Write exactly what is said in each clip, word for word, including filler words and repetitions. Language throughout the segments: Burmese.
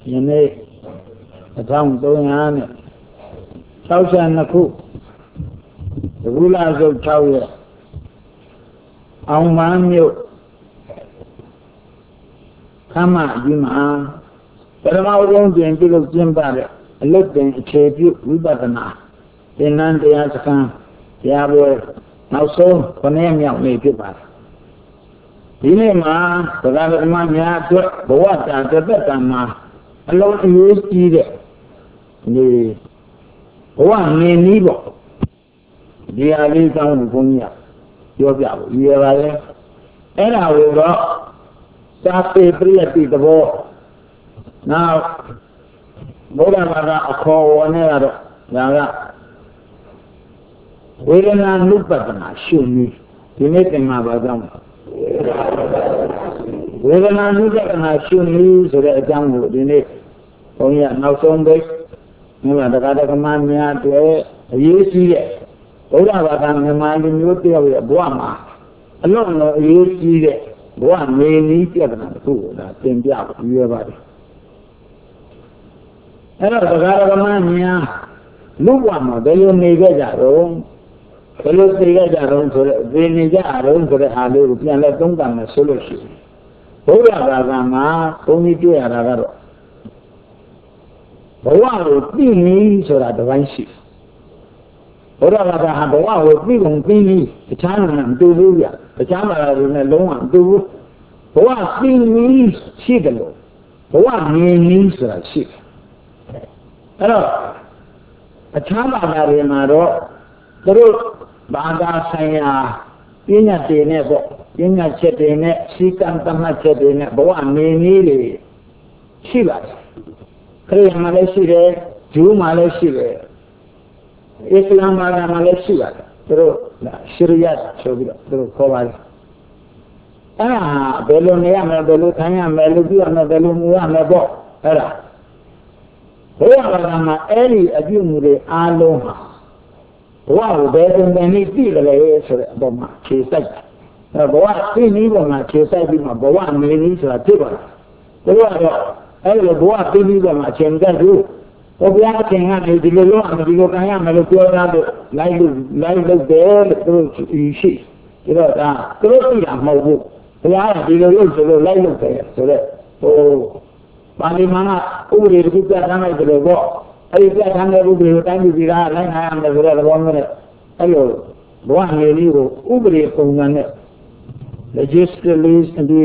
ယနေ့တစ်ထောင်သုံးရာနဲ့၆၂ခုဒဂုလဆုတ်၆ရက်အောင်မန်းမြို့ခမ်းမကြီးမှာပထမဆုံးကျင်ပြုလုပ်ကျင်းပတဲ့အလုတ်တင်အခြေပြုဝိပဿနာသင်္นานတရားစခန်းတရားပွဲနောက်ဆုံးခုနှစ်ရက်မြောက်နေ့ဖြစ်ပါတယ်ဒီနေ့မှာသဒ္ဓမများအတွက်ဘဝတန်တစ်သက်တန်မှာအလုံးအရေးကြီးတဲ့ဒီဘဝနေနည်းပေါ့ဒီအလေးကောင်းကိုဘုန်းကြီးကပြောပြဖို့ရည်ရပါလေအဲ့ဒါကိုတော့သာပေပရိယတိသဘောနောက်ဘုရားဘာသာအခေါ်အဝေါ်နဲ့ကတော့ဒါကဝေဒနာနုပဒနာရှုနည်းဒီနေ့သင်မှာပါကြောင်းဝေဒနာနုပဒနာရှုနည်းဆိုတဲ့အကြောင်းကိုဒီနေ့ဘုန်းကြီးကနောက်ဆုံးပိတ်မြန်မာတရားဓမ္မများအတွက်အရေးကြီးတဲ့ဘုရားဘာသာမြန်မာလူမျိုးတယောက်ရဲ့ဘဝမှာအလွန်တော်အရေးကြီးတဲ့ဘဝနေနည်းပြဿနာတစ်ခုကိုဒါသင်ပြဖို့ရည်ရပါတယ်အဲ့တော့တရားဓမ္မများလူ့ဘဝမှာဘယ်လိုနေကြကြတော့ဘယ်လိုသိကြကြတော့ဆိုတော့သိနေကြတော့ဆိုတဲ့အားလေးကိုပြန်လဲသုံးသပ်မယ်ဆိုလို့ရှိရင်ဘုရားဘာသာမှာဘုန်းကြီးတွေ့ရတာကတော့ဘဝကိုသိနေဆိုတာတစ်ပိုင်းရှိဘုရားဘာသာဟာဘဝကိုသိကုန်သိနေတခြားမှာမတူဘူးဗျတခြားမှာလည်းလည်းလုံးဝမတူဘူးဘဝသိနေရှိတယ်လို့ဘဝမြင်နေဆိုတာရှိတယ်အဲ့တော့အခြားဘာသာတွေမှာတော့သူတို့ဘာသာဆိုင်ရာပညာတွေနဲ့ပေါ့ပညာချက်တွေနဲ့စီကံတမတ်ချက်တွေနဲ့ဘဝမြင်နေလေရှိပါတယ်ခရစ်ယာန်မှာလည်းရှိတယ်ဂျူးမှာလည်းရှိတယ်အစ္စလာမ်ဘာသာမှာလည်းရှိပါတယ်သူတို့ရှရီယတ်ဆိုပြီးတော့သူတို့ခေါ်ပါတယ်အဲ့ဒါဘယ်လိုနေရမလဲဘယ်လိုထိုင်ရမလဲလူပြရမယ်ဘယ်လိုမူရမလဲပေါ့အဲ့ဒါဘုရားဘာသာမှာအဲ့ဒီအပြုအမူတွေအားလုံးဟာဘဝကိုဘယ်တုန်းကနေ့သိကြလဲဆိုတဲ့အပေါ်မှာခြေစိုက်တယ်ဘဝသိနည်းပေါ်မှာခြေစိုက်ပြီးမှဘဝနေနည်းဆိုတာဖြစ်ပါတယ်သူတို့ကတော့အဲ့လိုဘဝသိနည်းပေါ်မှာအချိန်ကတူဘုရားအချိန်ကနေဒီလိုလုပ်အောင်ဒီလိုကန်ရမယ်လို့ပြောတာလို့လိုက်လို့လိုက်လို့တယ်လို့သူတို့ရှိဒီတော့ဒါသူတို့သိတာမဟုတ်ဘူးဘုရားကဒီလိုလုပ်ဆိုလို့လိုက်လို့တယ်ဆိုတော့ဟိုပါဠိမှာကဥပဒေတစ်ခုပြဋ္ဌာန်းလိုက်တယ်လို့ပေါ့အဲ့ဒီပြဋ္ဌာန်းတဲ့ဥပဒေကိုတိုင်းပြည်ပြည်ကလိုက်နိုင်ရမယ်ဆိုတဲ့သဘောမျိုးနဲ့အဲ့လိုဘဝငယ်လေးကိုဥပဒေပုံစံနဲ့ legislatively ဒီ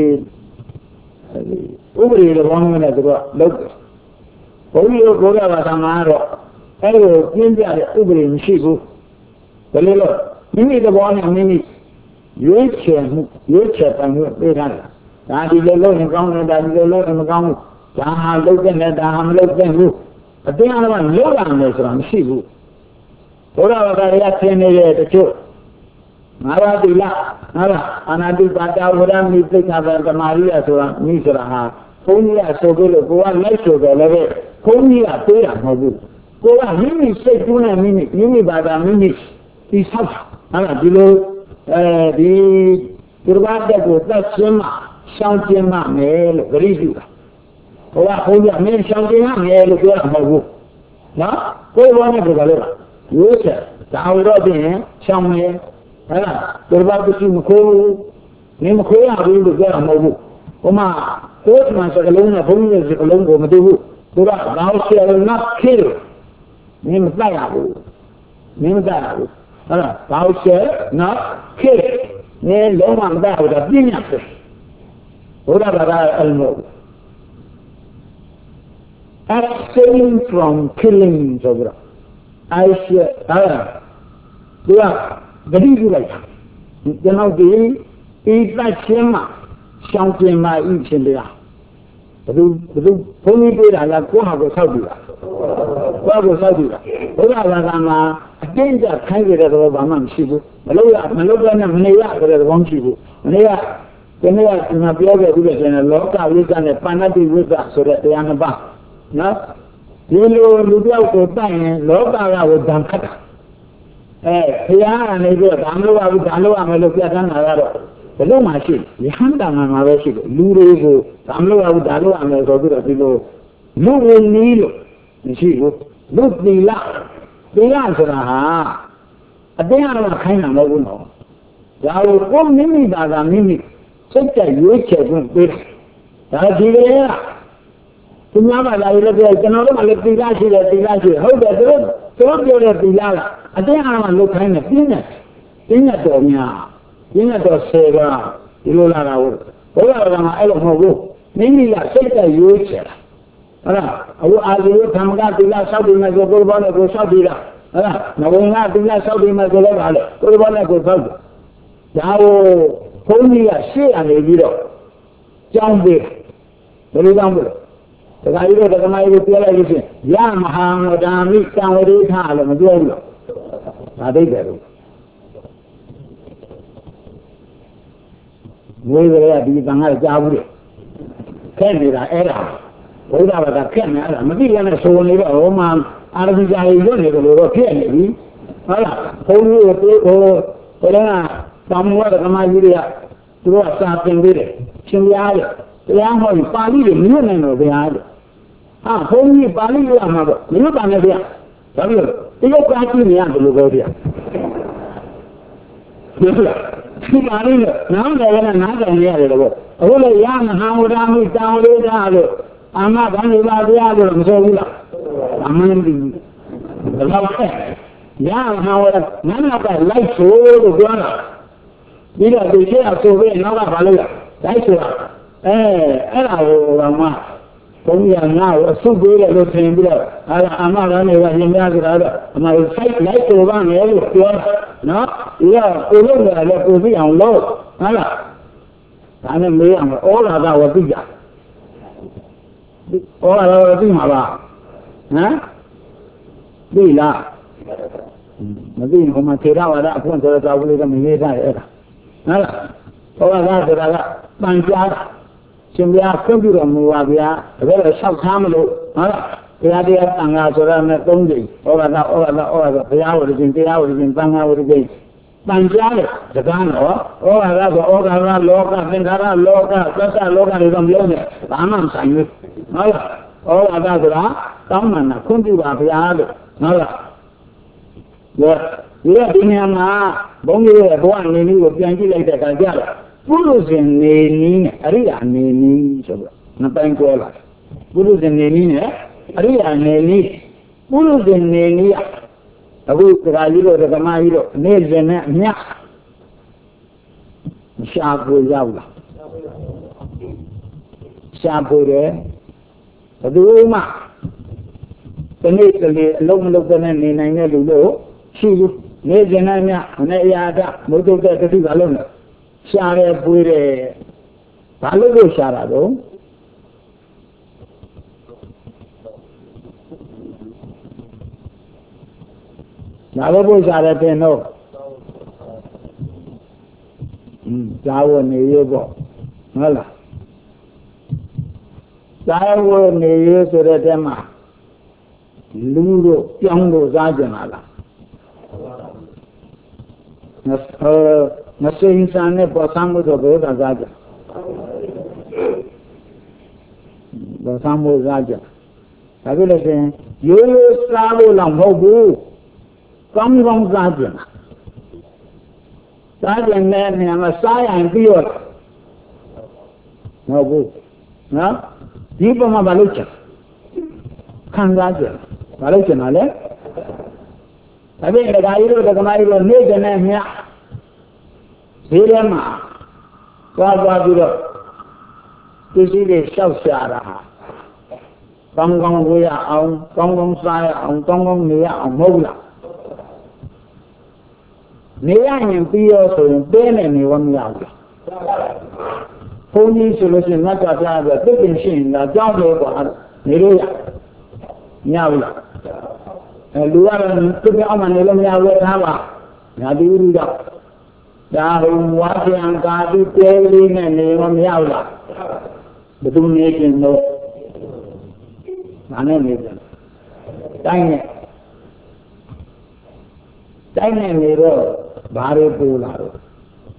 ဥပဒေသဘောမျိုးနဲ့သူကလုပ်တယ်ဘုန်းကြီးတို့ဘုရားဘာသာမှာတော့အဲ့လိုပြင်းပြတဲ့ဥပဒေမရှိဘူးဘယ်လိုလဲမိမိသဘောနဲ့မိမိရွေးချယ်မှုရွေးချယ်ပိုင်ခွင့်ပေးထားတယ်ဒါဒီလိုလုပ်ရင်ကောင်းတယ်ဒါဒီလိုလုပ်ရင်မကောင်းဘူးဒါဟာလုပ်တဲ့နဲ့ဒါဟာမလုပ်တဲ့ဘူးအတင်းအဓမ္မလုပ်ရမယ်ဆိုတာမရှိဘူးဘုရားဘာသာရသင်နေတဲ့တချို့ငါးပါးသီလငါးပါးအာနာတိပါတာဝရမိသိက္ခာပံသမာဓိရဆိုတာမိဆိုတာဟာဘုန်းကြီးကဆိုကြလို့ကိုကလိုက်ဆိုတယ်လည်းပဲဘုန်းကြီးကပေးတာမဟုတ်ဘူးကိုကမိမိစိတ်ကူးနဲ့မိမိမိမိဘာသာမိမိဒီဆောက်ဟာဒီလိုအဲဒီဒီဘာတက်ကိုသက်ရှင်မှရှောင်ကျင်မှမယ်လို့ဂရိပြုတာဘုရားဘုန်းကြီးအမင်းရှောင်ကျင်မှမယ်လို့ပြောတာမဟုတ်ဘူးနော်ကိုယ်ဘောနဲ့ကိုယ်ကလည်းရွေးချက်ဒါဝတော့ပြင်ရှောင်မယ်ဟဲ့လားဒီဘာတခုမခိုးဘူးနင်းမခိုးရဘူးလို့ပြောတာမဟုတ်ဘူးဟိုမှာကိုယ်မှစကလုံးနဲ့ဘုန်းကြီးစကလုံးကိုမတူဘူးသူကဘာလို့ဆရာကနတ်ခေလို့နင်းမတတ်ရဘူးနင်းမတတ်ရဘူးဟဲ့လားဘာလို့ဆရာနတ်ခေနင်းလုံးဝမတတ်ဘူးဒါပြင်းရတယ်ဘုရားဘာသာအလ်မို့abstaining from killing ဆိုပြီးတော့ I share အဲ့ဒါသူကဂတိပြုလိုက်တာကျွန်တော်ဒီဤသက်ချင်းမှာရှောင်ကျင်မှာဤချင်းတရားဘယ်သူဘယ်သူဘုန်းကြီးတွေ့တာလားကိုယ့်ဟာကိုယ်ဆောက်ကြည့်တာကိုယ့်ကိုယ်ဆောက်ကြည့်တာဘုရားဘာသာမှာအတင်းကြခိုင်းကြတဲ့တော့ဘာမှမရှိဘူးမလို့ရမလို့တဲ့နဲ့မနေရဆိုတဲ့ဘောမရှိဘူးမနေရဒီနေ့ကကျွန်တော်ပြောခဲ့ပြီးတော့ကျွန်တော်လောကဝိဇ္ဇာနဲ့ပဏ္ဏတိဝိဇ္ဇာဆိုတဲ့တရားနှစ်ပါးနော်ဒီလိုလူတယောက်ကိုတိုက်ရင်လောကကကိုဓာန်ခတ်တာအဲဘုရားကနေပြီးတော့ဒါမလို့ပါဘူးဒါလို့ရမယ်လို့ပြဋ္ဌာန်းတာကတော့ဘယ်လိုမှရှိရဟန္တာမှာပဲရှိတယ်လူတွေကိုဒါမလို့ပါဘူးဒါလို့ရမယ်ဆိုပြီးတော့ဒီလိုလူဝင်နီးလို့မရှိဘူးလူသီလသီလဆိုတာဟာအတင်းအဓမ္မခိုင်းတာမဟုတ်ဘူးနော်ဒါကိုကိုမိမိသာသာမိမိစိတ်ကြရွေးချယ်ခွင့်ပေးတယ်ဒါဒီလေကသူများကလာရလို့ပြောကျွန်တော်တို့ကလည်းသီလရှိတယ်သီလရှိတယ်ဟုတ်တယ်သူတို့သူတို့ပြောတဲ့သီလကအတင်းအဓမ္မလုပ်ခိုင်းတယ်ပြင်းတယ်ပြင်းရတော်များပြင်းရတော်ဆယ်ပါဒီလိုလာတာဟုတ်ဘုရားကမှအဲ့လိုမဟုတ်ဘူးမိမိကစိတ်ကြရွေးချယ်တာဟုတ်လားအခုအာဇီဝဓမ္မကသီလစောင့်တည်မယ်ဆိုကိုယ်ဘောနဲ့ကိုယ်စောင့်တည်တာဟုတ်လားငဝငါသီလစောင့်တည်မယ်ဆိုလည်းပါလေကိုယ်ဘောနဲ့ကိုယ်စောင့်တယ်ဒါကိုဘုန်းကြီးကရှေ့အနေပြီးတော့ကြောင်းပေးဘယ်လိုကြောင်းပေးလဲတခါကြီးတော့တခါမကြီးပြောလိုက်လို့ရှိရင်ယမဟာမဒာမိတံဝရိထလို့မပြောဘူးလို့ဒါသိတယ်လို့ငွေတွေကဒီတန်ခါကြားဘူးလေခက်နေတာအဲ့ဒါဘုရားဘာသာခက်နေအဲ့ဒါမသိရနဲ့ဆိုနေတော့ဟိုမှာအာရဗီဂျာကြီးရွတ်နေတယ်လို့တော့ဖြစ်နေပြီဟုတ်လားဘုန်းကြီးကိုဟိုဘယ်တော့ကတောင်ဝတ်ကမာကြီးတွေကသူတို့ကစာသင်ပေးတယ်ရှင်ပြားတယ်တရားဟောရင်ပါဠိတွေမရွတ်နိုင်တော့ဗျာတဲ့ဟာဘုန်းကြီးပါဠိရွတ်မှာပေါ့မရွတ်ပါနဲ့ဗျာဒါပြီးတော့တရုတ်ကကြည့်နေရတယ်လို့ပြောဗျာဟုတ်လားဒီပါဠိနဲ့နားတယ်ကနားတယ်ရတယ်လို့အခုလည်းရမဟာဝဒာမိတောင်လေးသားလို့အာမဗန္ဒီပါဗျာလို့မဆိုဘူးလားအမှန်တည်းဘယ်တော့လဲရမဟာဝဒာနားနောက်ကလိုက်ဆိုလို့ပြောတာပြီးတော့ဒီချက်အဆိုပြီးနောက်ကဘာလို့လဲလိုက်ဆိုတာအဲအဲ့ဒါကိုကမှဘုန်းကြီးကငါ့ကိုအဆုပေးတယ်လို့ထင်ပြီးတော့အာအမကလည်းရင်များကြတာတော့အမကိုစိုက်လိုက်ဆိုပါမယ်လို့ပြောတာနော်ဒီကကိုလို့လည်းကိုသိအောင်လို့ဟုတ်လားဒါနဲ့မေးအောင်ဩလာကဝသိကြဩလာကဝသိမှာပါဟမ်သိလားမသိရင်ဟိုမှာထေရဝါဒအဖွင့်ဆိုတော့ဘူးလေးကမရေးထားရဲ့အဲ့ဒါဟုတ်လားဩလာကဆိုတာကပန်ကြားရှင်ဗျာခွင့်ပြုတော်မူပါဗျာတကယ်တော့ဆောက်ထားမလို့ဟုတ်လားတရားတရားသံဃာဆိုတာနဲ့သုံးကြိမ်ဩလာကဩလာကဩလာကဘုရားဝရခြင်းတရားဝရခြင်းသံဃာဝရခြင်းပန်ကြားတဲ့စကားတော့ဩဃာရဆိုဩဃာရလောကသင်္ခါရလောကသစ္စာလောကတွေတော့မလုံးနဲ့ဘာမှမဆိုင်ဘူးဟုတ်လားဩဃာရဆိုတာတောင်းမှန်တာခွင့်ပြုပါဗျာလို့ဟုတ်လားဒီကဒီနေရာမှာဘုန်းကြီးရဲ့ဘဝနေနည်းကိုပြန်ကြည့်လိုက်တဲ့အခါကျတော့ပုရုဇဉ်နေနည်းနဲ့အရိယာနေနည်းဆိုတော့နှစ်ပိုင်းကွဲလာတယ်ပုရုဇဉ်နေနည်းနဲ့အရိယာနေနည်းပုရုဇဉ်နေနည်းအခုတရားကြီးတို့ဓမ္မကြီးတို့နေစဉ်နဲ့အမြတ်ရှားကိုရောက်လာရှားဖို့တယ်ဘယ်သူမှဒီနေ့ကလေးအလုံးမလုံးတဲ့နေနိုင်တဲ့လူတို့ရှိဘူးနေစဉ်နဲ့မြတ်နဲ့အရာကမုဒ္ဒတဲ့တတိဘာလို့လဲရှားတယ်ပွေးတယ်ဘာလို့လို့ရှားတာတော့နာဘဘုရားတဲ့တင်တော့อืมဇာဝနေရပေါ့ဟုတ်လားဇာဝနေရဆိုတဲ့တဲမှာလူတို့ပြောင်းလို့စားကြတာလားငါငါစိန်စံနဲ့ပေါ်ဆမ်းလို့တော့ဘယ်သာစားကြပေါ်ဆမ်းလို့စားကြဒါကြလို့ရှင်ရိုးရိုးစားလို့တော့မဟုတ်ဘူးကောင်းကောင်းစားကြတာစားကြတဲ့နေရာမှာစားရင်ပြီးတော့မဟုတ်ဘူးနော်ဒီပုံမှာမလုပ်ချင်ခံစားကြမလုပ်ချင်တာလေဒါပေမဲ့ဒါကြီးတို့ကမားကြီးတို့နေကြနေမြဈေးထဲမှာသွားသွားပြီးတော့ပစ္စည်းတွေရှောက်ရှာတာကောင်းကောင်းဝေးရအောင်ကောင်းကောင်းစားရအောင်ကောင်းကောင်းနေရအောင်မဟုတ်လားနေရရင်ပြီးရောဆိုရင်တင်းနေနေဝမရဘူးဘုန်းကြီးဆိုလို့ရှိရင်ငါကြပြတယ်တိတ်ပင်ရှိရင်တော့ကြောင်းလို့ကွာနေလို့ရမရဘူးလားအဲလူကတော့သူ့ပြောင်းမှနေလို့မရဘူးလားပါညာတိဥဒ္ဒဒါဟိုဝါကျန်ကာတိတဲလေးနဲ့နေမရဘူးလားဘယ်သူနေကျင်လို့ငါနဲ့နေတယ်တိုင်းနဲ့တိုင်းနဲ့နေတော့ဘာတွေပူလာတော့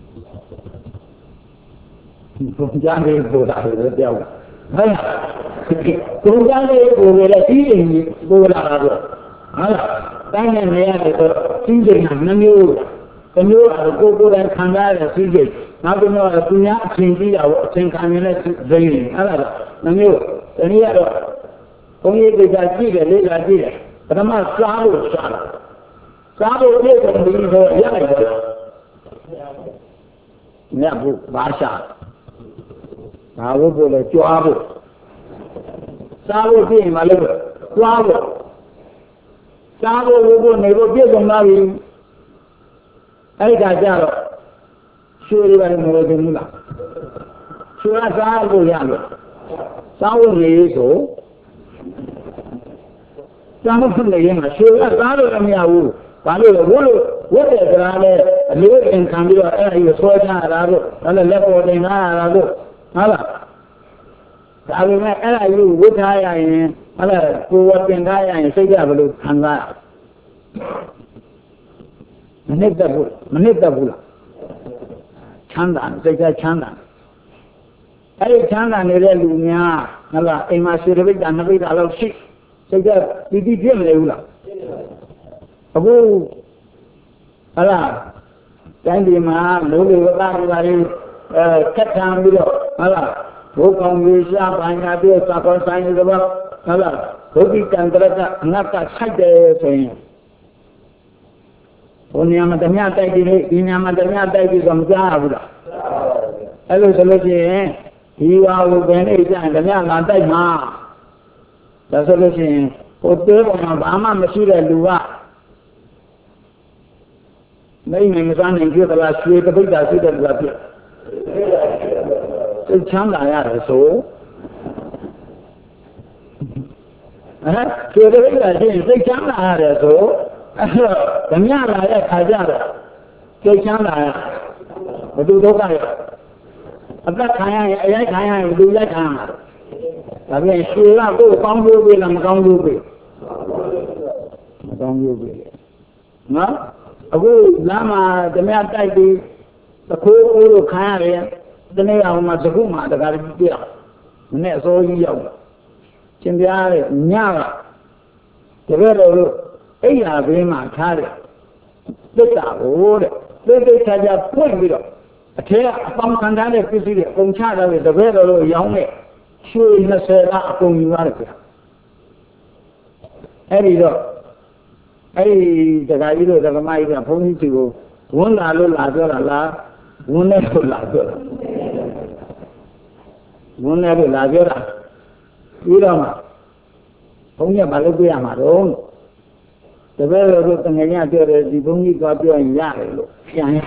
ဘုံကြားတွေပူလာတယ်ပြောက်ဟုတ်လားကုန်ကြတဲ့ကိုယ်လည်းပြီးရင်ကိုယ်လာတာတော့ဟုတ်လားတိုင်းနဲ့နေရတယ်ဆိုပြီးရင်နှမျိုးတစ်မျိုးကိုကိုယ်တိုင်ခံရတဲ့စီးစိတ်နောက်တစ်မျိုးကသူများအချင်းကြီးတာပေါ့အချင်းခံရတဲ့ဇိမ်အဲ့ဒါတော့နှမျိုးဒီနေ့ကတော့ဘုန်းကြီးတွေကကြည့်တယ်လေ့လာကြည့်တယ်ပထမစားလို့စားတာစားလို့ပြည့်စုံပြီဆိုရလိုက်တယ်မြတ်ဘူးဘာရှာဘာလို့ပို့လဲကြွားဖို့စားဖို့ပြည့်ရင်မလို့ကြွားဖို့စားဖို့ဖို့နေဖို့ပြည့်စုံသွားပြီအဲ့ဒါကြတော့ရွှေတွေပဲမလို့တင်ဘူးလားရွှေကစားလို့ရလို့စားဖို့နေဆိုစားဖို့နေရင်ရွှေကစားလို့မရဘူးဘာလို့လဲဘို့လို့ဝတ်တဲ့ကြားလဲအလေးအင်ခံပြီးတော့အဲ့ဒီဆွဲချတာတို့ဒါလည်းလက်ပေါ်တင်လာတာတို့ဟုတ်လားဒါပေမဲ့အဲ့ဒါကြီးဝတ်ထားရရင်ဟုတ်လားကိုယ်ဝတ်တင်ထားရရင်စိတ်ကဘယ်လိုခံစားရမနစ်သက်ဘူးမနစ်သက်ဘူးလားချမ်းသာစိတ်ကချမ်းသာအဲ့ဒီချမ်းသာနေတဲ့လူများဟုတ်လားအိမ်မှာစေတပိတ်တာနှစ်ပိတ်တာလောက်ရှိစိတ်ကပီတိဖြစ်မနေဘူးလားအခုဟုတ်လားတိုင်းပြည်မှာလူတွေဝကားတွေပါလေအဲကတ်ထံပြီးတော့ဟုတ်လားဘုကောင်ကြီးရှားပါညာပြစာကောဆိုင်တွေတော့ဟုတ်လားဘုဒ္ဓတန်တရကအငတ်ကဆိုင်တယ်ဆိုရင်ဘုညာမတမျှတိုက်ပြီးဒီညာမတမျှတိုက်ပြီးဆိုမကြားဘူးလားအဲ့လိုဆိုလို့ရှိရင်ဒီဟာကိုဘယ်နဲ့ကြရင်တမျှလာတိုက်မှာဒါဆိုလို့ရှိရင်ဟိုသေးပေါ်မှာဘာမှမရှိတဲ့လူကမိမမစားနိုင်ကြသလားရွှေတပိတ်တာရှိတဲ့လူကပြည့်စိတ်ချမ်းသာရတယ်ဆိုအဲရွှေတပိတ်တာရှိရင်စိတ်ချမ်းသာရတယ်ဆိုအဲ့တော့ဓမြလာတဲ့ခါကျတော့စိတ်ချမ်းသာရဘယ်သူဒုက္ခရအသက်ခံရရင်အရိုက်ခံရရင်ဘယ်သူရိုက်ခံရမှာဒါပြန်ရွှေကကိုယ်ကောင်းလို့ပြီလားမကောင်းလို့ပြီမကောင်းလို့ပြီနော်အခုလမ်းမှာဓမြတိုက်ပြီးသခိုးအိုးလို့ခံရတယ်ဒီနေ့ကဟိုမှာသခုမှတကားကြီးပြရမနေ့အစိုးကြီးရောက်လာရှင်ပြားတဲ့ညကတပည့်တော်တို့အိယာဘေးမှာထားတယ်တိတ်တာဟိုတဲ့တိတ်တိတ်ချာချာဖွင့်ပြီးတော့အထက်ကအပေါင်းခံထားတဲ့ပစ္စည်းတွေအကုန်ချတော့တပည့်တော်တို့ရောင်းတဲ့ရွှေနှစ်ဆယ်ကအကုန်ယူရတယ်ခင်ဗျအဲ့ဒီတော့အဲ့ဒီတခါကြီးတို့ဓမ္မကြီးကဘုန်းကြီးစီကိုဝန်လာလို့လာပြောတာလားဝန်နဲ့လို့လာပြောတာဝန်နဲ့လို့လာပြောတာပြီးတော့မှဘုန်းကြီးကဘာလို့ပြရမှာတော့တပည့်တော်တို့တငယ်ညပြောတယ်ဒီဘုန်းကြီးကပြောရင်ရတယ်လို့ပြန်ရ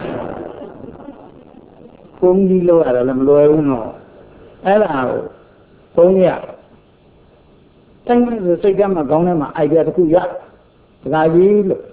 ဘုန်းကြီးလို့ရတယ်လည်းမလွယ်ဘူးနော်အဲ့ဒါကိုဘုန်းကြီးကတိုင်းပြည်စိတ်ကမှကောင်းတဲ့မှာ idea တစ်ခုရတခါကြီးလို့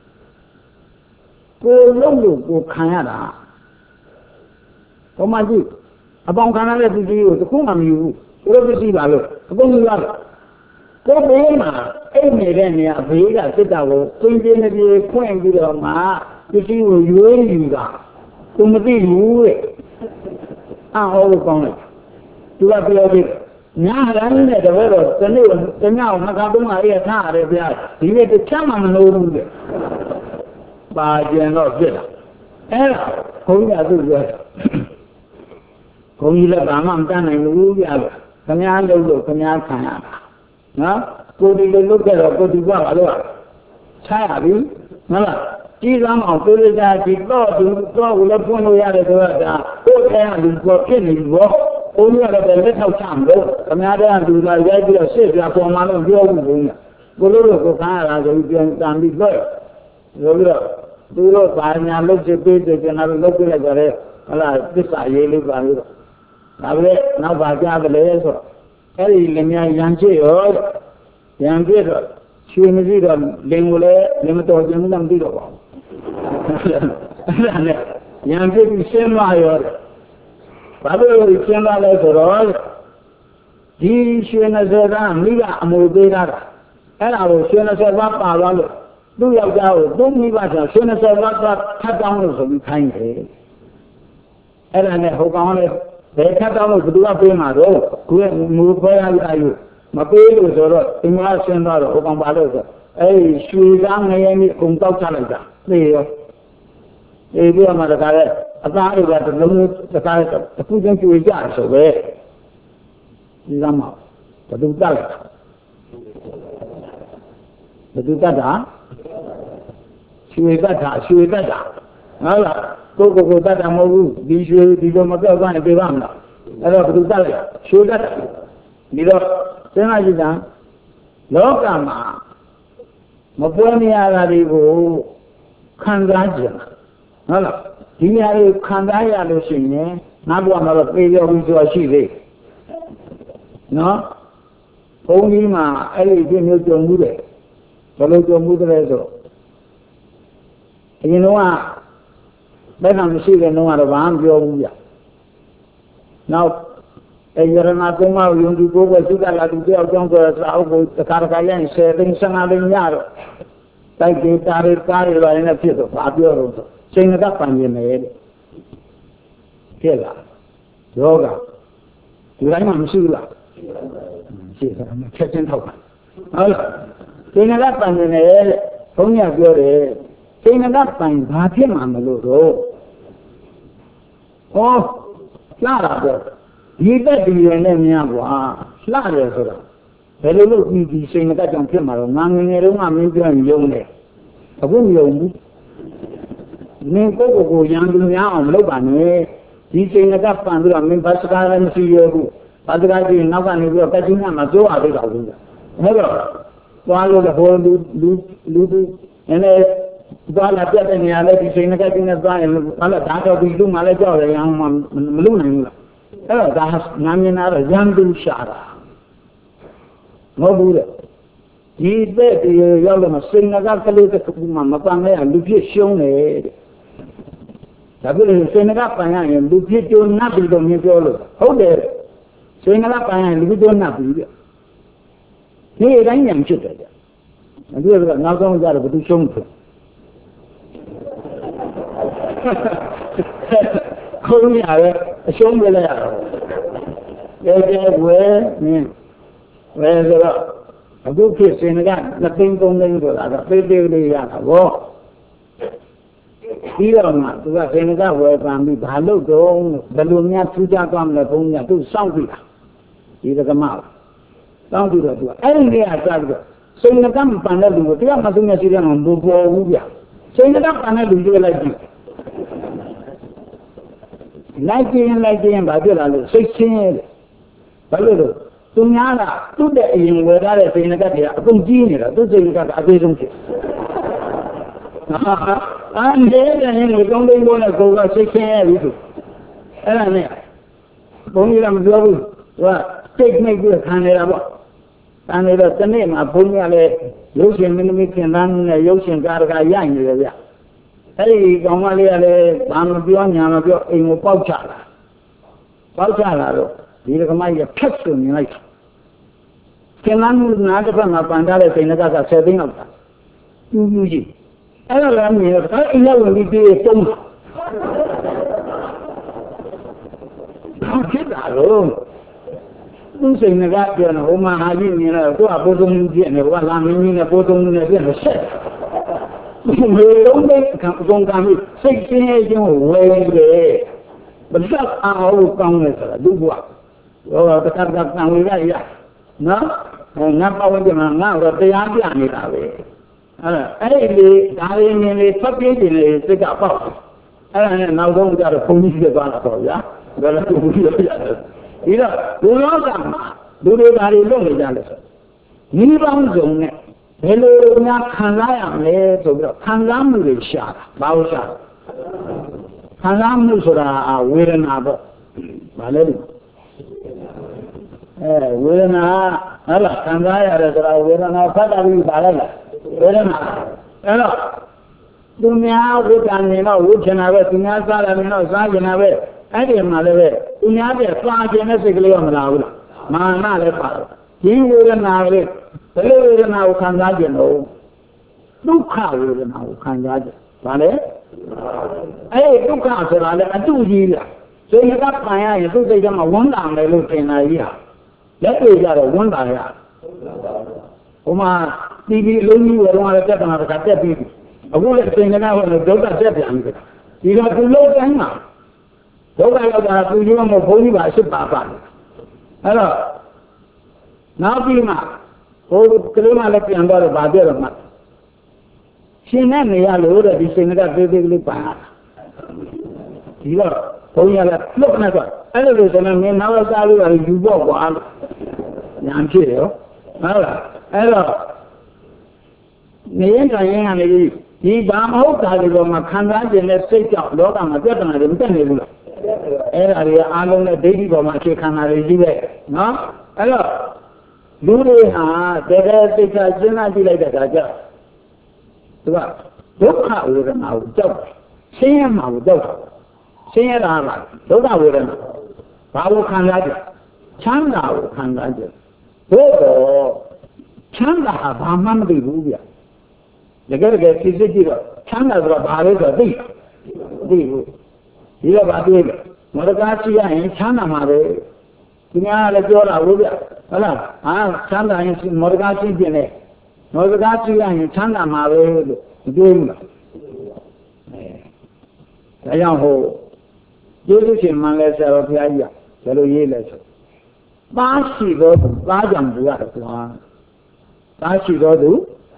ကိုလုံးလို့ကိုခံရတာဘုမကြီးအပေါင်းခံရတဲ့ပစ္စည်းကိုတခုမှမယူဘူးဘယ်လိုပစ္စည်းပါလို့အကုန်ယူရတယ်ကိုဘေးမှာအိမ်နေတဲ့နေရာဘေးကစစ်တာကိုကျင်းကျင်းနေပြီးဖွင့်ပြီးတော့မှပစ္စည်းကိုရွေးယူတာကိုမသိဘူးတဲ့အော်ဟုတ်ကောင်းတယ်သူကပြောပြီးညာရမ်းနဲ့တပည့်တော့ဒီနေ့တညောင်နှစ်ခါသုံးခါရေးထားရတယ်ဗျာဒီနေ့တချမ်းမှမလို့ဘူးတဲ့ပါကျင်တော့ဖြစ်တာအဲ့ဒါဘုန်းကြီးကသူ့ပြောတယ်ဘုန်းကြီးလည်းဘာမှမတတ်နိုင်ဘူးဗျာခင်ဗျားလုပ်လို့ခင်ဗျားခံရတာနော်ကိုဒီလိုလုပ်ခဲ့တော့ကိုဒီကဘာလို့ချရပြီဟုတ်လားကြီးစမ်းအောင်ပြေးလိုက်တာဒီတော့ဒီတော့ကိုလည်းဖွင့်လို့ရတယ်ဆိုတော့ဒါကိုယ်တည်းကလူပေါ်ဖြစ်နေပြီပေါ့ဘုန်းကြီးကလည်းလက်ထောက်ချမလို့ခင်ဗျားတည်းကလူလာရိုက်ပြီးတော့ရှေ့ပြပေါ်မှာလို့ပြောဘူးဘုန်းကြီးကိုလို့တော့ကိုခံရတာဆိုပြီးပြန်တန်ပြီးတော့ဆိုပြီးတော့သူတို့ဘာညာလုပ်ချင်ပေးတယ်ကျွန်တော်တို့လုပ်ပြလိုက်ကြတယ်ဟုတ်လားသစ္စာရေးလေးပါပြီးတော့ဒါပဲနောက်ပါကြတယ်လေဆိုတော့အဲ့ဒီလည်းများရန်ချစ်ရောရန်ပြည့်တော့ရွှေမရှိတော့လင်ကိုလည်းလင်မတော်ခြင်းလည်းမသိတော့ပါဘူးအဲ့ဒါနဲ့ရန်ပြည့်ပြီးရှင်းမရောဘာလို့ရှင်းလာလဲဆိုတော့ဒီရွှေနှစ်ဆယ်ကမိကအမွေပေးတာအဲ့ဒါကိုရွှေနှစ်ဆယ်ကပါသွားလို့သူ့ယောက်ျားကိုသူ့မိဘကရွှေနှစ်ဆယ်ကထပ်တောင်းလို့ဆိုပြီးခိုင်းတယ်အဲ့ဒါနဲ့ဟိုကောင်လည်း bè cattano che tu prima do qui mu poi aiuto ma poi lo so in una senda o con vado ehi sui danni con tutta la vita io e io ma da care a dare da non da care tu già più già so beh diciamo da tu dai da tu dai sui dai sui dai allora poco con data mo di sui di come che va ne bevanda allora tu dai sui dai di do se na ji da loka ma မပွားများတာတွေကိုခံစားကြဟုတ်လားဒီနေရာကိုခံစားရလို့ရှိရင်နောက်ဘဝမှာတော့ပြေပြောပြီးဆိုတာရှိသေးနော်ဘုန်းကြီးမှာအဲ့ဒီပြမျိုးကြုံမှုတယ်ဘယ်လိုကြုံမှုတယ်ဆိုတော့အရင်တော့ဘယ်ကမှရှိတဲ့နှုံးကတော့ဘာမှပြောဘူးဗျနောက်အဲရဏကုန်းမယုံကြည်ကိုယ်ပဲသုဒ္ဓလာတူတယောက်ကြောင့်ဆိုတော့စာအုပ်ကိုတခါတခါရရင်ဆယ်သိန်းဆယ်ငါသိန်းရတော့တိုက်ဒေတာတွေကားတွေလာရင်လည်းဖြစ်တော့ဘာပြောတော့ဆိုချိန်ကပန်နေမယ်တဲ့ဖြစ်လားယောဂဒီတိုင်းမှမရှိဘူးလားရှိတယ်ချက်ချင်းထောက်ပါဟုတ်လားချိန်ကပန်နေတယ်တဲ့ဘုန်းကြီးပြောတယ်ချိန်ကပန်ဘာဖြစ်မှမလို့တော့ဟောလာတာတော့ဒီတက်ဒီရနဲ့များကွာလှတယ်ဆိုတာဘယ်လိုလုပ်ပြီးဒီစိန်ကကြောင့်ဖြစ်မှာတော့ငါငယ်ငယ်တုန်းကမင်းပြောရင်ယုံတယ်အခုမယုံဘူးမင်းကိုယ့်ကိုယ်ကိုရန်သူများအောင်မလုပ်ပါနဲ့ဒီစိန်ကပန်ပြီးတော့မင်းဘာစကားလည်းမရှိရဘူးဘာစကားကြည့်နောက်ကနေပြီးတော့ကတိနာမှာပြောရသေးတော့ဘူးဟုတ်တော့သွားလို့ဟိုလူလူလူလူနည်းနည်းသွားလာပြတဲ့နေရာလေးဒီစိန်ကကြည့်နေသွားရင်ဘာလဲဒါတော့ဒီလူမှလည်းကြောက်ရအောင်မလုပ်နိုင်ဘူးလားအဲ့တော့ဒါနာမည်နာတော့ရန်သူရှာတာမဟုတ်ဘူးတဲ့ဒီတဲ့ဒီရောက်လို့မစိန်ကကလေးတစ်ခုမှမပန်လဲလူဖြစ်ရှုံးတယ်တဲ့ဒါပြလို့စိန်ကပန်ရရင်လူဖြစ်ကျိုးနတ်ပြီးတော့မြင်ပြောလို့ဟုတ်တယ်စိန်ကပန်ရရင်လူဖြစ်ကျိုးနတ်ပြီးတဲ့ဒီအတိုင်းညာဖြစ်တယ်ကြအဲဒီကနောက်ဆုံးကြတော့ဘယ်သူရှုံးတယ်ခုံးရတယ်အရှုံးပြလိုက်ရတော့ကဲကဲဝဲနင်းဝဲဆိုတော့အခုဖြစ်စင်ကနှစ်သိန်းသုံးသိန်းဆိုတာတော့သေးသေးလေးရတာဗောပြီးတော့မှသူကစင်ကဝဲပန်ပြီးဘာလို့တော့ဘယ်လိုများထူးခြားသွားမလဲဘုန်းကြီးကသူစောင့်ကြည့်တာဒီကမစောင့်ကြည့်တော့သူကအဲ့ဒီနေရာစပြီးတော့စင်ကမပန်တဲ့လူကိုတရားမဆုံးမရှိတဲ့မှာမပေါ်ဘူးဗျစင်ကပန်တဲ့လူတွေလိုက်ကြည့်လိုက်ကြည့်ရင်လိုက်ကြည့်ရင်ဘာဖြစ်လာလဲစိတ်ချင်းရဲ့ဘာလို့လဲသူများကသူ့တဲ့အရင်ဝယ်ထားတဲ့စိန်ကတ်တွေကအကုန်ကြီးနေတာသူ့စိန်ကတ်ကအသေးဆုံးဖြစ်ဟာအန်တဲ့ရင်ကိုတုံးသိန်းလို့နဲ့ကိုကစိတ်ချင်းရဲ့ပြီသူအဲ့ဒါနဲ့ဘုန်းကြီးကမပြောဘူးသူကစိတ်နှိပ်ပြီးခံနေတာပေါ့ခံနေတော့တနေ့မှာဘုန်းကြီးကလည်းရုပ်ရှင်မင်းသမီးခင်တန်းနဲ့ရုပ်ရှင်ကားတကာရိုက်နေတယ်ဗျအဲ့ဒီကောင်မလေးကလည်းဘာမပြောညာမပြောအိမ်ကိုပေါက်ချလာပေါက်ချလာတော့ဒီကမကြီးဖက်ဆိုနေလိုက်ကျန်တဲ့နားတစ်ဖက်မှာပန်ထားတဲ့စိန်ကကဆယ်သိန်းလောက်တာကျူးကျူးကြီးအဲ့ဒါလည်းမြင်တော့အိမ်ရောက်ဝင်ပြီးပြေးတုံးဘာဖြစ်တာလို့သူစိန်ကပြောတော့ဟိုမှာဟာကြီးမြင်တော့သူကပိုးသုံးလူပြည့်နေဟိုကလာမင်းကြီးနဲ့ပိုးသုံးလူနဲ့ပြည့်နေဆက်မေလုံးတဲ့ကံကောင်းကံစိတ်ချင်းရဲ့ချင်းကိုဝယ်တယ်ဘယ်တော့အောင်ကောင်းလဲဆိုတာသူကဟောတခါတခါကံဝေရရနော်ငါပဝန်းကျင်မှာငါတော့တရားပြနေတာပဲအဲ့အဲ့ဒီဒါရင်းနေလေးဖတ်ပြင်းနေလေစိတ်ကပေါက်အဲ့ဒါနဲ့နောက်ဆုံးကျတော့ဘုံကြီးဖြစ်သွားတာပေါ့ဗျာဒါလည်းဘုံကြီးရရတယ်ဒီတော့ဘုရားကမှာလူတွေဘာတွေလုပ်နေကြလဲဆိုဒီပေါင်းစုံနဲ့ဘယ်လိုများခံစားရမလဲဆိုပြီးတော့ခံစားမှုတွေရှာတာဘာလို့ရှာခံစားမှုဆိုတာဝေဒနာပေါ့ဘာလဲလဲအဲဝေဒနာဟုတ်လားခံစားရတယ်ဆိုတာဝေဒနာဖတ်တာပြီးပါလိုက်လားဝေဒနာအဲ့တော့သူများဝိတ္တနေတော့ဝိချနာပဲသူများစားတယ်နေတော့စားကျင်တာပဲအဲ့ဒီမှာလည်းပဲသူများတဲ့စားကျင်တဲ့စိတ်ကလေးကမလာဘူးလားမာနလည်းပါဒီဝေဒနာလေးဘယ်လိုဝေဒနာကိုခံစားကြလို့ဒုက္ခဝေဒနာကိုခံစားကြဘာလဲအဲ့ဒုက္ခဆိုတာလည်းအတူကြီးလားစိတ်ကပိုင်ရရင်သူ့စိတ်ကမှဝန်းလာမယ်လို့ထင်တာကြီးဟာလက်တွေ့ကြတော့ဝန်းလာရဟိုမှာတီဗီလုံးကြီးဝယ်တော့လည်းတက်တာကတက်ပြီးအခုလည်းစိတ်ကဟိုဒုက္ခတက်ပြန်ပြီဒီတော့သူလုံးတိုင်းမှာဒုက္ခရောက်တာသူကြီးမဘုန်းကြီးပါအစ်ပါပါအဲ့တော့နောက်ပြီးမှဟိုကလေးမလည်းပြန်တော့ဗာပြတော့မှရှင်နဲ့နေရလို့တဲ့ဒီစိတ်ကသေးသေးလေးပါဒီတော့ဘုန်းကြီးကလည်းလွတ်နေတော့အဲ့လိုဆိုတော့မင်းနောက်စားလို့ယူပေါ့ကွာညာဖြစ်ရောဟုတ်လားအဲ့တော့နေရင်တိုင်းရင်ကနေဒီဘာမဟုတ်တာတွေတော့မှခံစားခြင်းနဲ့စိတ်ကြောင့်လောကမှာပြဿနာတွေမတက်နေဘူးလားအဲ့ဒါတွေအားလုံးနဲ့ဒိဋ္ဌိပေါ်မှာအခြေခံတာတွေကြီးပဲနော်အဲ့တော့လူတွေဟာတကယ်သိချာစဉ်းစားကြည့်လိုက်တဲ့အခါကျသူကဒုက္ခဝေဒနာကိုကြောက်တယ်ဆင်းရဲမှာကိုကြောက်တယ်ဆင်းရဲတာကဒုက္ခဝေဒနာဘာကိုခံစားကြချမ်းသာကိုခံစားကြဘို့တော့ချမ်းသာဟာဘာမှမသိဘူးဗျတကယ်တကယ်သိစစ်ကြည့်တော့ချမ်းသာဆိုတာဘာလဲဆိုတော့သိသိဘူးဒီတော့ဗာတွေ့တယ်မရကားရှိရရင်ချမ်းသာမှာပဲဒီများလည်းပြောတာဟုတ်ဗျဟုတ်လားဟာချမ်းသာရင်မရကားရှိခြင်းနဲ့မရကားရှိရရင်ချမ်းသာမှာပဲလို့မတွေ့ဘူးလားအဲဒါကြောင့်ဟိုကျေးဇူးရှင်မှန်လဲဆရာတော်ဘုရားကြီးကဘယ်လိုရေးလဲဆိုသားရှိတော်သူသားကြောင့်သူရတယ်ကွာသားရှိတော်သူ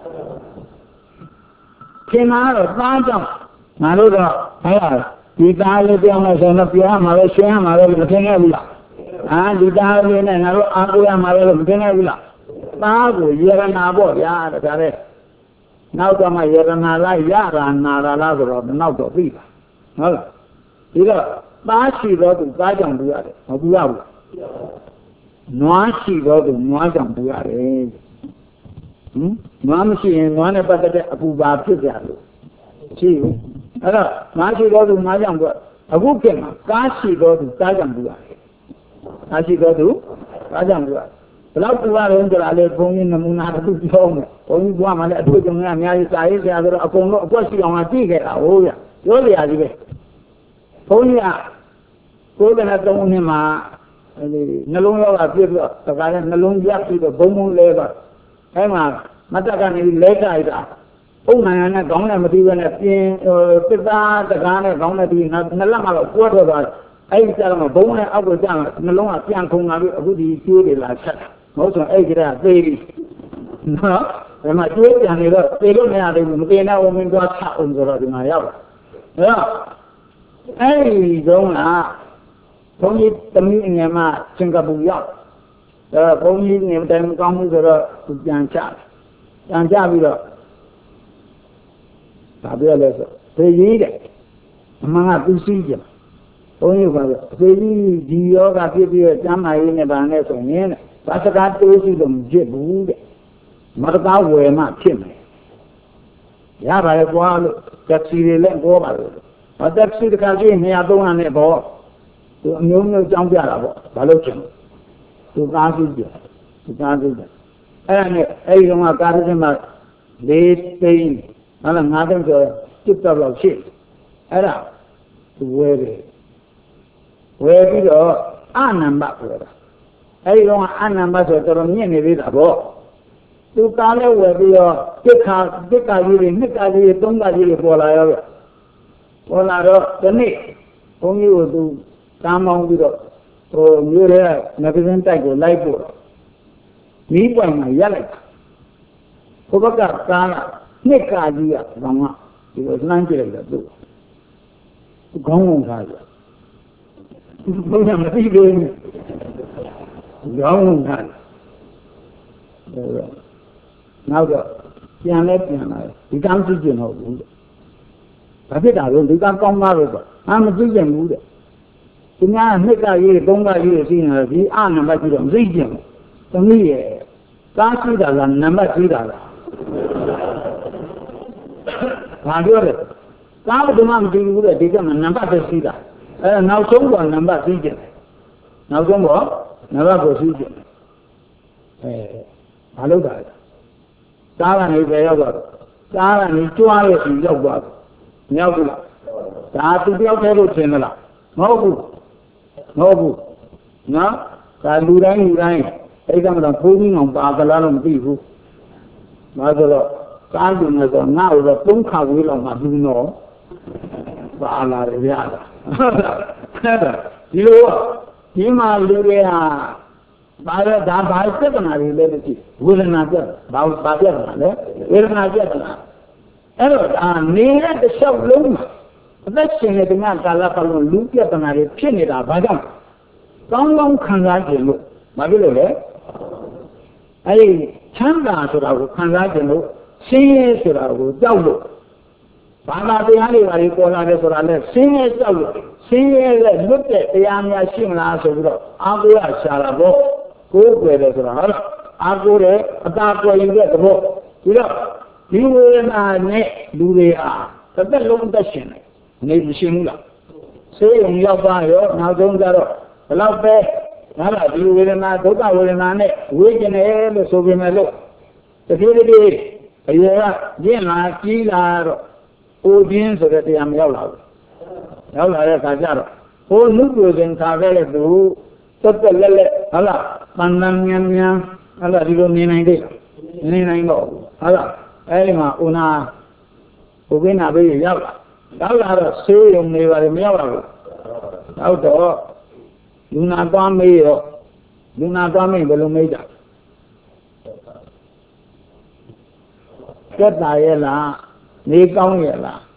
ခင်ဗျားတော့သားကြောင့်ငါတို့တော့ဟုတ်လားဒီသားလေးပြောင်းလို့ဆိုတော့ပြောရမှာပဲရှင်းရမှာပဲမထင်ခဲ့ဘူးလားအာဒီသားလေးနဲ့ငါတို့အားကိုးရမှာပဲလို့မထင်ခဲ့ဘူးလားသားကိုယရနာပေါ့ဗျာတခါလဲနောက်တော့မှယရနာလားရတာနာတာလားဆိုတော့နောက်တော့ပြီပါဟုတ်လားဒီတော့သားရှိတော့သူသားကြောင့်ပြရတယ်မပြရဘူးနွားရှိတော့သူနွားကြောင့်ပြရတယ်ဟင်နွားမရှိရင်နွားနဲ့ပတ်သက်တဲ့အပူပါဖြစ်ကြလို့ရှိဘူးအဲ့တော့နွားရှိတော့သူနွားကြောင့်ပြအခုပြင်မှာကားရှိတော့သူကားကြောင့်ပြရတယ်ကားရှိတော့သူကားကြောင့်ပြရတယ်ဘယ်တော့ပြရတယ်ဆိုတာလေဘုန်းကြီးနမူနာတစ်ခုပြောမယ်ဘုန်းကြီးကမှလည်းအတွေ့အကြုံကအများကြီးစာရေးဆရာဆိုတော့အကုန်လုံးအကွက်ရှိအောင်ကသိခဲ့တာဟုတ်ရပြောစရာကြီးပဲဘုန်းကြီးကကိုယ်ကလည်းသုံးနှစ်မှာအဲဒီနှလုံးရောဂါပြည့်ပြီးတော့တခါလဲနှလုံးရပ်ပြီးတော့ဘုံဘုံလဲတော့အဲမှာမတ်တက်ကနေလဲကြရတာအုံနိုင်ရနဲ့ခေါင်းနဲ့မသိဘဲနဲ့ပြင်းပစ်သားတကားနဲ့ခေါင်းနဲ့ပြီးနှလက်မှာတော့ကွဲထွက်သွားတယ်အဲဒီကျတော့ဘုံနဲ့အောက်ကိုကျတော့နှလုံးကပြန်ခုန်လာပြီးအခုဒီကျိုးတွေလာချက်မဟုတ်ဆိုအဲ့ဒီကသေးပြီနော်ဒါမှကျိုးပြန်နေတော့သေလို့မရသေးဘူးမသေနဲ့ဝင်ဝင်သွားချအောင်ဆိုတော့ဒီမှာရောက်လာအဲ့တော့အဲ့ဒီတုန်းကဘုန်းကြီးတမီးငယ်မှစင်ကာပူရောက်အဲဘုန်းကြီးနေတိုင်မကောင်းဘူးဆိုတော့သူပြန်ချပြန်ချပြီးတော့ဒါပြောလဲဆိုသေကြီးတဲ့အမှန်ကသူစီးကြဘုန်းကြီးကပြောသေကြီးဒီယောဂဖြစ်ပြီးတော့ကျမ်းမာရေးနဲ့ဗာနဲ့ဆိုရင်ဘာစကားတိုးစီလို့မဖြစ်ဘူးတဲ့မတကားဝယ်မှဖြစ်မယ်ရပါလေကွာလို့တက်စီတွေလည်းပေါ်ပါလို့အတက်စီတခါကြီးနေရာသုံးရနဲ့ပေါ့သူအမျိုးမျိုးကြောင်းပြတာပေါ့ဘာလို့ကျင်သူကားစီးပြသူကားစီးပြအဲ့ဒါနဲ့အဲ့ဒီတော့ကားစီးမှာလေးသိန်းဟာလားငါးသိန်းကျော်တစ်တော့လောက်ရှိအဲ့ဒါသူဝဲတယ်ဝဲပြီးတော့အနန္တပြောတာအဲ့ဒီတော့အနန္တဆိုတော့မြင့်နေသေးတာပေါ့သူကားလဲဝဲပြီးတော့တစ်ခါတစ်ခါကြီးတွေနှစ်ခါကြီးတွေသုံးခါကြီးတွေပေါ်လာရောပေါ်လာတော့ဒီနေ့ဘုန်းကြီးကိုသူကားမောင်းပြီးတော့ဟိုမျိုးရဲငါးပြင်းတိုက်ကိုလိုက်ပို့မီးပွင့်မှာရက်လိုက်ဘုဘကကားကနှစ်ခါကြီးကဘာမှဒီလိုလှမ်းကြည့်လိုက်တော့သူခေါင်းဝင်ထားတယ်ဘုရားမသိဘူးခေါင်းဝင်ထားတယ်နောက်တော့ပြန်လဲပြန်လာဒီကောင်းကြည့်ကျင်တော့ဘူးဘာဖြစ်တာလဲဒီကကောင်းသားလို့ဆိုအာမကြည့်ကြဘူးတဲ့ဒီများနှစ်ကကြီးသုံးကကြီးရှိနေတယ်ဒီအနံပါတ်ကြီးတော့မသိကြဘူးသမီးရဲ့ကားရှိတာကနံပါတ်ရှိတာလားဘာပြောလဲကားဘယ်မှမကြည့်ဘူးတဲ့ဒီကမှနံပါတ်ပဲရှိတာအဲနောက်ဆုံးကနံပါတ်ရှိကြတယ်နောက်ဆုံးတော့နံပါတ်ကိုရှိကြတယ်အဲဘာလို့တာလဲကားကနေပဲရောက်တော့ကားကနေကြွားလို့ရှိရောက်သွားတယ်မြောက်ဘူးလားဒါသူတယောက်တည်းလို့ထင်သလားမဟုတ်ဘူးဘူးနော်ဒါလူတိုင်းလူတိုင်းအဲ့ဒါမှတော့ဘုန်းကြီးအောင်ပါသလားတော့မသိဘူးဘာလို့လဲကားလူနဲ့ဆိုငါ့ကိုတော့သုံးခါဝေးလောက်မှလူတော့ပါလာရရတာဒီလိုဒီမှာလူတွေဟာဘာလဲဒါဘာပြဿနာတွေလဲမသိဝေဒနာပြဘာဘာပြဿနာလဲဝေဒနာပြဿနာအဲ့တော့ဒါနေတဲ့တစ်လျှောက်လုံးမှာအသက်ရှင်နေတဲ့ငါကာလပတ်လုံးလူပြဿနာတွေဖြစ်နေတာဘာကြောင့်ကောင်းကောင်းခံစားကြလို့မဖြစ်လို့လေအဲ့ဒီချမ်းသာဆိုတာကိုခံစားကြလို့ဆင်းရဲဆိုတာကိုကြောက်လို့ဘာသာတရားတွေပါလေပေါ်လာတယ်ဆိုတာလဲဆင်းရဲကြောက်လို့ဆင်းရဲတဲ့လွတ်တဲ့တရားများရှိမလားဆိုပြီးတော့အာကိုရရှာတာပေါ့ကိုယ်ွယ်တယ်ဆိုတာဟုတ်လားအာကိုရအတာကွယ်ယူတဲ့သဘောပြီးတော့ဒီဝေဒနာနဲ့လူတွေအားတစ်သက်လုံးသက်ရှင်တယ်နေမရှိဘူးလားဆေးရုံရောက်ပါရောနောက်ဆုံးကြတော့ဘယ်တော့ပဲငါကဒီဝေဒနာဒုက္ခဝေဒနာနဲ့ဝေကျင်တယ်လို့ဆိုပေမဲ့လို့တဖြည်းဖြည်းအရွယ်ကကျင့်လာကြီးလာတော့အိုခြင်းဆိုတဲ့တရားမရောက်လာဘူးရောက်လာတဲ့အခါကျတော့ဟိုလူတွေစဉ်ခါခဲ့တဲ့သူတက်တက်လက်လက်ဟုတ်လားပန်းတန်းမြန်မြန်ဟုတ်လားဒီလိုနေနိုင်တယ်နေနိုင်တော့ဟုတ်လားအဲဒီမှာဥနာဘုကိနာဘေးရောက်လာရောက်လာတော့ဆေးရုံနေပါတယ်မရောက်လာဘူးရောက်တော့လူနာသွားမေးတော့လူနာသွားမေးဘယ်လိုမေးကြကက်တာရဲ့လားနေကောင်းရဲ့လား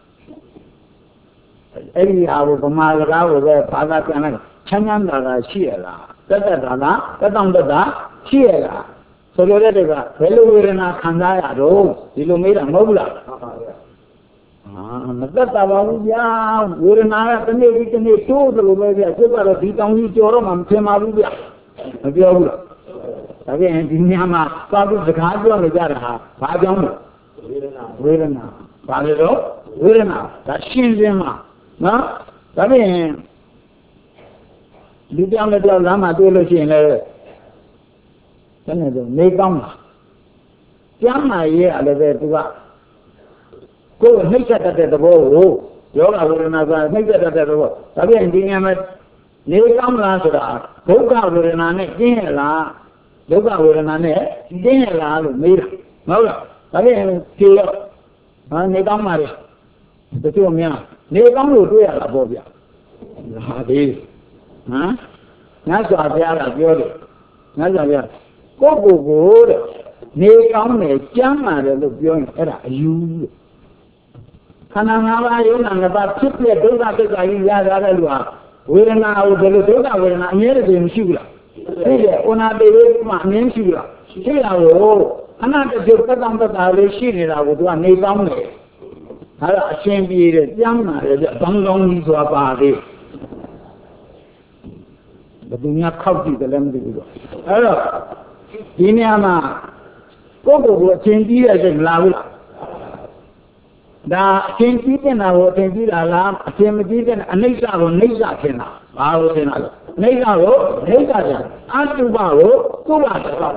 အဲ့ဒီဟာကိုဗမာစကားကိုပဲဘာသာပြန်လိုက်ချမ်းချမ်းသာသာရှိရလားတက်တက်တာလားတက်တောင့်တက်တာရှိရလားဆိုလိုတဲ့ကဘယ်လိုဝေဒနာခံစားရတော့ဒီလိုမေးတာမဟုတ်ဘူးလားအာမသက်တာပါဘူးဗျာဝေဒနာကတစ်နေ့ပြီးတစ်နေ့တိုးသလိုပဲဗျာစိတ်ကတော့ဒီတောင်ကြီးကြော်တော့မှမထင်ပါဘူးဗျာမပြောဘူးလားဒါပြန်ဒီညမှာသွားပြီးစကားပြောနေကြတာဟာဘာကြောင့်လဲဝေဒနာဝေဒနာဘာလဲတော့ဝေဒနာဒါရှင်းရှင်းမှာနော်ဒါပြန်လူကြောင့်လည်းတော့လမ်းမှာတွေ့လို့ရှိရင်လည်းဘယ်နဲ့တော့နေကောင်းလားကျမ်းမာရေးအဲ့လည်းပဲသူကကိုယ်နှိမ့်ဆက်တတ်တဲ့သဘောကိုယောဂဝေဒနာကနှိမ့်ဆက်တတ်တဲ့သဘောဒါပြန်ဒီညမှာနေကောင်းလားဆိုတာဒုက္ခဝေဒနာနဲ့ကျင်းရလားဒုက္ခဝေဒနာနဲ့ကျင်းရလားလို့မေးတာမဟုတ်လားဒါပြန်ဖြေတော့ဟာနေကောင်းပါလေတချို့များနေကောင်းလို့တွေ့ရတာပေါ့ဗျာဟာဒီဟမ်ငါစွာဘုရားကပြောတယ်ငါစွာဘုရားကိုယ့်ကိုယ်ကိုတဲ့နေကောင်းတယ်ကျမ်းမာတယ်လို့ပြောရင်အဲ့ဒါအယူလို့ခန္ဓာ၅ပါးယုံနာ၅ပါးဖြစ်တဲ့ဒုက္ခသစ္စာကြီးရတာတဲ့လူဟာဝေဒနာကိုဘယ်လိုဒုက္ခဝေဒနာအမြဲတည်းမရှိဘူးလားသိတယ်ဥနာတေဝမှာအမြဲရှိဘူးလားရှိတာကိုအနာတကျုပ်သက်တောင့်သက်တာလေးရှိနေတာကိုသူကနေကောင်းတယ်အဲ့ဒါအရှင်ပြေတယ်ကျမ်းမာတယ်ပြကောင်းကောင်းကြီးဆိုတာပါသေးဘယ်သူများခောက်ကြည့်တယ်လည်းမသိဘူးတော့အဲ့တော့ဒီနေရာမှာကိုယ့်ကိုယ်ကိုအချင်းကြီးရတဲ့မလားဘူးလားဒါအချင်းကြီးတဲ့နာကိုအချင်းကြီးတာလားအချင်းမကြီးတဲ့အနိစ္စကိုနိစ္စထင်တာဘာလို့ထင်တာလဲနိစ္စကိုနိစ္စထင်အတုပကိုကုပတပါ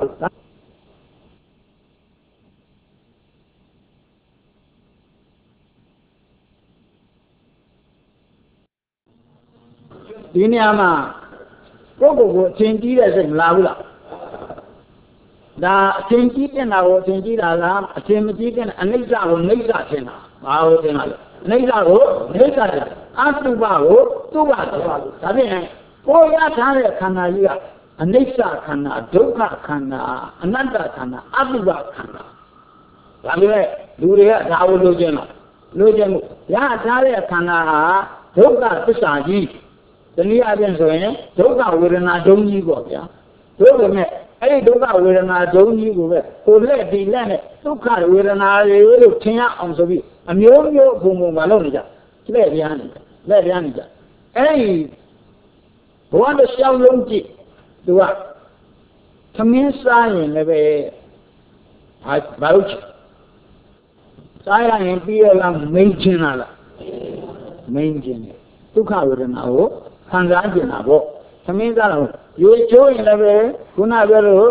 ဒီနေရာမှာကိုယ့်ကိုယ်ကိုအချင်းကြီးတဲ့စိတ်မလားဘူးလားဒါအချင်းကြီးတဲ့နာကိုအချင်းကြီးတာလားအချင်းမကြီးတဲ့အနိစ္စကိုနိစ္စထင်တာဘာလို့ထင်တာလဲအနိစ္စကိုနိစ္စထင်အတုပကိုတုပထင်ဒါဖြင့်ကိုယ်ရထားတဲ့ခန္ဓာကြီးကအနိစ္စခန္ဓာဒုက္ခခန္ဓာအနတ္တခန္ဓာအတုပခန္ဓာဒါပေမဲ့လူတွေကဒါကိုလိုချင်တာလိုချင်မှုရထားတဲ့ခန္ဓာဟာဒုက္ခသစ္စာကြီးတနည်းအားဖြင့်ဆိုရင်ဒုက္ခဝေဒနာဒုံကြီးပေါ့ဗျာတို့ကမဲ့အဲ့ဒီဒုက္ခဝေဒနာဒုံကြီးကိုပဲကိုလက်ဒီလက်နဲ့ဒုက္ခဝေဒနာတွေလို့ထင်ရအောင်ဆိုပြီးအမျိုးမျိုးဘုံဘုံမလုပ်နေကြလက်ပြားနေကြလက်ပြားနေကြအဲ့ဒီဘဝတစ်လျှောက်လုံးကြည့်သူကသမင်းစားရင်လည်းပဲဘာဘာလို့စားရရင်ပြီးရလားမိန်ချင်းလားမိန်ချင်းတယ်ဒုက္ခဝေဒနာကိုခံစားကျင်တာပေါ့သမင်းစားတော့ရေချိုးရင်လည်းပဲခုနပြောလို့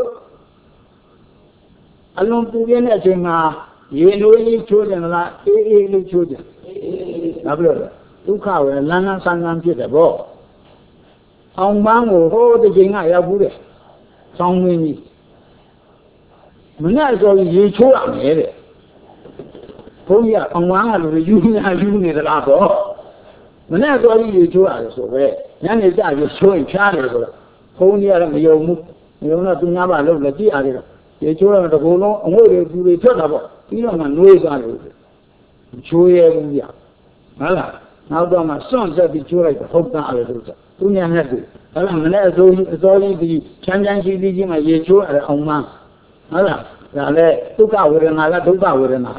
အလုံးပူပြင်းတဲ့အချိန်မှာရေလိုကြီးချိုးတယ်လားအေးအေးလေးချိုးတယ်ဘာဖြစ်လို့လဲဒုက္ခဝေဒနာလန်းလန်းဆန်းဆန်းဖြစ်တယ်ပေါ့ ông bán ngủ hô thì chỉ ngại ra bú đấy xong mình đi mình nói rồi gì chú làm thế đấy không biết ông bán là rồi du nhà du này là đó mình nói rồi gì chú làm rồi vậy nhà này ra rồi chú anh cha này rồi không biết là nhiều mu nhiều là tôi nhà bà lâu là gì à đấy vậy chú là cô nó ông ấy đi đi trước là bộ tí là mà nuôi ra rồi chú ấy cũng vậy là nào đó mà xong rồi thì chú ấy không ta rồi tôi nhà này đó là mình nói rồi rồi thì chán chán gì gì mà gì chú là ông mang đó là là lẽ tôi cao rồi nào là tôi cao rồi nào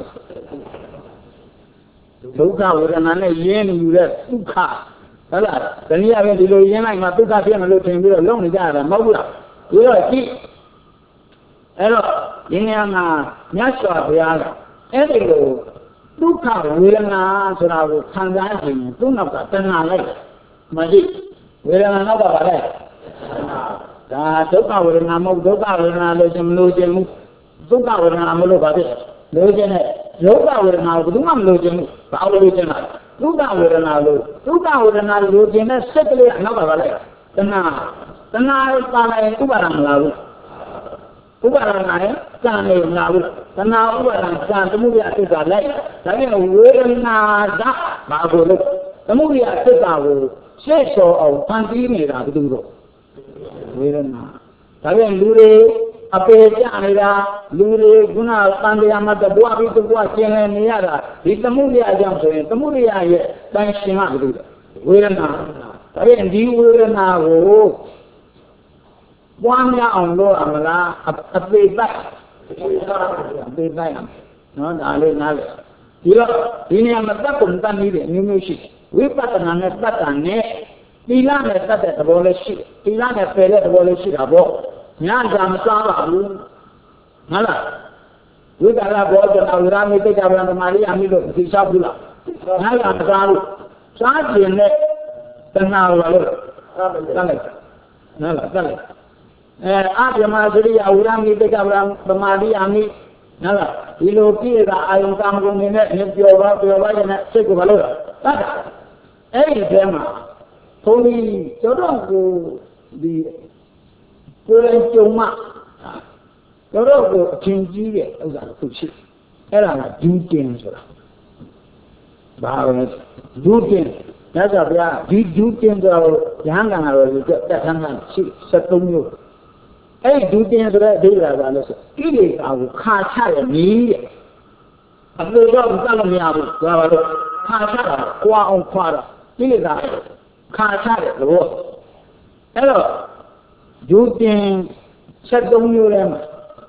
tôi cao rồi nào này yên như thế tôi cao đó là cái này là đi lối yên này mà tôi cao thì mà lối thêm bây giờ lông này ra là máu rồi rồi chịအဲ့တော့ဒီနေရာမှာမြတ်စွာဘုရားကအဲ့ဒီလိုဒုက္ခဝေဒနာဆိုတာကိုခံစားရင်သူ့နောက်ကတဏှာလိုက်မရှိဝေဒနာနောက်ကပါလေဒါဒုက္ခဝေဒနာမဟုတ်ဒုက္ခဝေဒနာလို့ရှင်မလို့ခြင်းဘူးဒုက္ခဝေဒနာမလို့ပါဖြစ်လို့ခြင်းနဲ့ဒုက္ခဝေဒနာကိုဘယ်သူမှမလို့ခြင်းဘူးဘာလို့လို့ခြင်းလဲဒုက္ခဝေဒနာလို့ဒုက္ခဝေဒနာလို့ခြင်းနဲ့စက်ကလေးအနောက်ကပါလေတဏှာတဏှာပါလိုက်ဥပါဒံမလားဘူးဥပါဒနာရဲ့ကံနေမလားဘူးတဏှာဥပါဒံကံသမုဒယအစ္ဆာလိုက်ဒါပြန်ဝေဒနာကဘာကိုလို့သမုဒယအစ္ဆာကိုရှေ့လျှော်အောင်ဖန်တီးနေတာဘယ်သူတို့ဝေဒနာဒါပြန်လူတွေအပေကြနေတာလူတွေခုနတန်တရားမှာတဘွားပြီးတဘွားကျင်လည်နေရတာဒီသမုဒယအကြောင်းဆိုရင်သမုဒယရဲ့တန်ရှင်ကဘယ်သူလဲဝေဒနာဒါပြန်ဒီဝေဒနာကိုပွားများအောင်လို့အမလားအပေတိုက်အပေတိုက်နော်ဒါလေးနားလေဒီတော့ဒီနေရာမှာတတ်ပုံတတ်နည်းတွေအမျိုးမျိုးရှိဝိပဿနာနဲ့တတ်တာနဲ့သီလနဲ့တတ်တဲ့သဘောလေးရှိသီလနဲ့ပယ်တဲ့သဘောလေးရှိတာပေါ့ညာကမစားပါဘူးဟုတ်လားဝိသလာဘောတဝရမိတိတ်ကဗံသမာရိယာမိလို့သိစားဘူးလားညာကမစားဘူးစားခြင်းနဲ့တဏှာလာလို့တတ်လိုက်နော်လားတတ်လိုက်အဲအပြမစရိယဝရမိတိတ်ကဗံသမာရိယာမိနော်လားဒီလိုပြည့်တာအာယုံကာမဂုဏ်တွေနဲ့ပျော်ပါပျော်ပါရဲ့နဲ့စိတ်ကိုမလို့တတ်တာအဲ့ဒီထဲမှာဘုန်းကြီးကျောတော့ကိုဒီကိုယ်ကြုံမှကျောတော့ကိုအချင်းကြီးတဲ့ဥစ္စာတစ်ခုရှိအဲ့ဒါကဒူးတင်ဆိုတာဘာလဲဒူးတင်မြတ်စွာဘုရားဒီဒူးတင်ဆိုတော့ရဟန်းကံတော်ကိုတက်ထမ်းထမ်းရှိစက်သုံးမျိုးအဲ့ဒီဒူးတင်ဆိုတဲ့အဓိပ္ပာယ်ကလည်းဆိုကိလေသာကိုခါချရမည်တဲ့အလိုတော့မတတ်လို့မရဘူးဒါပါလို့ခါချတာကွာအောင်ခွာတာကိလေသာခါချတဲ့သဘောအဲ့တော့ဒူးတင်ဆက်သုံးမျိုးထဲမှာ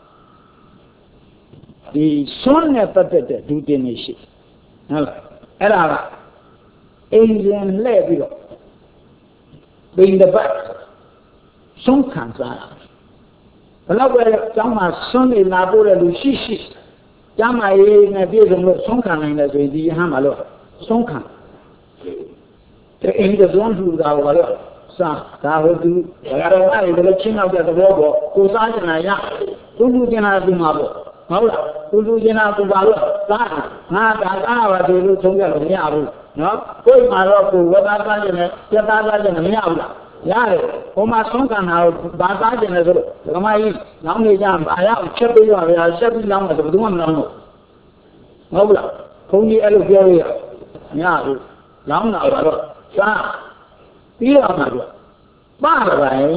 ဒီဆွမ်းနဲ့ပတ်သက်တဲ့ဒူးတင်နေရှိဟုတ်လားအဲ့ဒါကအင်းရင်လှည့်ပြီးတော့ဘိန္ဒပတ်ဆုံးခံစားတာဘယ်တော့ပဲကျောင်းမှာဆွမ်းနေလာပို့တဲ့လူရှိရှိကျောင်းမှာရေးနဲ့ပြည့်စုံလို့ဆုံးခံနိုင်တယ်ဆိုရင်ဒီဟမ်းမှာလို့ဆုံးခံတဲ့အင်းကသွန်းထူတာကိုလည်းစားဒါဟုတ်သူဒါကတော့အဲ့ဒီလိုချင်းနောက်တဲ့သဘောပေါ့ကိုစားချင်တာရသူလူချင်တာသူမှာပေါ့ဟုတ်လားသူလူချင်တာသူပါလို့စားငါဒါစားပါသူလို့သုံးကြလို့မရဘူးနော်ကိုယ်မှာတော့ကိုဝတ်သားစားချင်တယ်ပြတ်သားစားချင်တယ်မရဘူးလားရတယ်ဟိုမှာဆုံးခံတာကိုဘာစားချင်လဲဆိုတော့ဓမ္မကြီးလောင်းနေကြဘာရအောင်ချက်ပေးရပါဗျာချက်ပြီးလောင်းတယ်ဘယ်သူမှမလောင်းဘူးဟုတ်လားဘုန်းကြီးအဲ့လိုပြောရမရဘူးလောင်းတာတော့စားပြီးတော့မှတော့ပါရပိုင်း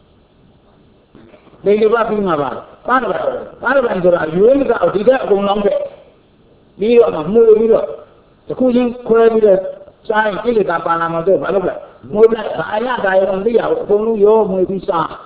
ဒီလိုပါပြီးမှပါပါရပိုင်းပါရပိုင်းဆိုတာရွေးကတော့ဒီကအကုန်လုံးပဲပြီးတော့မှမှုပြီးတော့တခုချင်းခွဲပြီးတော့စားရင်ကိလေသာပါလာမှတော့ဘာလုပ်လဲမွေးလိုက်ဘာရတာရောမသိရဘူးအကုန်လုံးရောမွေးပြီးစား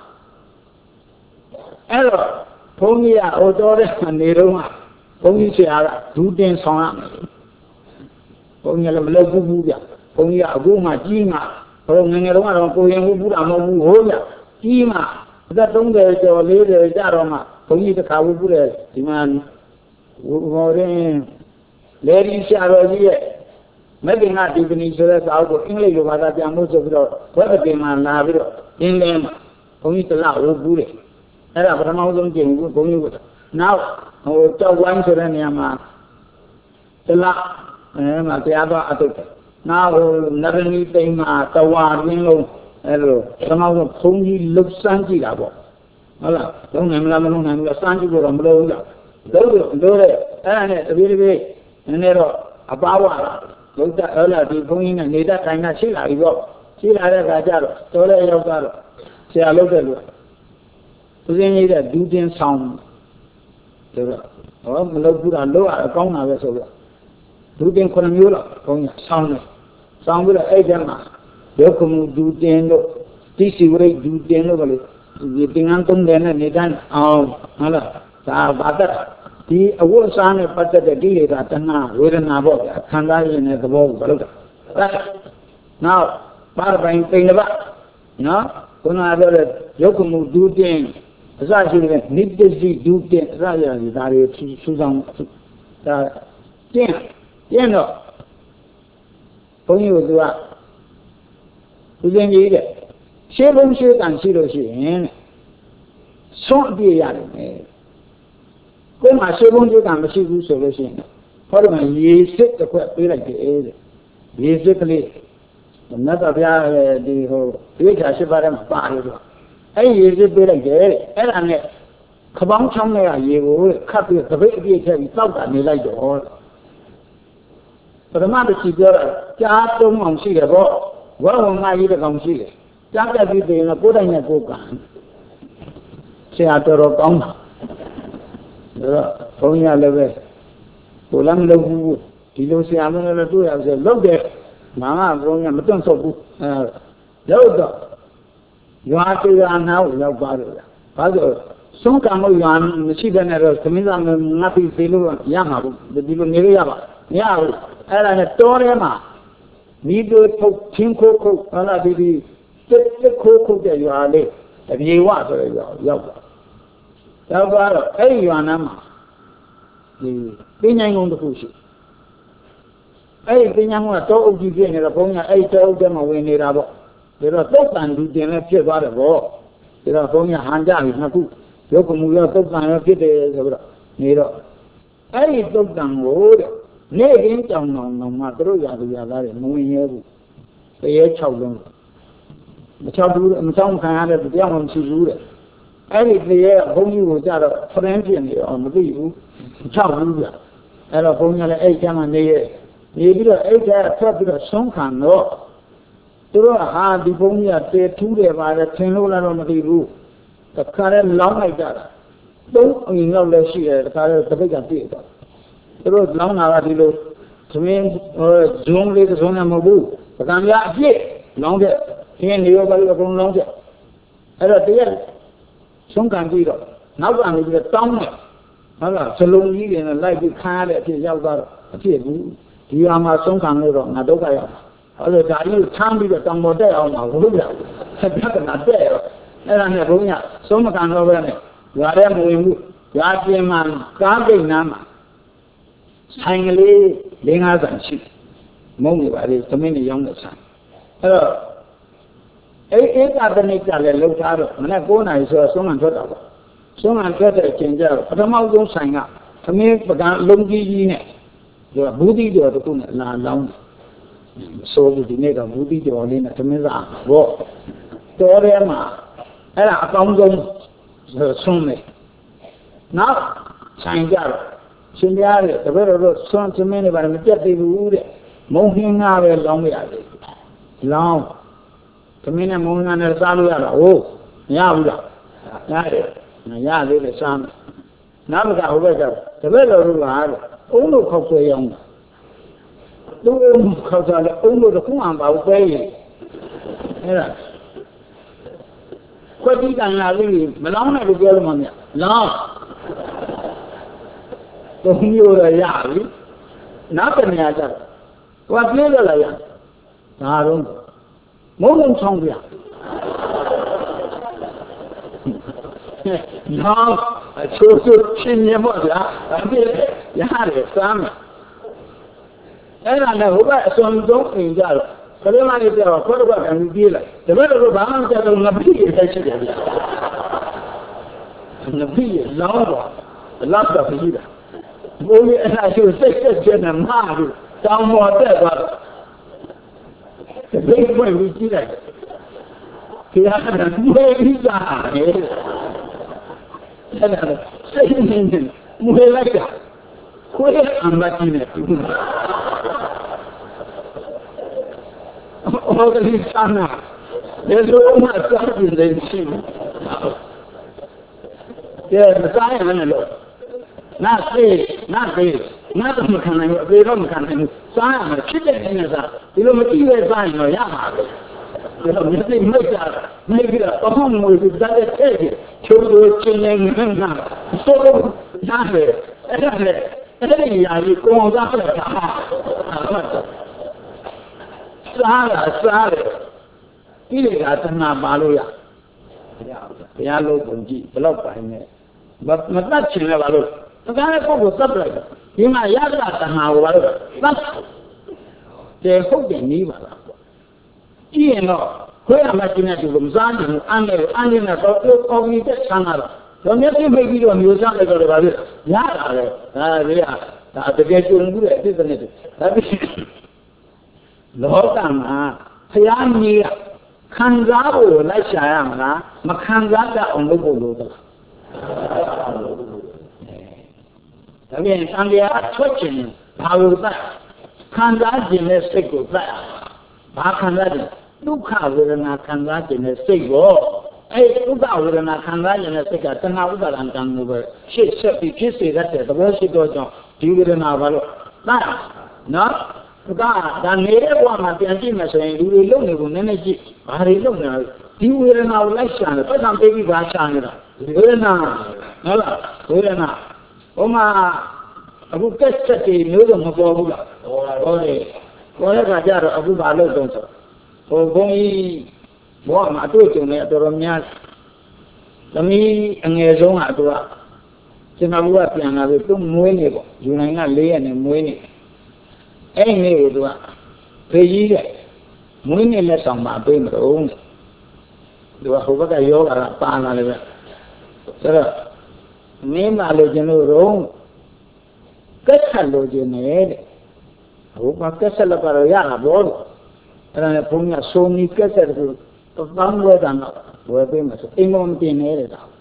အဲ့တော့ဘုန်းကြီးကဟိုတော်တဲ့နေတော့မှဘုန်းကြီးဆရာကဒူးတင်ဆောင်ရမယ်ဘုန်းကြီးလည်းမလုပ်ဘူးဘူးဗျဘုန်းကြီးကအခုမှကြီးမှဘုံငငယ်တော့ကတော့ကိုရင်ဘူးဘူးတာမဟုတ်ဘူးဟိုးဗျကြီးမှအသက်သုံးဆယ်ကျော်လေးဆယ်ကြာတော့မှဘုန်းကြီးတစ်ခါဘူးဘူးတယ်ဒီမှာဟိုရင်လေဒီဆရာတော်ကြီးရဲ့မဂ္ဂင်္ဂဒီပနီဆိုတဲ့စာအုပ်ကိုအင်္ဂလိပ်လိုဘာသာပြန်လို့ဆိုပြီးတော့ဘွဲ့ပင်မှာလာပြီးတော့ရင်းလင်းမှာဘုန်းကြီးတလားဟုတ်ဘူးတယ်အဲ့ဒါပထမဆုံးကျင့်ဘူးဘုန်းကြီးကနောက်ဟိုကြောက်ဝိုင်းဆိုတဲ့နေရာမှာတလားအဲမှာတရားတော်အထုတ်တယ်နောက်ဟိုနရဏီတိမ်မှာတဝါရင်းလုံး Hello, somehow the pony looks sandy about. Allah, don't have a long and sandy go on below. Do it, and it really way, and there are a power. Look at Allah, the going and need that kind of Sheila. You go, Sheila, Rajaro, Tola Yogaro. Say, I look at you. So they need a duty sound. Oh, look good and low, a corner vessel. Duty Conamula, going sound. Sound with a agama. Yokum do dendo, this is great do dendo. The thing Anton then and Nidan, oh, Allah, Bata. The awards on a part of the deal that now, we're in about Kandayan at the wall. Now, Parabang thing about, no, Kuna Yokum do den, as I should need this do den, Raya, Susan, Jen, Jen, Pony was what. We didn't need it. Seven shit and zero shit. So be a when my seven you can see this solution. What am ye sit the quite like the air? Basically, another the whole which I should buy them a I use it like the air, and I met Kabang Chong, you will copy the baby without that me like the all. But the mother she got just don't want to see the ball. Well, my little council, just every day in a good and a good gun. Say, I thought of Gong. Only I love it. Pulam Logu, you say, I'm going to do it. I said, look there. Mamma, going a mutton so good. Yoga. You are to run now, your father. Father, some come on, the Shiban errors, the Mizam, Napi Silu, Yama, the Dilu Niriaba. Yeah, and a Torema. Need to put Tinko, Allah, the cocoa that you are late. If you want to yoga. Yoga, hey, you are Nama. The Pinyang on the push. Hey, Pinyang, I told you, and upon I told them away near Rabo. There are two times you didn't get out of war. There are only a hand down, Naku. Yokomu, two times you get near. Hey, took down road. Nay, don't know no matter Yadu, moving here. The children. The child and some kind of the young to do it. I did the air only was out of French on the view. Child, and a pony eight young and the air. You did eight air popular song can no. Through a hard the pony at the two day by the ten on the roof. The current long like that. Don't you know less year, the car of the bigger theatre. The road long hour below. To me, or Zoom later on a mobile. But I'm not yet. Longer. He and you about the longer. At a dear. Some can be now I'm with the tongue. Allah, so long in a life you can't let his yoga. You are my son can live on Nadoka. Other than you can't be the tongue more there on our room. Not there. And I'm going out. Some can over it. You are there moving. You are the man. Can't be Nama. Sangly, Lingas and sheep. Money, but it's the many younger son. Hello. Eight other nature looked out. When I go now, I saw someone got out. Someone got a change out. But I'm out don't sign up. To me, but I'm lonely in it. You are booty to the Kuna long. So the nigger booty to all in a Tamiza. Walk. Torema. And I found them so many. Now, sign out. Shindiari, the very road, son to many, but I'm getting the wood. Moving out a long way. Long. To me, I'm moving on a Saluala. Oh, Yabuda. Yah, little son. Now, the very road, only cocoa young. The woman comes on the only the Kuman about way. What did I leave? Malona to get on you. Long. Don't you a yard? Nothing matter. What little I am? I don't know. More song. No, I chose to chin your mother. I did. Yard, Sam. And I know what some don't in that. But then I did a photograph and be like the better of bounds that will not be actually. And the bee is long. The last of the leader. Only and I should say that General Marvel down more there, but the big point we did it. ဒီဟာကမွေးပြီးသားအဲ့ဒါစိတ်နေနေမွေးလိုက်တာကိုယ်အမှတ်ကြီးနေပြီဟောကလေးစမ်းနာဒီလိုမှစားကြည့်နေရှိတယ်ကဲမစားရနဲ့လို့နားသေးနားသေးနားတော့မခံနိုင်ဘူးအပေတော့မခံနိုင်ဘူးစားရမယ်ဖြစ်တဲ့နေစားဒီလိုမကြည့်ပဲစားရင်တော့ရမှာပဲဒီလိုမျက်စိမိတ်တာမိပြီးတော့အဖေမွေပြီးသားတဲ့တဲ့ချိုးလို့ချင်းနေနေတာဆိုတော့နားလေအဲ့ဒါလေအဲ့ဒီຢာကြီးကိုအောင်စားလိုက်တာစားတာစားတယ်ဒီလေကသနာပါလို့ရဘုရားလို့ပုံကြည့်ဘယ်တော့ပိုင်းနဲ့မမတတ်ချင်လည်းပါလို့တကားတဲ့ပုဂ္ဂိုလ်သတ်လိုက်ဒီမှာရတာသနာကိုပါလို့သတ်တယ်ဟုတ်တယ်နီးပါလားကြည့်ရင်တော့ခွေးအမကျင်းတဲ့သူကမစားနိုင်ဘူးအမ်းတယ်အမ်းနေတာတော့အော်ပြီးတဲ့ဆန်းလာတော့တော့မျက်စိမိတ်ပြီးတော့မျိုးစားလိုက်တော့ပါပြီရတာလေဒါလေးကဒါတကယ်ကြုံမှုတဲ့အဖြစ်နဲ့ဒါပြီးလောကမှာဖျားကြီးခံစားဖို့လိုက်ရှာရမလားမခံစားတတ်အောင်လုပ်ဖို့လိုတယ်ဒါပြန်သံဃာထွက်ခြင်းဘာလို့တတ်ခံစားခြင်းနဲ့စိတ်ကိုတတ်ရဘာခံစားတယ်ဒုက္ခဝေဒနာခံစားခြင်းနဲ့စိတ်ကိုအဲဒုက္ခဝေဒနာခံစားခြင်းနဲ့စိတ်ကတဏှာဥပါဒံကံကိုပဲရှေ့ဆက်ပြီးဖြစ်စေတတ်တဲ့သဘောရှိတော့ကြောင့်ဒီဝေဒနာဘာလို့တတ်နော်ဒါဒါနေတဲ့ဘဝမှာပြန်ကြည့်မယ်ဆိုရင်လူတွေလုံနေကုန်နည်းနည်းကြည့်ဘာတွေလုံနေလဲဒီဝေဒနာကိုလိုက်ရှာတယ်ပတ်စံပေးပြီးဘာရှာနေတာဝေဒနာဟုတ်လားဝေဒနာဟိုမှာအခုကက်ဆက်တွေမျိုးစုံမပေါ်ဘူးလားပေါ်တယ်ပေါ်တဲ့ခါကျတော့အခုဘာလို့တုံးဆိုဟိုဘုန်းကြီးဘဝမှာအတွေ့အကြုံနဲ့အတော်များသမီးအငယ်ဆုံးကသူကကျွန်တော်ကပြန်လာပြီးသူ့မွေးနေပေါ့ယူနိုင်က၄ရက်နဲ့မွေးနေအဲ့ဒီနေ့ကသူကဖေကြီးတဲ့မွေးနေ့လက်ဆောင်ပါပေးမလို့သူကဟိုဘက်ကယောဂါကပါလာတယ်ပဲဆိုတော့မင်းမလို့ကျွန်တော်တို့ကက်ဆက်လို့ခြင်းနဲ့တဲ့ဟိုကကက်ဆက်လောက်ကတော့ရတာဘောလို့အဲ့ဒါနဲ့ဘုန်းကြီးကဆိုမီကက်ဆက်တခုတောင်းဝဲတာတော့ဝယ်ပေးမယ်ဆိုအိမ်မောင်တင်နေတဲ့တာ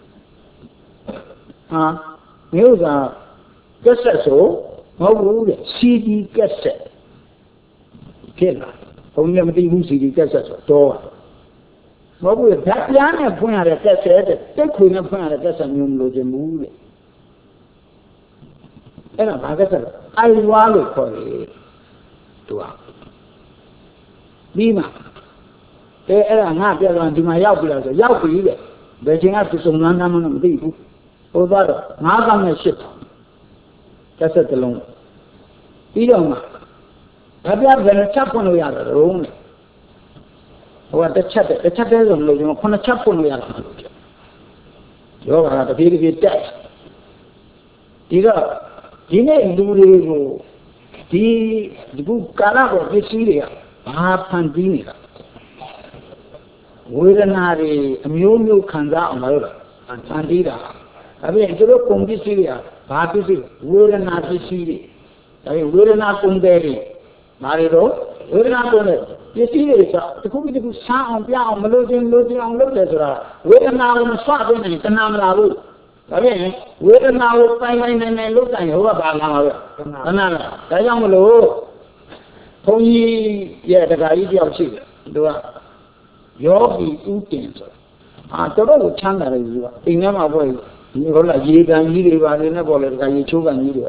ဟာမျိုးကကက်ဆက်ဆိုမဟုတ်ဘူးတဲ့ စီ ဒီ ကက်ဆက်ဖြစ်လာဘုန်းကြီးမသိဘူး စီ ဒီ ကက်ဆက်ဆိုတော့မဟုတ်ဘူးဓာတ်ပြားနဲ့ဖွင့်ရတဲ့ကက်ဆက်တဲ့တက်ခွေနဲ့ဖွင့်ရတဲ့ကက်ဆက်မျိုးမလို့ခြင်းဘူးတဲ့အဲ့ဒါဘာကက်ဆက်လဲအိုင်ဝါလို့ခေါ်တယ်သူကပြီးမှအဲအဲ့ဒါငါပြောတော့ဒီမှာရောက်ပြီလားဆိုရောက်ပြီတဲ့ဘယ်ချိန်ကစုံစမ်းသားမှမသိဘူးဟိုသွားတော့ငါးကောင်းနဲ့ရှစ်ထောင်ကက်ဆက်တစ်လုံးပြီးတော့မှဒါပြဘယ်နှချက်ဖွင့်လို့ရတာတုံးလဲဟိုကတစ်ချက်တစ်ချက်တည်းဆိုလို့ကျွန်တော်ခုနှစ်ချက်ဖွင့်လို့ရတာလို့ပြောယောဂါကတပြေးတပြေးတက်ဒီတော့ဒီနေ့လူတွေကိုဒီဒီကုကာလပေါ်ပစ္စည်းတွေကဘာဖန်တီးနေတာဝေဒနာတွေအမျိုးမျိုးခံစားအောင်လို့ဖန်တီးတာဒါပြင်သူတို့ကုန်ပစ္စည်းတွေကဘာပစ္စည်းဝေဒနာပစ္စည်းတွေဒါပြင်ဝေဒနာကုန်တယ်တွေဘာတွေတော့ဝေဒနာကုန်တယ်ပစ္စည်းတွေဆိုတခုပြီးတခုဆန်းအောင်ပြအောင်မလို့ခြင်းလို့ခြင်းအောင်လုပ်တယ်ဆိုတာဝေဒနာကိုမဆွတ်ပေးနိုင်တဏှာမလာဘူးဒါပြင်ဝေဒနာကိုပိုင်းပိုင်းနိုင်နိုင်လုပ်တိုင်းဟိုကဘာလာမှာပဲတဏှာလားဒါကြောင့်မလို့ဘုန်းကြီးရဲ့တခါကြီးတယောက်ရှိတယ်သူကယောဂီဥတင်ဆိုအာတော်တော်ကိုချမ်းသာတယ်သူကအိမ်ထဲမှာပေါ့ဒီဟိုလာရေကန်ကြီးတွေပါနေနဲ့ပေါ့လေတခါရေချိုးကန်ကြီးတွေ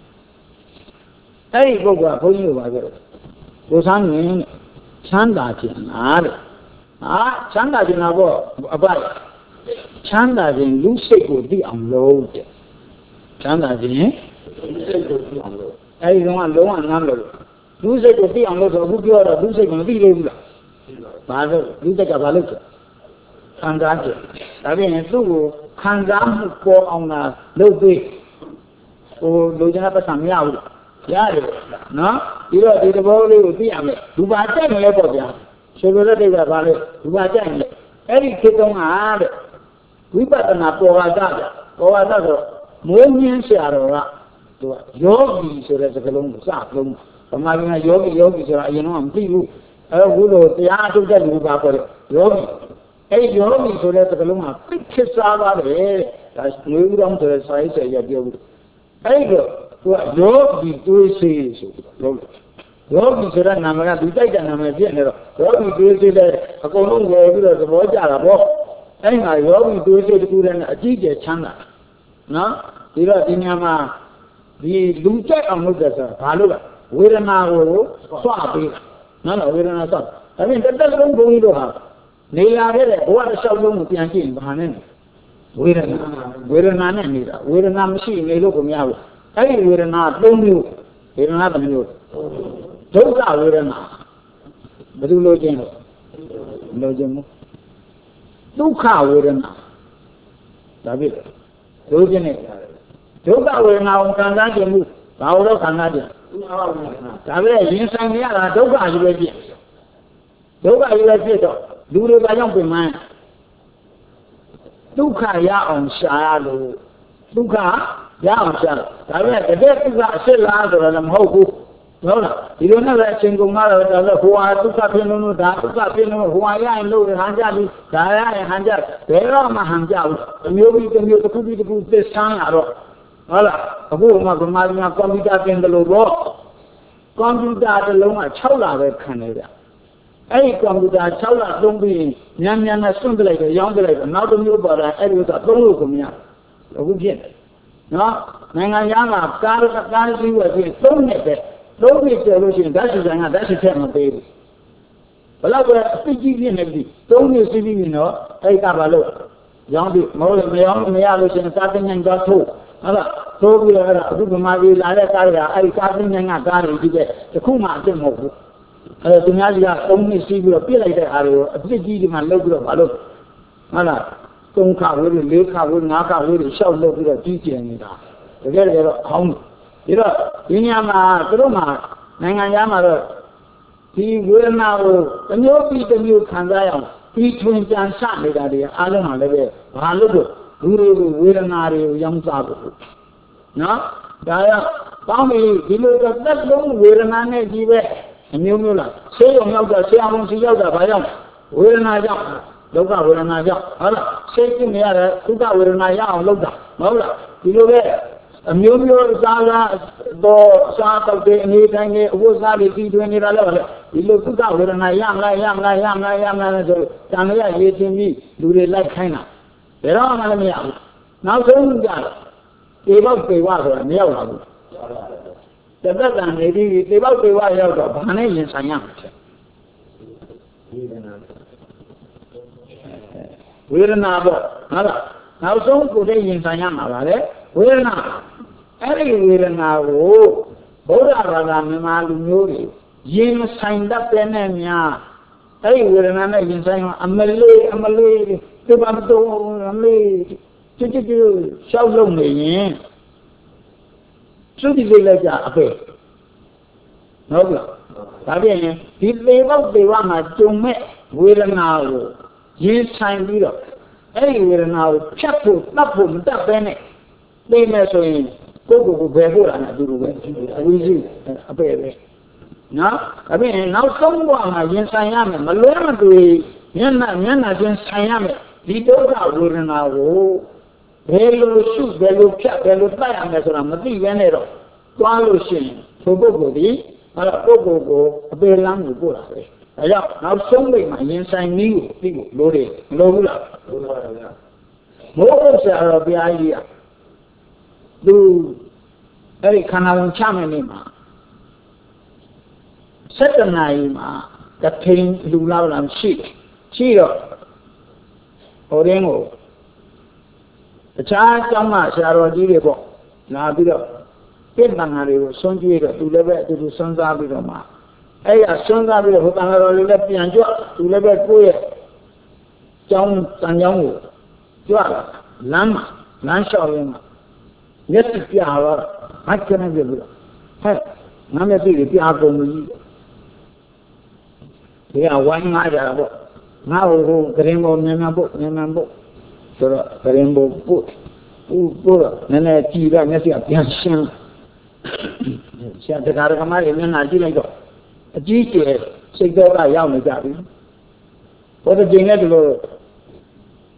အဲ့ဒီပုဂ္ဂိုလ်ကဘုန်းကြီးကိုပါပြောတယ်ကိုဆန်းနေချမ်းသာခြင်းလားတဲ့ဟာချမ်းသာခြင်းလားပေါ့အပချမ်းသာခြင်းလူစိတ်ကိုသိအောင်လုပ်တဲ့ချမ်းသာခြင်းလူစိတ်ကိုသိအောင်လုပ်အဲ့ဒီတော့ကလုံးဝနားမလို့လူစိတ်ကိုသိအောင်လုပ်ဆိုအခုပြောတော့လူစိတ်ကမသိသေးဘူးလားဘာလို့လူစိတ်ကဘာလို့ဆိုခံစားကြဒါပြင်သူ့ကိုခံစားမှုပေါ်အောင်လားလုပ်ပေးဟိုလူကျင်တဲ့ပတ်စံမရဘူးရတယ်နော်ပြီးတော့ဒီသဘောလေးကိုသိရမယ်လူပါကြိုက်မလဲပေါ့ဗျာဆိုလိုတဲ့တိတ်ကဘာလဲလူပါကြိုက်မလဲအဲ့ဒီခေတ်တုန်းကတဲ့ဝိပဿနာပေါ်လာကြတယ်ပေါ်လာတော့မိုးမြင်းဆရာတော်ကသူကယောဂီဆိုတဲ့စကားလုံးကိုစလုံးဗမာပြည်ကယောဂီယောဂီဆိုတာအရင်တော့မသိဘူးအဲခုလိုတရားထုတ်တဲ့လူပါပေါ်တယ်ယောဂီအဲ့ယောဂီဆိုတဲ့စကားလုံးကပိတ်ခစ်စားပါတယ်ဒါငွေဥတော်ဆိုတဲ့စာရေးဆရာပြောဘူးအဲ့တော့သူကယောဂီတွေးစေဆိုလို့ယောဂီဆိုတဲ့နာမကဒီတိုက်တဲ့နာမပြည့်နေတော့ယောဂီတွေးစေတဲ့အကုန်လုံးဝယ်ပြီးတော့သဘောကျတာပေါ့အဲ့မှာယောဂီတွေးစေတခုတည်းနဲ့အကြီးကျယ်ချမ်းသာနော်ဒီတော့ဒီညမှာဒီလူကြိုက်အောင်လုပ်တယ်ဆိုတာဘာလို့လဲဝေဒနာကိုဆွပေးနော်နော်ဝေဒနာဆွဒါဖြင့်တက်တက်လုံးဘုန်းကြီးတို့ဟာနေလာခဲ့တဲ့ဘဝတစ်လျှောက်လုံးကိုပြန်ကြည့်ရင်ဘာနဲ့ဝေဒနာဝေဒနာနဲ့နေတာဝေဒနာမရှိနေလို့ကိုမရဘူးအဲ့ဒီဝေဒနာသုံးမျိုးဝေဒနာတစ်မျိုးဒုက္ခဝေဒနာဘယ်လိုလို့ချင်းလို့လို့ချင်းမို့ဒုက္ခဝေဒနာဒါဖြစ်တယ်ဒုချင်းနဲ့ဒုက္ခဝေဒနာကိုခံစားကြမှုဘာလို့ခံစားကြဒါပဲရင်ဆိုင်ရတာဒုက္ခကြီးပဲဖြစ်ဒုက္ခကြီးပဲဖြစ်တော့လူတွေဘာကြောင့်ပြင်မှန်းဒုက္ခရအောင်ရှာရလို့ဒုက္ခရအောင်ရှာဒါပဲတကယ်ဒုက္ခအစ်လားဆိုတော့လည်းမဟုတ်ဘူးဟုတ်လားဒီလိုနဲ့ပဲအချိန်ကုန်တော့ဒါလည်းဟိုဟာဒုက္ခဖြစ်လို့လို့ဒါဒုက္ခဖြစ်လို့ဟိုဟာရရင်လို့ဟန်ကြပြီဒါရရင်ဟန်ကြဘယ်တော့မှဟန်ကြဘူးမျိုးပြီးတစ်မျိုးတစ်ခုပြီးတစ်ခုသစ္စာရတော့ဟုတ်လားအခုမှဗမာပြည်မှာကွန်ပျူတာပြင်တယ်လို့ပေါ့ကွန်ပျူတာတစ်လုံးက၆လပဲခံနေကြအဲ့ဒီကွန်ပျူတာ၆လသုံးပြီးညံညံနဲ့စွန့်ပလိုက်တော့ရောင်းပလိုက်တော့နောက်တစ်မျိုးပေါ်လာအဲ့ဒီဥစ္စာသုံးလို့ကိုမရအခုဖြစ်တယ်နော်နိုင်ငံသားကကားကားစီးဝယ်ပြီးသုံးနှစ်ပဲသုံးနှစ်ကျော်လို့ရှိရင်ဓာတ်စီဆိုင်ကဓာတ်စီထက်မပေးဘူးဘလောက်ပဲအသိကြီးဖြစ်နေပြီသုံးနှစ်စီးပြီးတော့အဲ့ကဘာလို့ရောင်းပြီးမဟုတ်လို့မရောင်းမရလို့ရှိရင်ကားတင်ញတော့ထိုးဟုတ်လားထိုးပြီးတော့အဲ့ဒါအခုဗမာပြည်လာတဲ့ကားကအဲ့ဒီကားတင်ញကကားတွေကြီးပဲတခုမှအစ်မဟုတ်ဘူးအဲသူများကြီးကသုံးနှစ်စီးပြီးတော့ပြစ်လိုက်တဲ့အားတွေကိုအပြစ်ကြီးတွေမှလှုပ်ပြီးတော့မလုပ်ဟုတ်လားသုံးခါဝေးလေးခါဝေးငါးခါဝေးတွေရှောက်လုပ်ပြီးတော့ကြီးကျယ်နေတာတကယ်တကယ်တော့အောင်းဒီတော့ဒီညမှာသူတို့မှာနိုင်ငံသားမှာတော့ဒီဝေဒနာကိုတစ်မျိုးပြီးတစ်မျိုးခံစားရအောင်ပြီးထွင်ကြံစနေတာတွေအားလုံးဟာလည်းပဲဘာလို့လို့လူတွေကိုဝေဒနာတွေကိုရောင်းစားဖို့နော်ဒါရကောင်းပြီဒီလိုတော့သက်လုံးဝေဒနာနဲ့ကြီးပဲအမျိုးမျိုးလားဆေးရုံရောက်တာဆရာဝန်စီရောက်တာဘာကြောင့်ဝေဒနာကြောင့်ဒုက္ခဝေဒနာကြောင့်ဟုတ်လားဆေးကြည့်နေရတဲ့ဒုက္ခဝေဒနာရအောင်လုပ်တာမဟုတ်လားဒီလိုပဲအမျိုးမျိုးစားစားတော့စားတော့တဲ့အနေတိုင်းနဲ့အဝတ်စားတွေပြီးတွင်နေတာလည်းဒီလိုဒုက္ခဝေဒနာရမလားရမလားရမလားရမလားဆိုတန်ရရေးတင်ပြီးလူတွေလိုက်ခိုင်းတာဘယ်တော့မှလည်းမရဘူးနောက်ဆုံးကြတော့ဒီဘောက်ပေဝဆိုတာမရောက်လာဘူးတသက်တန်နေပြီးဒီဘောက်ပေဝရောက်တော့ဘာနဲ့ရင်ဆိုင်ရမှာလဲဝေဒနာပေါ့ဟုတ်လားနောက်ဆုံးကိုယ်တည်းရင်ဆိုင်ရမှာပါလေဝေဒနာအဲ့ဒီဝေဒနာကိုဗုဒ္ဓဘာသာမြန်မာလူမျိုးတွေရင်ဆိုင်တတ်တဲ့နဲ့များအဲ့ဒီဝေဒနာနဲ့ရင်ဆိုင်အမလေးအမလေးဒီဘာတော့အမလေးချစ်ချစ်ချစ်ရှောက်လုံးနေရင်သူဒီလေးလိုက်ကြအဖေဟုတ်လားဒါပြင်ဒီလေဘောက်တွေဝမှာကြုံမဲ့ဝေဒနာကိုရင်ဆိုင်ပြီးတော့အဲ့ဒီဝေဒနာကိုဖြတ်ဖို့တတ်ဖို့မတတ်ဘဲနဲ့သိမယ်ဆိုရင်ကိုယ့်ကိုယ်ကိုဘယ်ဖို့လာနဲ့အတူတူပဲအဝိဇ္ဇအပေပဲနော်ဒါပြင်နောက်ဆုံးဘဝမှာရင်ဆိုင်ရမယ်မလွဲမသွေမျက်နှာမျက်နှာချင်းဆိုင်ရမယ်ဒီဒုက္ခဝေဒနာကိုဘယ်လိုရှုဘယ်လိုဖြတ်ဘယ်လိုတတ်ရမယ်ဆိုတာမသိဘဲနဲ့တော့သွားလို့ရှိရင်သို့ပုဂ္ဂိုလ်ဒီအဲ့တော့ပုဂ္ဂိုလ်ကိုအပေလမ်းကိုပို့တာပဲဒါကြောင့်နောက်ဆုံးပိတ်မှာရင်ဆိုင်နည်းကိုသိဖို့လိုတယ်မလိုဘူးလားလိုပါပါဗျာမိုးဥစ္စာတော်ဘုရားကြီးကသူအဲ့ဒီခန္ဓာဝင်ချမယ်နေမှာစက်တနာရီမှာတထိန်လူလာလာရှိရှိတော့ဟိုရင်းကိုတခြားကျောင်းကဆရာတော်ကြီးတွေပေါ့လာပြီးတော့ပြင့်တန်ဃာတွေကိုဆွံ့ကြည့်တော့သူလည်းပဲအတူတူဆွံ့စားပြီးတော့မှအဲ့ရဆွံ့စားပြီးတော့ဟိုတန်ဃာတော်တွေလည်းပြန်ကြွသူလည်းပဲကိုယ့်ရဲ့ကျောင်းတန်ကျောင်းကိုကြွလာလမ်းမှာလမ်းလျှောက်ရင်းမှာမျက်စိပြတော့မတ်ကနေပြပြီးတော့ဟဲ့ငါမျက်စိတွေပြကုန်ပြီဒီကဝိုင်းငါကြတာပေါ့ငါ့ကိုဂရင်ပေါ်မြန်မြန်ပို့မြန်မြန်ပို့ဆိုတော့ဂရင်ပေါ်ပို့ဦးပို့တော့နည်းနည်းကြည့်တော့မျက်စိကပြန်ရှင်းဆရာတရားဓမ္မတွေမျက်နှာကြည့်လိုက်တော့အကြီးကျယ်စိတ်တော်ကရောက်နေကြပြီဘုရားကျင်တဲ့ဒီလို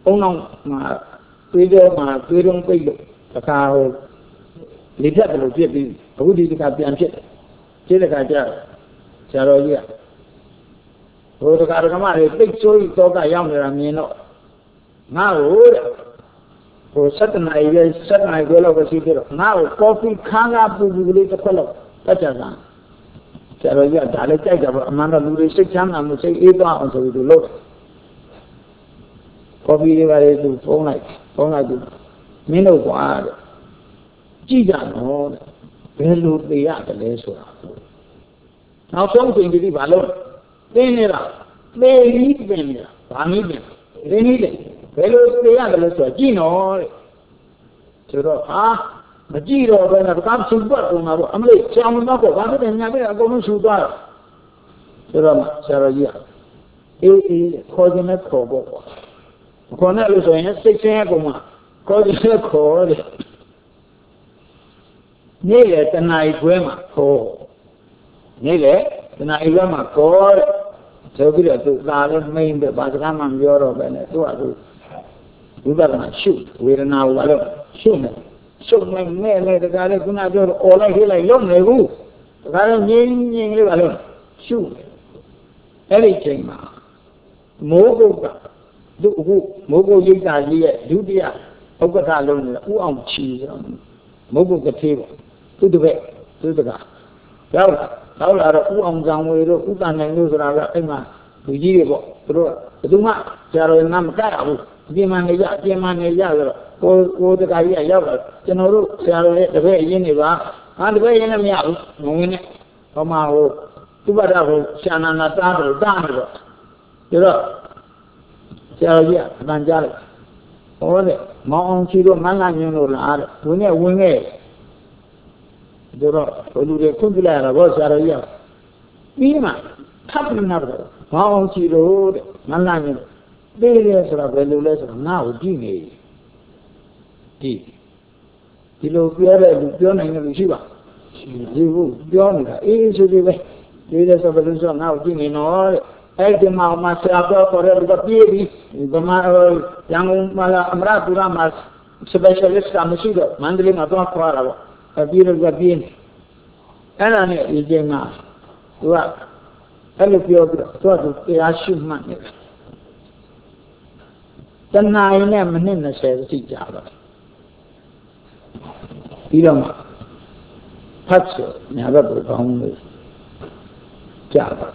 ông nông mà tuy đâu mà tuy đông bây giờ tất cả lý thuyết là chuyện gì cũng đi cả tiền chết chết là cả cha cha rồi gì rồi tất cả các bạn thì tích xôi to cả nhau để làm gì nó nào rồi sát này về sát này gọi là cái gì đó nào coffee khang áp bù bù đi tất cả tất cả cả cha rồi gì đã lấy chạy cả mà nó lười sức chán làm một cái ít đó ông rồi được luôn coffee đi vào từ phong này phong này từ miếng đâu quá chi ra nó về lụt đi à cái đấy rồi nào xong chuyện gì đi vào luôn đây này là đây ít bên này bán ít bên đây này đấy về lụt đi à cái đấy rồi chi nó chứ đó à mà chi rồi bên này các sụp bớt rồi mà ông lấy xong nó có các cái nhà cái nào cũng sụp bớt chứ đó mà sao rồi gì ê ê khó gì nó khó bộ khó này là rồi nhá xích xe của mà khó gì nó khó đấyนี่แหละตนายกวยมาโคนี่แหละตนายกวยมาโคဆိုပြီးတော့သူလာလို့မိန်ပဲဘာစကားမှမပြောတော့ပဲနဲ့သူကသူဝိပဿနာရှုဝေဒနာကိုလည်းရှုနေရှုနေနဲ့လည်းတခါလေခုနပြောတော့អော်လိုက်ခေးလိုက်လုံးနေဘူးတခါတော့ငြင်းငြင်းလေးပါလို့ရှုအဲ့ဒီချိန်မှာမိုးကုတ်ကသူ့အခုမိုးကုတ်ရိပ်သာကြီးရဲ့ဒုတိယဥက္ကဋ္ဌလုံးနေဥအောင်ချီမိုးကုတ်ကသေးပေါ့သူတပည့်သူတကားရောက်လာရောက်လာတော့ဥအောင်ဆောင်ဝေတို့ဥတန်နိုင်လို့ဆိုတာကအဲ့မှာလူကြီးတွေပေါ့သူတို့ဘယ်သူမှဆရာတော်ကမတက်ဘူးအပြင်မှာနေကြအပြင်မှာနေကြဆိုတော့ကိုကိုတကားကြီးကရောက်လာကျွန်တော်တို့ဆရာတော်ရဲ့တပည့်အရင်နေပါဟာတပည့်ရင်လည်းမရဘူးငုံဝင်နေဟောမှာဟိုသူ့ဘတ်ဟိုရှာနာနာတားတယ်တားတယ်ပေါ့ဒါတော့ဆရာတော်ကြီးကအတန်ကြားလိုက်ဟောတဲ့မောင်အောင်ချီတို့မန်းလာညွန်းလို့လားတဲ့ဝင်ခဲ့ဝင်ခဲ့ဒါတော့ဘယ်လိုလဲခွင့်ပြလိုက်ရတာဘောဆရာတော်ကြီးကပြီးမှထပ်ပြီးနောက်တော့မောင်အောင်ချီတို့တဲ့မန်းလာညွန်းပေးတယ်ဆိုတော့ဘယ်လိုလဲဆိုတော့ငါ့ကိုကြည့်နေဒီဒီလိုပြောတဲ့လူပြောနိုင်တဲ့လူရှိပါရှိဘူးပြောနေတာအေးအေးဆိုပြီးပဲဒီလိုဆိုဘယ်လိုဆိုငါ့ကိုကြည့်နေတော့တဲ့အဲ့ဒီမှာမဆရာတော်ခေါ်တဲ့လူကပြေးပြီးဗမာရန်ကုန်မှာအမရပူရမှာ specialist ကမရှိတော့မန္တလေးမှာတော့ခေါ်ရတာပေါ့အပြေးလို့ကပြေးနေအဲ့ဒါနဲ့ဒီချိန်မှာသူကအဲ့လိုပြောပြီးတော့သူကတရားရှိမှတ်နေတယ်တဏှာရင်နဲ့မိနစ်၂၀သိကြတော့ပြီးတော့မှဖတ်ဆိုညာဘက်ကိုကောင်းလို့ကြာတော့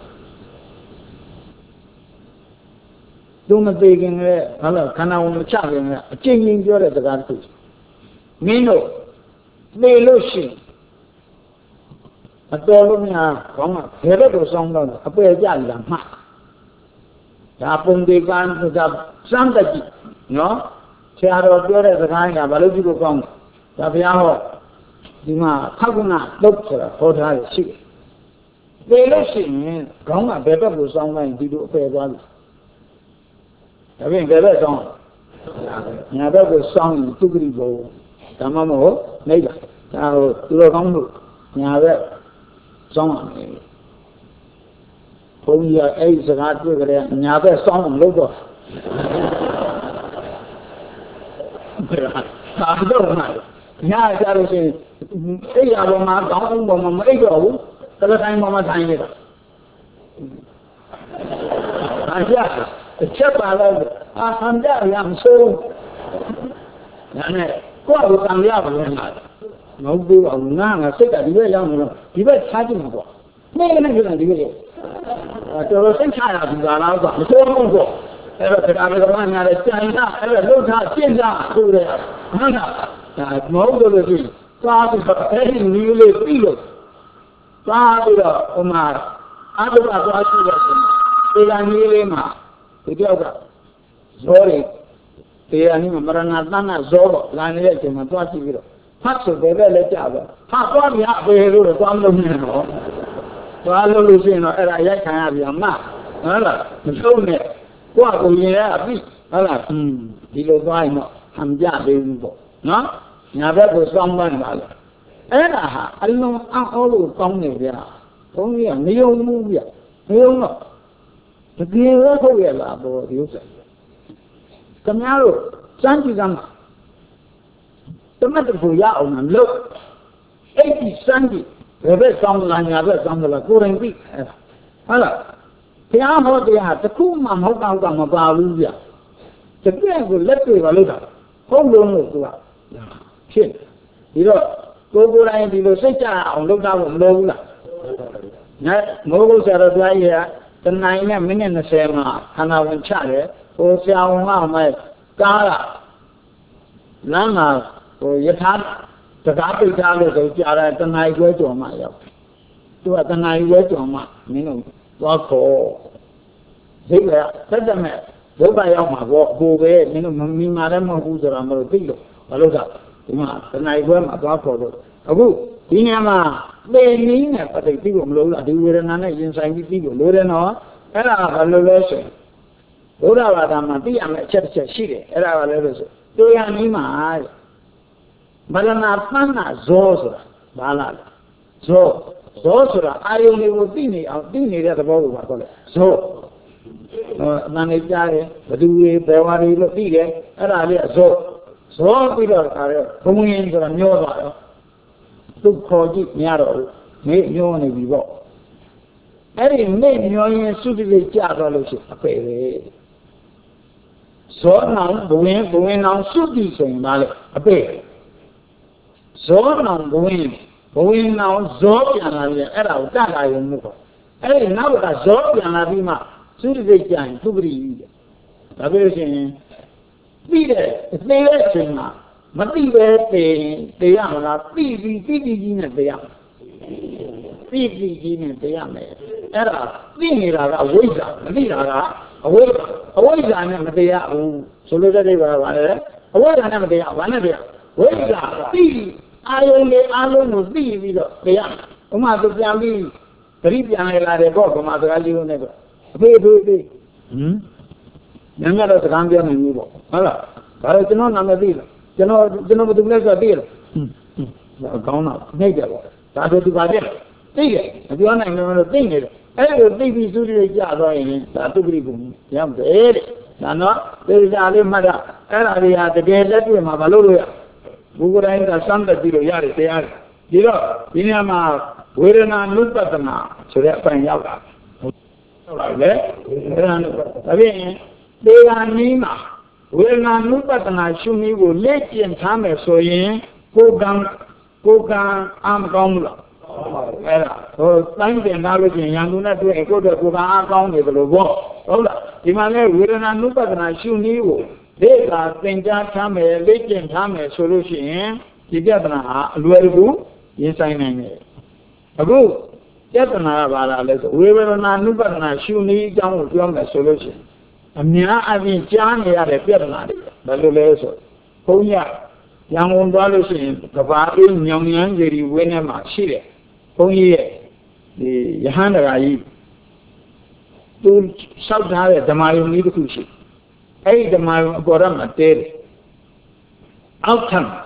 သူမသေးခင်ကလည်းဟာလို့ခန္ဓာဝင်မချခင်ကအကျဉ်းချင်းပြောတဲ့စကားတစ်ခုမင်းတို့သေလို့ရှိရင်အတော်လုံးများခေါင်းကဘယ်တော့ဆောင်းတော့အပယ်ကြလာမှဒါပုံဒီကံကစမ်းတကြည့်နော်ဆရာတော်ပြောတဲ့စကားကဘာလို့ဒီလိုကောင်းလဲဒါဘုရားဟောဒီမှာခောက်ကနာလုပ်ဆိုတာဟောထားရရှိတယ်သေလို့ရှိရင်ခေါင်းကဘယ်ဘက်ကိုဆောင်းလိုက်ဒီလိုအပယ်သွားတယ်ဒါပြင်ဘယ်ဘက်ဆောင်းညာဘက်ကိုဆောင်းရင်သူကတိဘောဓမ္မမဟုတ်နေပါဒါဟိုသူတော်ကောင်းလို့ညာဘက်ဆောင်းရတယ်ဘုန်းကြီးကအဲ့ဒီစကားတွေ့ကြတယ်ညာဘက်ဆောင်းအောင်လုပ်တော့ဘယ်ဟာသာတော့မှာညာကြလို့ရှိရင်အဲ့ရပေါ်မှာကောင်းအောင်ပေါ်မှာမအိပ်တော့ဘူးတလတိုင်းပေါ်မှာထိုင်နေတာအားရအချက်ပါတော့အာဟန်ကြရမ်းဆိုးဒါနဲ့ကိုယ့်ကိုယ်ကံရပါလို့ငါမဟုတ်ဘူးအောင်ငါငါစိတ်ကဒီဘက်ရောက်နေတော့ဒီဘက်ချားကြည့်မှာပေါ့နေနေကြတယ်ဒီဘက်လေတော်တော်စိတ်ချရပြီလားတော့မဆိုးဘူးပေါ့အဲ့တော့တရားတော်ကများတယ်ကြံတာအဲ့တော့လှုပ်ထားရှင်းတာဆိုတယ်ဟုတ်လားဒါမဟုတ်လို့လို့ပြီးသွားပြီးတော့အဲ့ဒီနီးလေးပြီးလို့သွားပြီးတော့ဟိုမှာအာသုဘသွားကြည့်တော့ဒီကနီးလေးမှာဒီတယောက်ကဇောတွေတရားနည်းမှာမရဏသနာဇောတော့လာနေတဲ့အချိန်မှာသွားကြည့်ပြီးတော့ဖတ်ဆိုပဲလည်းကြာပဲဟာသွားမြအပေလို့တော့သွားမလို့နေတော့သွားလို့လို့ရှိရင်တော့အဲ့ဒါရိုက်ခံရပြန်မှဟုတ်လားမဆုံးနဲ့ကိုယ့်ကိုမြင်ရအပြီဟုတ်လားอืมဒီလိုသွားရင်တော့ဟန်ပြသေးဘူးပေါ့နော်ညာဘက်ကိုစောင်းပန်းပါလို့အဲ့ဒါဟာအလုံးအောလို့ကောင်းနေဗျာဘုန်းကြီးကမယုံဘူးဗျမယုံတော့တကယ်တော့ဟုတ်ရဲ့လားပေါ့ဒီဥစ္စာ Camaro, Sanji Gama. The matter for Yao and look. Eighty Sanji, the best on the line, the best on the Lagoon week. Hello. The armor they have the cool mum, how come about Lucia. The grand will let me a little. Hold on to us. Shit. You know, go go line below such a look down on Lola. Moguls are a here, the nine minutes the same, and I went chat, or say, oh, my Gala. Lana, or Yatan, the Gapi Gala, the night way to my up. To at the night way to my, you know, walk or. They were, let them have. Go by my walk, go away, you know, me, madam, who's a number of people. I look up. The night way my walk for it. A good, Inama, they mean it, but they people load, I do with another inside the people, load and all, and I have a little. Load out of my tea, I'm a church sheet, and I have a little. Do you need my eyes? But I'm not fun as Zosra, Balad. So, Zosra, I only would be out dinner at the bottom. So, Nanitari, the Dewey, Bewari, Lotige, and I so. So, we are coming into a new life. To call it Yarrow, make you only be walk. Every name you in suitably charged a pay. So now, going, going on Suki saying, a pay. So now, going, going now, Zopian, and out that I will move. Every now that Zopian Abima, suitably giant to breathe. A version. Be there, it's there, saying now. But be there, they are not fifty, fifty in the young. Fifty in the young. Era, we are a wizard, we are a wizard, and they are so that they were a wizard, and they are one of them. Wizard, fifty, I only alone be with the young. Uma the family, Caribbean, I let go from other value never. Baby, hmm? Younger as a Gambian and you. Hello, but I don't know the You know, you know the pleasure deal. Gone up, major. That's what you got there. Take it. If you want to think it, every baby to the job in that to be boom. Yam the air. Nana, there is a mother, and I had the day that we have a lawyer. Who would end the son that you are, they are. You know, Inama, we're not look at them now. So that's fine. Yaga. Again, they are Nima. We're not look at an Ashumi will let you and Tammy so in, go down, go down, I'm gone. So, thank you, knowledge in Yanguna to a good go down with the wall. Oh, Imane, we're not look at an Ashumi. They are things that Tammy, let you and Tammy solution, you get an Lueru, yes, I know. A good, get an Arabala, we will not look at an Ashumi down with your solution. Amina, I mean, Jan, he had a Piernari, the Luleso. Oh, yeah, young one dollars in the Vati, young young lady, Winema, Chile. Oh, yeah, the Yahanai. To South Hare, the Mayo Nidukushi. Hey, the Mayo Gorama, there. Outcome.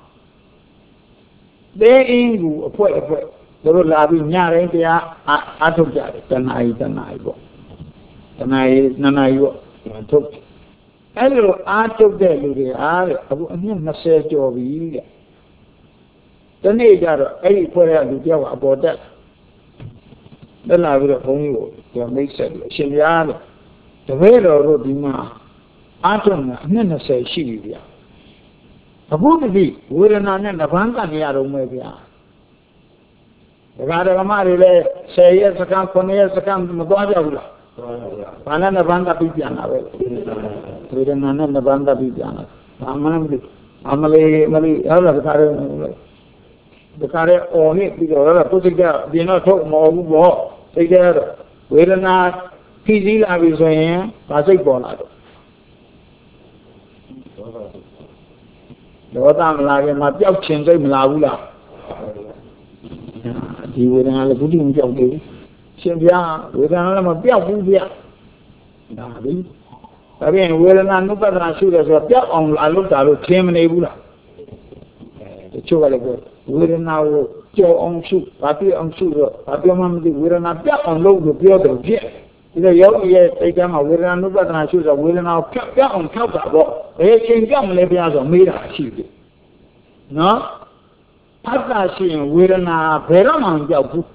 They in you, a poet, a poet. The Labi Nyare, they are out of that, the night, the night. Nanai, Nanai, took. Hello, I took the Lady, I must say to you. The neighbor, any prayer to tell about that. Then I will phone you to make sense. Shiliana, the Vero Rodima, Anton, Nana say Shilia. A good be, we're not in the Vanga near maybe. The Radamari say yes, I come from years, I come to Magoja. Banana Banda Pipiana. We didn't know the Banda Pipiana. Amali, Mali, other the carrier on it because put it there, do not talk more. Take care. We did not P Z Lavis in Pasik Bonado. The Otam Lag and my job change in Lavula. He would have a good job. Simbia, we don't have a Pia. Again, we're not no better than shooters or Pia on I looked at Chem and Ebula. The Chocolate. We're now Joe on shoot, Papi on shoot, Papi on the we're not Pia on low the Pia. ဒီလိုယောဂီရဲ့စိတ်ထဲမှာဝေဒနာနုပဒနာရှုဆိုဝေဒနာကိုဖြတ်ပြအောင်ဖြောက်တာပေါ့ဘယ်ချိန်ကြောက်မလဲဘုရားဆိုမေးတာရှိတယ်နော်ဖတ်တာရှိရင်ဝေဒနာဘယ်တော့မှမပြောက်ဘူး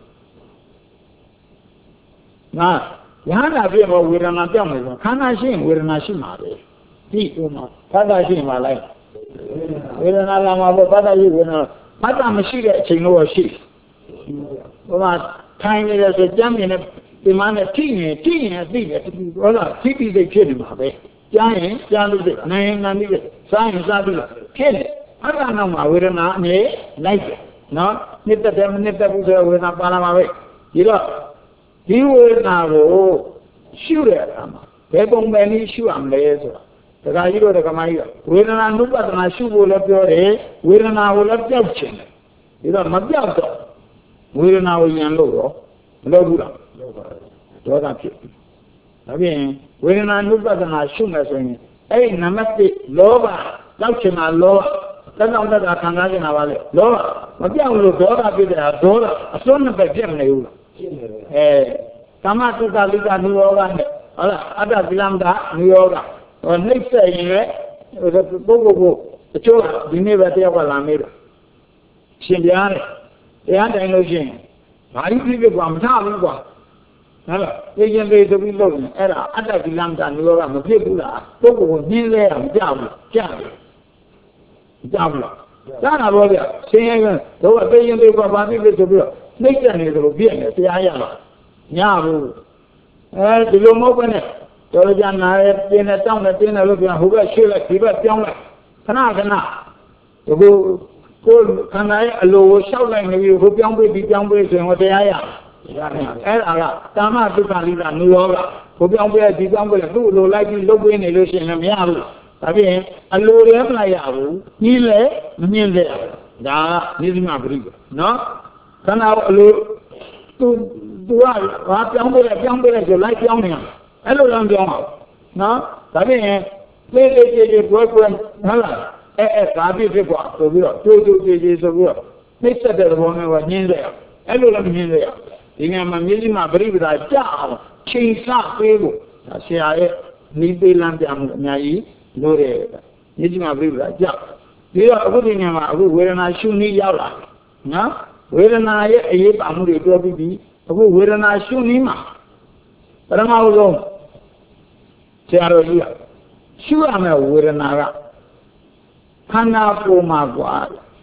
ငါရဟန္တာပြည့်ပေါ်ဝေဒနာပြောက်မယ်ဆိုခန္ဓာရှိရင်ဝေဒနာရှိမှာပဲဒီဥမှာဖတ်တာရှိရင်မလိုက်ဝေဒနာလာမှာပေါ့ဖတ်တာရှိဝေဒနာဖတ်တာမရှိတဲ့အချိန်တော့ရှိဟိုမှာထိုင်နေတယ်ဆိုကြမ်းမြင်တဲ့ဒီမှာနဲ့ထိရင်ထိရင်အသိတယ်ဟုတ်လားထိပြီးသိဖြစ်နေမှာပဲကြားရင်ကြားလို့သိနိုင်ရင်နိုင်ပြီးစားရင်စားပြီးဖြစ်နေအဲ့ဒါနောက်မှာဝေဒနာအနေလိုက်တယ်နော်နှစ်သက်တယ်မနှစ်သက်ဘူးဆိုတော့ဝေဒနာပါလာမှာပဲဒီတော့ဒီဝေဒနာကိုရှုတဲ့အခါမှာဘယ်ပုံပဲနည်းရှုရမလဲဆိုတာဒကာကြီးတို့ဒကာမကြီးတို့ဝေဒနာနုပဒနာရှုဖို့လည်းပြောတယ်ဝေဒနာကိုလည်းပြောက်ချင်တယ်ဒီတော့မပြောက်တော့ဝေဒနာကိုညံလို့တော့မလုပ်ဘူးလားဒေါသဖြစ်ပြီဒါပြင်ဝေဒနာနုပဒနာရှုမယ်ဆိုရင်အဲ့ဒီနံပါတ်တစ်လောဘတောက်ချင်တာလောဘတက်တော့တက်တာခံစားချင်တာပါလေလောဘမပြောက်လို့ဒေါသဖြစ်တဲ့ဟာဒေါသအစွန်းနှစ်ပဲပြတ်မနေဘူးလားဖြစ်နေတယ်အဲသမတုတ္တလိကနုယောဂနဲ့ဟုတ်လားအတ္တသီလမတာနုယောဂဟိုနှိမ့်ဆက်ရင်လည်းပုဂ္ဂိုလ်ကိုအချို့ဒီနေ့ပဲတယောက်ကလာမေးတော့ရှင်ပြားတယ်တရားတိုင်းလို့ရှိရင်ဘာကြီးဖြစ်ဖြစ်ကွာမထဘူးကွာဟုတ်လားသိရင်သေးတပြီးလို့အဲ့ဒါအတ္တကိလမ်တာနုရောကမဖြစ်ဘူးလားပုဂ္ဂိုလ်ကိုနှင်းလဲရမကြဘူးကြားတယ်ကြားဘူးလားကြားတာပေါ့ဗျဆင်းရဲကတော့သိရင်သေးကွာဘာဖြစ်ဖြစ်ဆိုပြီးတော့နှိမ့်တယ်နေသလိုပြည့်နေတရားရမှာညဘူးအဲဒီလိုမဟုတ်ဘဲနဲ့တော်ကြနာရဲ့ပြင်းနဲ့တောင်းနဲ့တင်းတယ်လို့ပြောဟိုဘက်ရှေ့လိုက်ဒီဘက်ပြောင်းလိုက်ခဏခဏဒီကိုကိုခန္ဓာရဲ့အလိုကိုလျှောက်လိုက်နေပြီးဟိုပြောင်းပေးပြီးပြောင်းပေးဆိုရင်ဟိုတရားရအဲ့ဒါကကာမတုခလိကနုရောဂဟိုပြောင်းပေးဒီပြောင်းပေးသူ့အလိုလိုက်ပြီးလုပ်ပေးနေလို့ရှိရင်မရဘူးဒါပြင်အလိုရဲမလိုက်ရဘူးကြီးလေမမြင်လေဒါနိစ္စမပရိနော်ခန္ဓာကိုအလိုသူသူကဘာပြောင်းပေးလဲပြောင်းပေးလဲဆိုလိုက်ပြောင်းနေရအဲ့လိုတော့ပြောင်းအောင်နော်ဒါပြင်လေးလေးကြီးကြီးပွဲပွဲဟုတ်လားအဲအဲဒါပြဖြစ်กว่าဆိုပြီးတော့တူတူကြီးကြီးဆိုပြီးတော့နှိမ့်ဆက်တဲ့သဘောမျိုးကညင်းရအောင်အဲ့လိုလည်းမညင်းရအောင်ဒီညမှာမြင်းကြီးမှာပရိပဒါကြအောင်ချိန်ဆပေးဖို့ဒါဆရာရဲ့နီးပေးလမ်းပြမှုအများကြီးလို့တဲ့မြင်းကြီးမှာပရိပဒါကြပြီးတော့အခုဒီညမှာအခုဝေဒနာရှုနည်းရောက်လာနော်ဝေဒနာရဲ့အရေးပါမှုတွေပြောပြီးပြီအခုဝေဒနာရှုနည်းမှာပထမဆုံးဆရာတော်ကြီးကရှုရမယ်ဝေဒနာကခန္ဓာကိုယ်မှာกว่า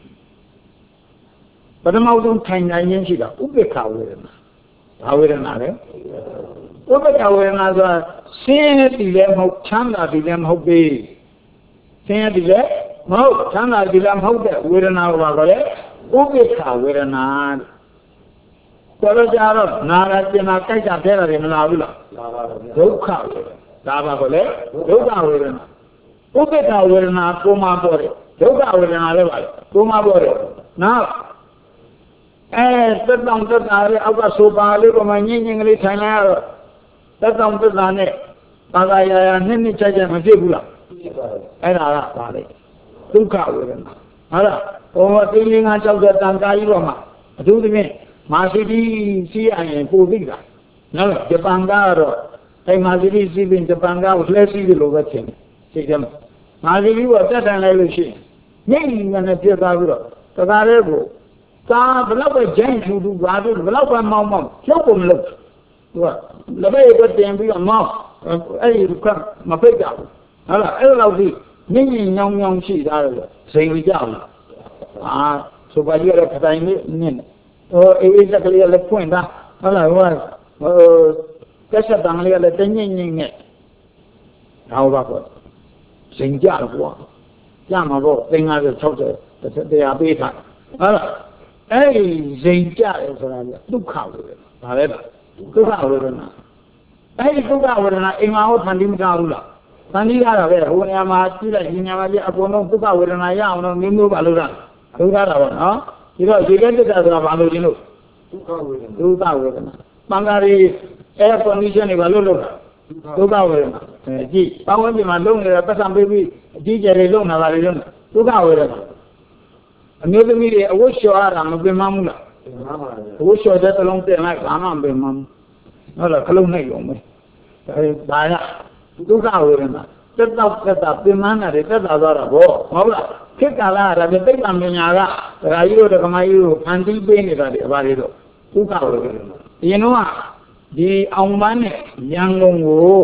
ပထမဆုံးထိုင်နိုင်ရင်းရှိတာဥပေက္ခဝေဒနာဘာဝေဒနာလဲဥပေက္ခဝေဒနာဆိုတာဆင်းရဲတည်လည်းမဟုတ်ချမ်းသာတည်လည်းမဟုတ်ပေဆင်းရဲတည်လည်းမဟုတ်ချမ်းသာတည်လည်းမဟုတ်တဲ့ဝေဒနာကိုပါခေါ်တယ်ဥပေက္ခဝေဒနာတော်တော်ကြာတော့နာရကျင်နာကြိုက်တာဖဲတာတွေမလာဘူးလားဒုက္ခဝေဒနာဒါပါခေါ်လေဒုက္ခဝေဒနာဥပေက္ခဝေဒနာကိုမှပေါ်တယ်ဒုက္ခဝေဒနာလည်းပါလေကိုမှပေါ်တယ်နောက်အဲသက်တောင်သက်တာလေးအောက်ကဆိုပါလေးကမှညင်ညင်ကလေးထိုင်လာရတော့သက်တောင်သက်တာနဲ့ပါသာယာယာနှစ်နှစ်ချက်ချက်မဖြစ်ဘူးလားအဲ့ဒါကပါလေဒုက္ခဝေဒနာဟုတ်လားဟိုတင်းလေးငါကြောက်တဲ့တန်ကားကြီးတော့မှအထူးသဖြင့်မာစီတီစီးရရင်ပိုသိတာနော်ဂျပန်ကတော့အဲမာစီတီစီးပြီးဂျပန်ကကိုလှည့်စီးတယ်လို့ပဲထင်တယ်စိတ်ထဲမှာမာစီတီကတက်တန်လိုက်လို့ရှိရင်ညင်ညင်နဲ့ပြတ်သွားပြီးတော့တခါလေးကိုသာဘလောက်ပဲဂျင်းထူထူဘာလို့ဘလောက်ပဲမောင်းမောင်းချုပ်ကုန်မလို့သူကလက်ပဲကတင်ပြီးတော့မောင်းအဲ့ဒီကမဖိတ်ကြဘူးဟုတ်လားအဲ့လောက်ကြီးညင်ညင်ညောင်းညောင်းရှိသားတယ်စိန်ကြဘူးအာဆိုပါကြီးရတဲ့ခိုင်လေးနင်းဟိုအေးအေးကလေးလည်းဖွင့်တာဟုတ်လားဟိုဟိုကက်ဆက်တန်လေးလည်းတညင်ညင်နဲ့တော့ပါတော့စိန်ကြတော့ကွာကြမှာပေါ့သင်္ဃာဆို၆၀တရားပေးထားဟုတ်လားအဲ့ဒီဇိမ်ကြတယ်ဆိုတာကဒုက္ခဝေဒနာဒါလည်းဒုက္ခဝေဒနာအဲ့ဒီဒုက္ခဝေဒနာအိမ်မှာဟောဖန်တီးမထားဘူးလားဖန်တီးရတာပဲဟိုနေရာမှာကြည့်လိုက်ဒီနေရာမှာကြည့်အကုန်လုံးဒုက္ခဝေဒနာရအောင်လို့မျိုးမျိုးပါလို့လားဒုက္ခတာပေါ့နော်ဒီတော့ဒီကတက်တာဆိုတာဘာလို့ဒီလိုဒုက္ခဝေဒနာဒုက္ခဝေဒနာပန်ကားရီ air condition တွေဘာလို့လုပ်တာဒုက္ခဝေဒနာအဲကြည့်ပန်းဝန်းကျင်မှာလုံနေတာပတ်စံပေးပြီးအကြီးကျယ်တွေလုံနေတာပါလေလုံဒုက္ခဝေဒနာအမျိုးသမီးတွေအဝတ်လျှော်ရတာမပင်မဘူးလားပင်မပါဘူးအဝတ်လျှော်တဲ့တလုံးတင်လိုက်ဘာမှမပင်မဘူးဟုတ်လားခလုံးနိုင်ရုံပဲဘာရဒုက္ခဝေဒနာတက်တော့တက်တာပြင်မှန်းတယ်တက်တာသွားတာဗောဟုတ်လားခေတ်ကာလကလည်းသိပ္ပံပညာကဒကာကြီးတို့ဒကာမကြီးတို့ဖန်တီးပေးနေတာတွေအပါတွေတော့ဒုက္ခဝေဒနာအရင်တော့ဒီအောင်ပန်းနဲ့ရန်ကုန်ကို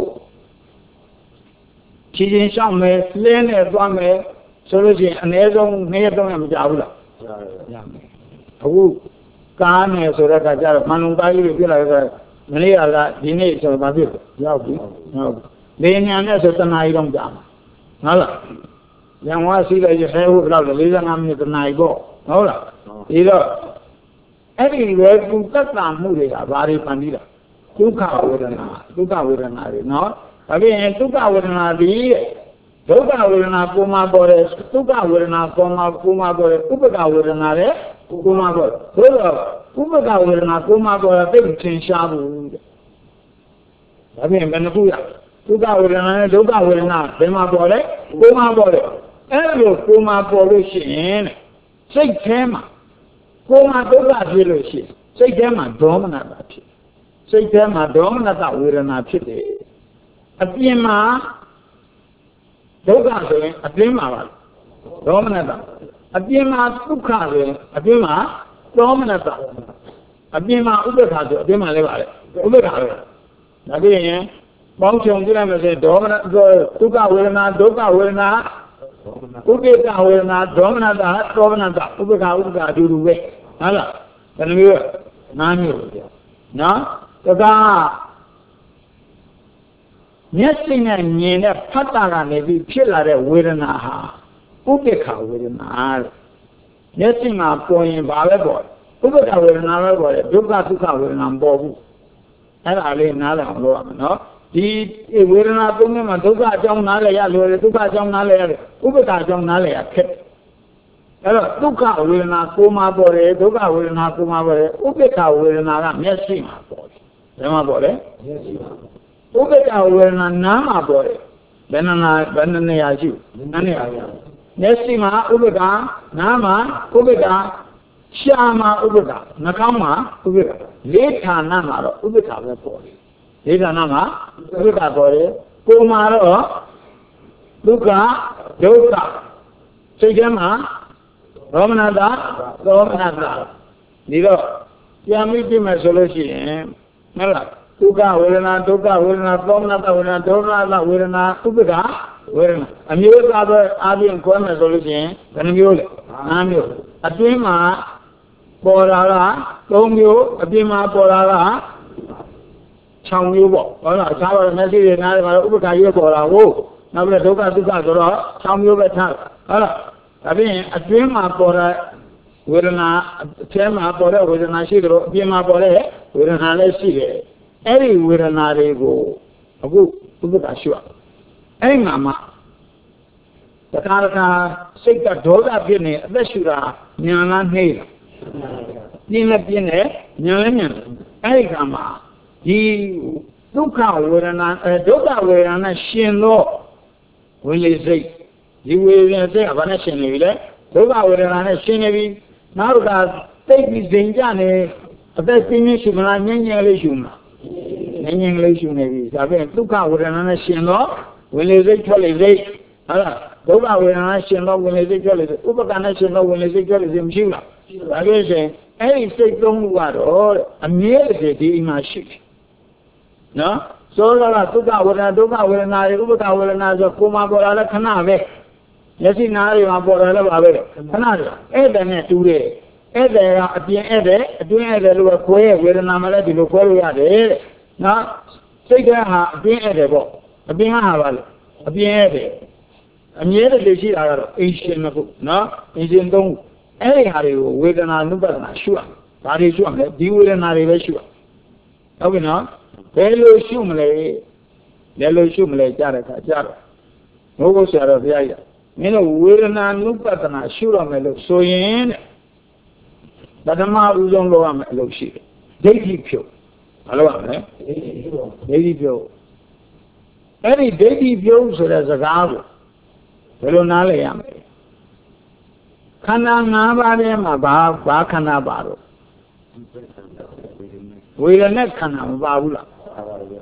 ခြေချင်းရှောက်မယ်လှဲနဲ့သွားမယ်ဆိုလို့ရှိရင်အနည်းဆုံးနှစ်ရက်သုံးရက်မကြာဘူးလားရမယ်အခုကားနဲ့ဆိုတဲ့အခါကျတော့မန်လုံကားကြီးတွေပြလာတဲ့မလေးကဒီနေ့ဆိုတော့မဖြစ်ဘူးရောက်ပြီဟုတ်လေညာနဲ့ဆိုတနားရီတော့ကြာမှာဟုတ်လားရန်ဝါစီးလိုက်ရဟဲဟုတ်တော့၄၅မိနစ်တနားရီပေါ့ဟုတ်လားဒီတော့အဲ့ဒီလေသူတက်တာမှုတွေကဘာတွေဖန်ပြီးတာဒုက္ခဝေဒနာဒုက္ခဝေဒနာတွေနော်ဒါပြင်ဒုက္ခဝေဒနာဒီဒုက္ခဝေဒနာကိုမှပေါ်တယ်ဒုက္ခဝေဒနာကိုမှကိုမှပေါ်တယ်ဥပ္ပကဝေဒနာလည်းကိုမှပေါ်တယ်ဆိုတော့ဥပ္ပကဝေဒနာကိုမှပေါ်တယ်သိထင်ရှားဘူးတဲ့ဒါပြင်ဘယ်နှခုရဒုက္ခဝေဒနာနဲ့ဒုက္ခဝေဒနာဘယ်မှာပေါ်လဲကိုမှပေါ်တယ်အဲ့လိုကိုမှပေါ်လို့ရှိရင်စိတ်ထဲမှာကိုမှဒုက္ခဖြစ်လို့ရှိရင်စိတ်ထဲမှာဒေါမနတာဖြစ်စိတ်ထဲမှာဒေါမနတဝေဒနာဖြစ်တယ်အပြင်မှာဒုက္ခဆိုရင်အပြင်မှာပါဒေါမနတအပြင်မှာဒုက္ခဆိုရင်အပြင်မှာဒေါမနတအပြင်မှာဥပ္ပခါဆိုအပြင်မှာလည်းပါလေဥပ္ပခါပဲဒါပြရင်ပေါင်းချုံကြည့်လိုက်မယ်ဆိုရင်ဒေါမနဒုက္ခဝေဒနာဒုက္ခဝေဒနာဥပ္ပခါဝေဒနာဒေါမနတဒေါမနတဥပ္ပခါဥပ္ပခါအတူတူပဲဟုတ်လားဘယ်လိုမျိုးနားမျိုးနော်တကားမျက်စိနဲ့မြင်တဲ့ဖတ်တာကနေပြီးဖြစ်လာတဲ့ဝေဒနာဟာဥပ္ပခါဝေဒနာမျက်စိမှာပေါ်ရင်ဘာပဲပေါ်ဥပ္ပခါဝေဒနာပဲပေါ်တယ်ဒုက္ခဒုက္ခဝေဒနာမပေါ်ဘူးအဲ့ဒါလေးနားလည်အောင်လုပ်ရမယ်နော်ဒီဝေဒနာသုံးမျိုးမှာဒုက္ခအကြောင်းနားလည်ရလို့ဒုက္ခအကြောင်းနားလည်ရတယ်ဥပ္ပခါအကြောင်းနားလည်ရခက်အဲ့တော့ဒုက္ခဝေဒနာကိုမှပေါ်တယ်ဒုက္ခဝေဒနာကိုမှပေါ်တယ်ဥပ္ပခါဝေဒနာကမျက်စိမှာပေါ်တယ်ဘယ်မှာပေါ်လဲမျက်စိမှာဥပ္ပခါဝေဒနာနားမှာပေါ်တယ်ဘယ်နှနာဘယ်နှနေရာရှိနားနေရာမျက်စိမှာဥပ္ပခါနားမှာဥပ္ပခါရှားမှာဥပ္ပခါနှာခေါင်းမှာဥပ္ပခါလေးဌာနမှာတော့ဥပ္ပခါပဲပေါ်တယ်လေးဌာနမှာဥပ္ပခါပေါ်တယ်ကိုယ်မှာတော့ဒုက္ခဒုက္ခစိတ်ထဲမှာဒေါမနတာဒေါမနတာဒီတော့ပြန်ပြီးပြမယ်ဆိုလို့ရှိရင်ဟုတ်လားဒုက္ခဝေဒနာဒုက္ခဝေဒနာဒေါမနတာဝေဒနာဒေါမနတာဝေဒနာဥပ္ပခါဝေဒနာအမျိုးသားပဲအားဖြင့်ခွဲမယ်ဆိုလို့ရှိရင်ဘယ်နှမျိုးလဲ၅မျိုးအတွင်းမှာပေါ်လာတာ၃မျိုးအပြင်မှာပေါ်လာတာ၆မျိုးပေါ့ဟုတ်လားအခြားဘာမျက်စိတွေနားတွေမှာဥပ္ပခါရွေးပေါ်လာဟုတ်နောက်ပြီးဒုက္ခဒုက္ခဆိုတော့၆မျိုးပဲထားဟုတ်လားဒါပြင်အတွင်းမှာပေါ်တဲ့ဝေဒနာအထဲမှာပေါ်တဲ့ဝေဒနာရှိတယ်လို့အပြင်မှာပေါ်တဲ့ဝေဒနာလည်းရှိတယ်အဲ့ဒီဝေဒနာတွေကိုအခုဥပ္ပခါရှိရအဲ့မှာမှတခါတခါစိတ်ကဒေါသဖြစ်နေအသက်ရှူတာညာလားနှိမ့်လားပြင်းလည်းပြင်းတယ်ညာလည်းညာအဲ့ဒီကမှာဒီဒုက္ခဝေဒနာအဲဒုက္ခဝေဒနာနဲ့ရှင်တော့ဝင်လေစိတ်ဒီဝေဒနာစိတ်ကဘာနဲ့ရှင်နေပြီလဲဒုက္ခဝေဒနာနဲ့ရှင်နေပြီနောက်တစ်ခါသိပြီးစိန်ကြနေအသက်ပြင်းပြင်းရှူမလားညဉ့်ညဉ့်လေးရှူမလားညဉ့်ညဉ့်လေးရှူနေပြီဒါပြန်ဒုက္ခဝေဒနာနဲ့ရှင်တော့ဝင်လေစိတ်ထွက်လေစိတ်ဟုတ်လားဒုက္ခဝေဒနာရှင်တော့ဝင်လေစိတ်ထွက်လေစိတ်ဥပ္ပကနဲ့ရှင်တော့ဝင်လေစိတ်ထွက်လေစိတ်မရှိဘူးလားဒါကြည့်ရင်အဲ့ဒီစိတ်သုံးခုကတော့အမြဲတည်းဒီအိမ်မှာရှိတယ်နော်ဆိုတော့ဒုက္ခဝေဒနာဒုက္ခဝေဒနာတွေဥပ္ပကဝေဒနာဆိုကိုယ်မှာပေါ်လာလဲခဏပဲမျက်စိနားတွေမှာပေါ်လာလဲပါပဲခဏတွေအဲ့ဒါနဲ့တူတယ်အဲ့ဒါကအပြင်အဲ့ဒါအတွင်းအဲ့ဒါလို့ခွဲရဲ့ဝေဒနာမှလည်းဒီလိုခွဲလို့ရတယ်တဲ့နော်စိတ်ကဟာအပြင်အဲ့ဒါပေါ့အပြင်ဟာပါလေအပြင်အဲ့ဒါအမြဲတည်းရှိတာကတော့အင်ရှင်နှစ်ခုနော်အင်ရှင်သုံးခုအဲ့ဒီဟာတွေကိုဝေဒနာနုပဒနာရှုရဒါတွေရှုရမယ်ဒီဝေဒနာတွေပဲရှုရဟုတ်ပြီနော်ဘယ်လိုရှုမလဲဘယ်လိုရှုမလဲကြားတဲ့အခါကြားတော့ဘုရားဆရာတော်ဘုရားကြီးမင်းတို့ဝေဒနာနုပဒနာရှုရမယ်လို့ဆိုရင်တဲ့ပထမဦးဆုံးလုပ်ရမယ်အလုပ်ရှိတယ်ဒိဋ္ဌိဖြုတ်မလုပ်ရမယ်ဒိဋ္ဌိဖြုတ်ဒိဋ္ဌိဖြုတ်အဲ့ဒီဒိဋ္ဌိဖြုတ်ဆိုတဲ့စကားကိုဘယ်လိုနားလည်ရမလဲခန္ဓာ၅ပါးထဲမှာဘာဘာခန္ဓာပါတော့ဝေဒနာခန္ဓာမပါဘူးလား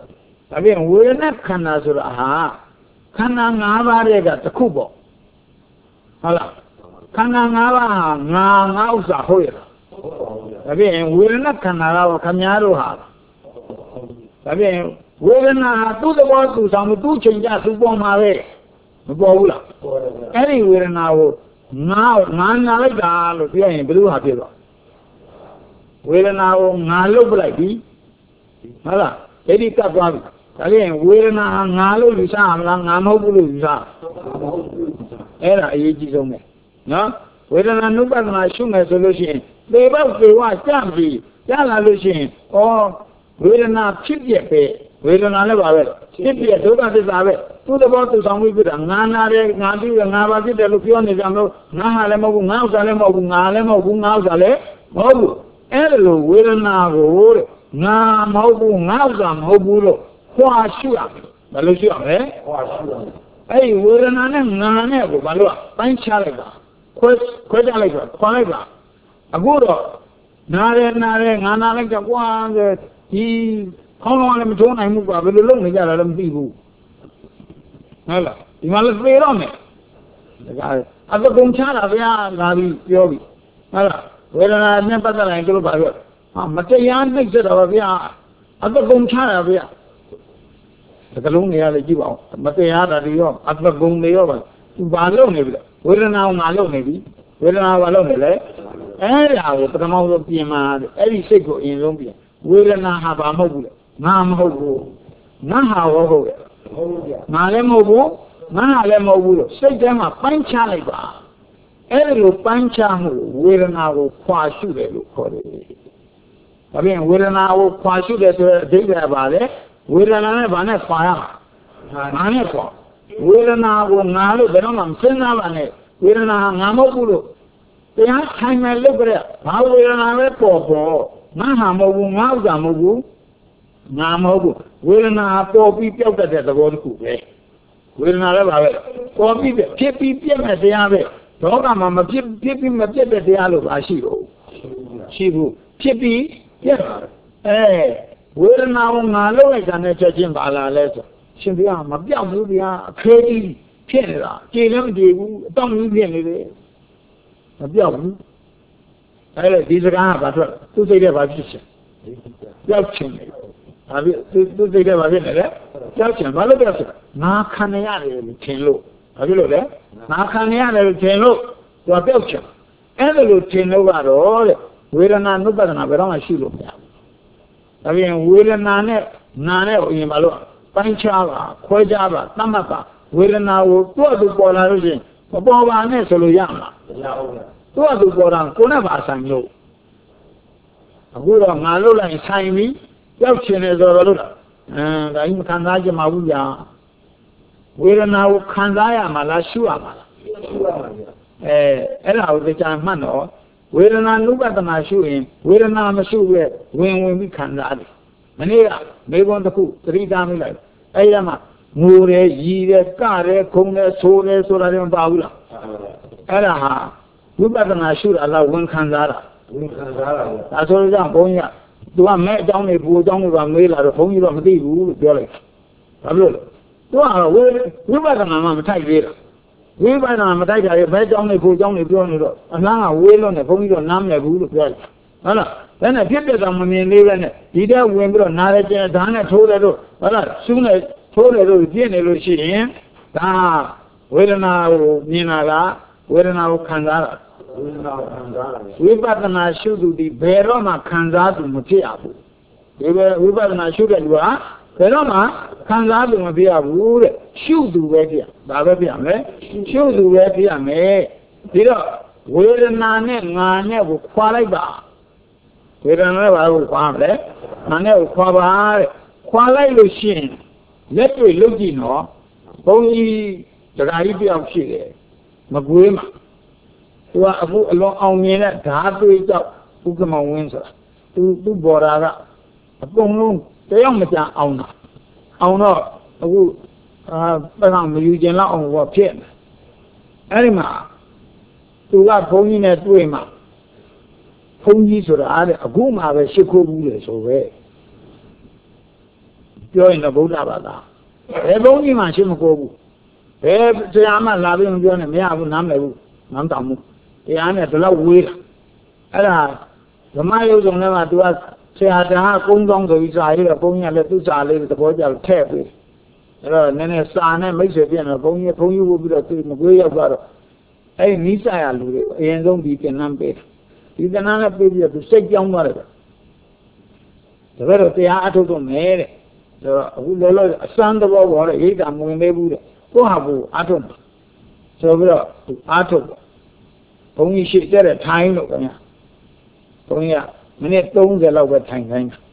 ဒါပြင်ဝေဒနာခန္ဓာဆိုတာဟာခန္ဓာ၅ပါးတွေကတစ်ခုပေါ့ဟုတ်လားခန္ဓာ၅ပါးဟာငါငါဥစ္စာဟုတ်ရလားဒါပြင်ဝေဒနာခန္ဓာကတော့ခမည်းတော်ဟာဒါပြင်ဝေဒနာဟာသူ့သဘောသူဆောင်သူ့ချိန်ကြသူ့ပေါ်မှာပဲမပေါ်ဘူးလားအဲ့ဒီဝေဒနာကိုငါငါနာလိုက်တာလို့ပြောရင်ဘယ်လိုဟာဖြစ်သွားဝေဒနာကိုငါလုတ်ပလိုက်ပြီဟုတ်လားအဲ့ဒီကပ်သွားပြီဒါပြင်ဝေဒနာငါလို့ယူဆရမလားငါမဟုတ်ဘူးလို့ယူဆအဲ့ဒါအရေးကြီးဆုံးပဲနော်ဝေဒနာနုပဒနာရှုမယ်ဆိုလို့ရှိရင်သေဘောက်သေဝကြပြီကြားလာလို့ရှိရင်ဩဝေဒနာဖြစ်ပြပဲဝေဒနာလည်းပါပဲဖြစ်ပြဒုက္ခသစ္စာပဲသူ့သဘောသူဆောင်ပြီးပြတာငါနာတယ်ငါပြီးငါပါဖြစ်တယ်လို့ပြောနေကြလို့ငါဟာလည်းမဟုတ်ဘူးငါဥစ္စာလည်းမဟုတ်ဘူးငါလည်းမဟုတ်ဘူးငါဥစ္စာလည်းမဟုတ်ဘူးအဲ့လိုဝေဒနာကိုတဲ့ငါမဟုတ်ဘူးငါဥစ္စာမဟုတ်ဘူးလို့ခွာရှုရမယ်ဘယ်လိုရှုရမလဲခွာရှုရမယ်အဲ့ဒီဝေဒနာနဲ့ငါနဲ့ကိုဘာလို့ပိုင်းခြားလိုက်တာခွဲခွဲကြလိုက်တာခွာလိုက်တာအခုတော့နားရဲနားရဲငါနာလိုက်တော့ကွာဒီခေါင်းလုံးလည်းမထုံးနိုင်ဘူးကွာဘယ်လိုလုပ်နေကြတာလဲမသိဘူးဟုတ်လားဒီမှာလည်းပြေတော့မယ်ဒါကအသကုံချတာဗျာငါပြီးပြောပြီဟုတ်လားဝေဒနာနဲ့ပတ်သက်လိုက်တို့ဘာပြောဟာမတရားနှိမ့်စတော့ဗျာအသကုံချတာဗျာဒီကလုံးနေရလေကြည့်ပါဦးမတရားတာတွေရောအသကုံတွေရောပါသူဘာလုပ်နေပြီလဲဝေဒနာကိုငါလုပ်နေပြီဝေဒနာကဘာလုပ်နေလဲအဲ့ဒါကိုပထမဆုံးပြင်မှာအဲ့ဒီစိတ်ကိုအရင်ဆုံးပြင်ဝေဒနာဟာဘာမဟုတ်ဘူးလေငါမဟုတ်ဘူးငါဟာဟုတ်ဟုတ်ရဲ့ဟုတ်ကြငါလည်းမဟုတ်ဘူးငါဟာလည်းမဟုတ်ဘူးလို့စိတ်ထဲမှာပိုင်းခြားလိုက်ပါအဲ့ဒီလိုပိုင်းခြားမှုဝေဒနာကိုခွာရှုတယ်လို့ခေါ်တယ်ဒါပြင်ဝေဒနာကိုခွာရှုတယ်ဆိုတဲ့အဓိပ္ပာယ်ပါလေဝေဒနာနဲ့ဘာနဲ့ခွာရမှာငါနဲ့ခွာဝေဒနာကိုငါလို့ဘယ်တော့မှမစဉ်းစားပါနဲ့ဝေဒနာငါမဟုတ်ဘူးလို့တရားထိုင်မယ်လို့ကြတဲ့ဘာဝေဒနာပဲပေါ်ပေါ်ငါဟာမဟုတ်ဘူးငါဥစ္စာမဟုတ်ဘူးငါမဟုတ်ဘူးဝေဒနာပေါ်ပြီးပြောက်တတ်တဲ့သဘောတစ်ခုပဲဝေဒနာလည်းပါပဲပေါ်ပြီးဖြစ်ပြီးပြက်မဲ့တရားပဲလောကမှာမဖြစ်ဖြစ်ပြီးမပြက်တဲ့တရားလို့ပါရှိတော့ရှိဘူးဖြစ်ပြီးပြက်အဲဝေဒနာကိုငါလို့လိုက်တာနဲ့ချက်ချင်းပါလာလဲဆိုရှင်ပြမပြောက်ဘူးဗျာအခဲကြီးဖြစ်နေတာကြည်လည်းမကြည်ဘူးအတောင့်ကြီးဖြစ်နေတယ်မပြောက်ဘူးအဲ့ဒါဒီစကားကဘာထွက်သူစိတ်ထဲဘာဖြစ်ချင်ပြောက်ချင်တယ်ဘာဖြစ်သူသူစိတ်ထဲဘာဖြစ်နေလဲပြောက်ချင်ဘာလို့ပြောက်ချင်ငါခံရရတယ်လို့ထင်လို့ဘာဖြစ်လို့လဲငါခံရတယ်လို့ထင်လို့သူကပြောက်ချင်အဲ့ဒါလို့ထင်လို့ကတော့တဲ့ဝေဒနာနုပဒနာဘယ်တော့မှရှိလို့မရဘူးဒါပြင်ဝေဒနာနဲ့နာနဲ့အရင်ဘာလို့ပိုင်းခြားပါခွဲခြားပါသတ်မှတ်ပါဝေဒနာကိုသူ့အတူပေါ်လာလို့ရှိရင်မပေါ်ပါနဲ့ဆိုလို့ရမှာမရဘူးသူ့အတူပေါ်တာကိုယ်နဲ့ပါဆိုင်လို့အခုတော့ငါလုတ်လိုက်ဆိုင်ပြီကြောက်ချင်တယ်ဆိုတော့လို့လားအဲဒါကြီးမခံစားကြမှာဘူးညာဝေဒနာကိုခံစားရမှာလားရှုရမှာလားရှုရမှာဗျအဲအဲ့ဒါကိုသိချင်မှတ်တော့ဝေဒနာနုပဒနာရှုရင်ဝေဒနာမရှုရဲ့ဝင်ဝင်ပြီးခံစားတယ်မနေ့ကမေဘွန်တစ်ခုသတိထားမိလိုက်အဲ့ရမှာငိုတယ်ရည်တယ်ကတယ်ခုံတယ်ဆိုးတယ်ဆိုတာတွေမပါဘူးလားအဲ့ဒါဟာဝိပဿနာရှုတာလားဝင်ခံစားတာဝင်ခံစားတာဒါဆိုတော့ကြောင့်ဘုန်းကြီးကသူကမဲ့အကြောင်းတွေဘူအကြောင်းတွေကမေးလာတော့ဘုန်းကြီးတော့မသိဘူးလို့ပြောလိုက်ဘာလို့လဲသူကတော့ဝိဝိပဿနာမှမထိုက်သေးတာဝိပဿနာမထိုက်တာရဲ့ဘယ်အကြောင်းတွေဘူအကြောင်းတွေပြောနေတော့အလားကဝေးလို့နဲ့ဘုန်းကြီးတော့နားမလည်ဘူးလို့ပြောလိုက်ဟုတ်လားဒါနဲ့ဖြစ်ပြတာမမြင်သေးပဲနဲ့ဒီတဲ့ဝင်ပြီးတော့နားရဲကျဓာတ်နဲ့ထိုးတယ်လို့ဟုတ်လားရှုနေထိုးတယ်လို့ပြည့်နေလို့ရှိရင်ဒါဝေဒနာကိုမြင်လာတာဝေဒနာကိုခံစားတာဝေဒနာကိုခံစားတာဝိပဿနာရှုသူဒီဘယ်တော့မှခံစားသူမဖြစ်ရဘူးဒီပဲဝိပဿနာရှုတဲ့လူကဘယ်တော့မှခံစားသူမဖြစ်ရဘူးတဲ့ရှုသူပဲဖြစ်ရဒါပဲဖြစ်ရမယ်ရှုသူပဲဖြစ်ရမယ်ဒီတော့ဝေဒနာနဲ့ငါနဲ့ကိုခွာလိုက်ပါဝေဒနာနဲ့ဘာကိုခွာမလဲငါနဲ့ကိုခွာပါတဲ့ခွာလိုက်လို့ရှိရင်လက်တွေ့လုပ်ကြည့်နော်ဘုန်းကြီးတရားကြီးပြောင်းရှိတယ်မကွေးမှာသူကအခုအလွန်အောင်မြင်တဲ့ဓာတ်တွေကြောက်ဥက္ကမဝင်းဆိုတာသူသူဘော်ရာကအကုန်လုံးတယောက်မကြအောင်တာအောင်တော့အခုအာဘယ်ကမယူကျင်လောက်အောင်ဘောဖြစ်နေအဲ့ဒီမှာသူကဘုန်းကြီးနဲ့တွေ့မှာဘုန်းကြီးဆိုတာအားတဲ့အခုမှပဲရှ िख ိုးဘူးလေဆိုပဲပြောရင်တော့ဗုဒ္ဓဘာသာဘယ်ဘုန်းကြီးမှရှင်းမကိုဘူးဘယ်ဆရာမှလာပြီးမပြောနဲ့မရဘူးနားမလည်ဘူးနားမတောင်ဘူးတရားနဲ့ဒီလောက်ဝေးတာအဲ့ဒါဓမ္မယုတ်ဆုံးထဲမှာ तू ကဆရာတရားကုန်းကောင်းဆိုပြီးစာရေးတော့ဘုန်းကြီးကလည်းသူ့စာလေးသဘောကျလို့ထည့်ပြီးအဲ့တော့နည်းနည်းစာနဲ့မိတ်ဆွေပြန်တော့ဘုန်းကြီးဘုန်းကြီးဝပြီးတော့သူမကွေးရောက်သွားတော့အဲ့ဒီနိစ္စရလူတွေအရင်ဆုံးဒီသင်္นานပေးဒီသင်္นานနဲ့ပေးပြီးတော့သူစိတ်ကြောင်းသွားတယ်တပည့်တော်တရားအထုတ်တော့မယ်တဲ့ဆိုတော့အခုလောလောအစမ်းသဘောပေါ်တဲ့ရိတ်တာမဝင်သေးဘူးတဲ့ကိုဟာဘူးအထုတ်မှာဆိုပြီးတော့သူအထုတ်တယ်ဘုန်းကြီးရှိတဲ့ထိုင်းလို့ခင်ဗျာဘုန်းကြီးကမိနစ်သုံးဆယ်လောက်ပဲထိုင်ခိုင်းတာ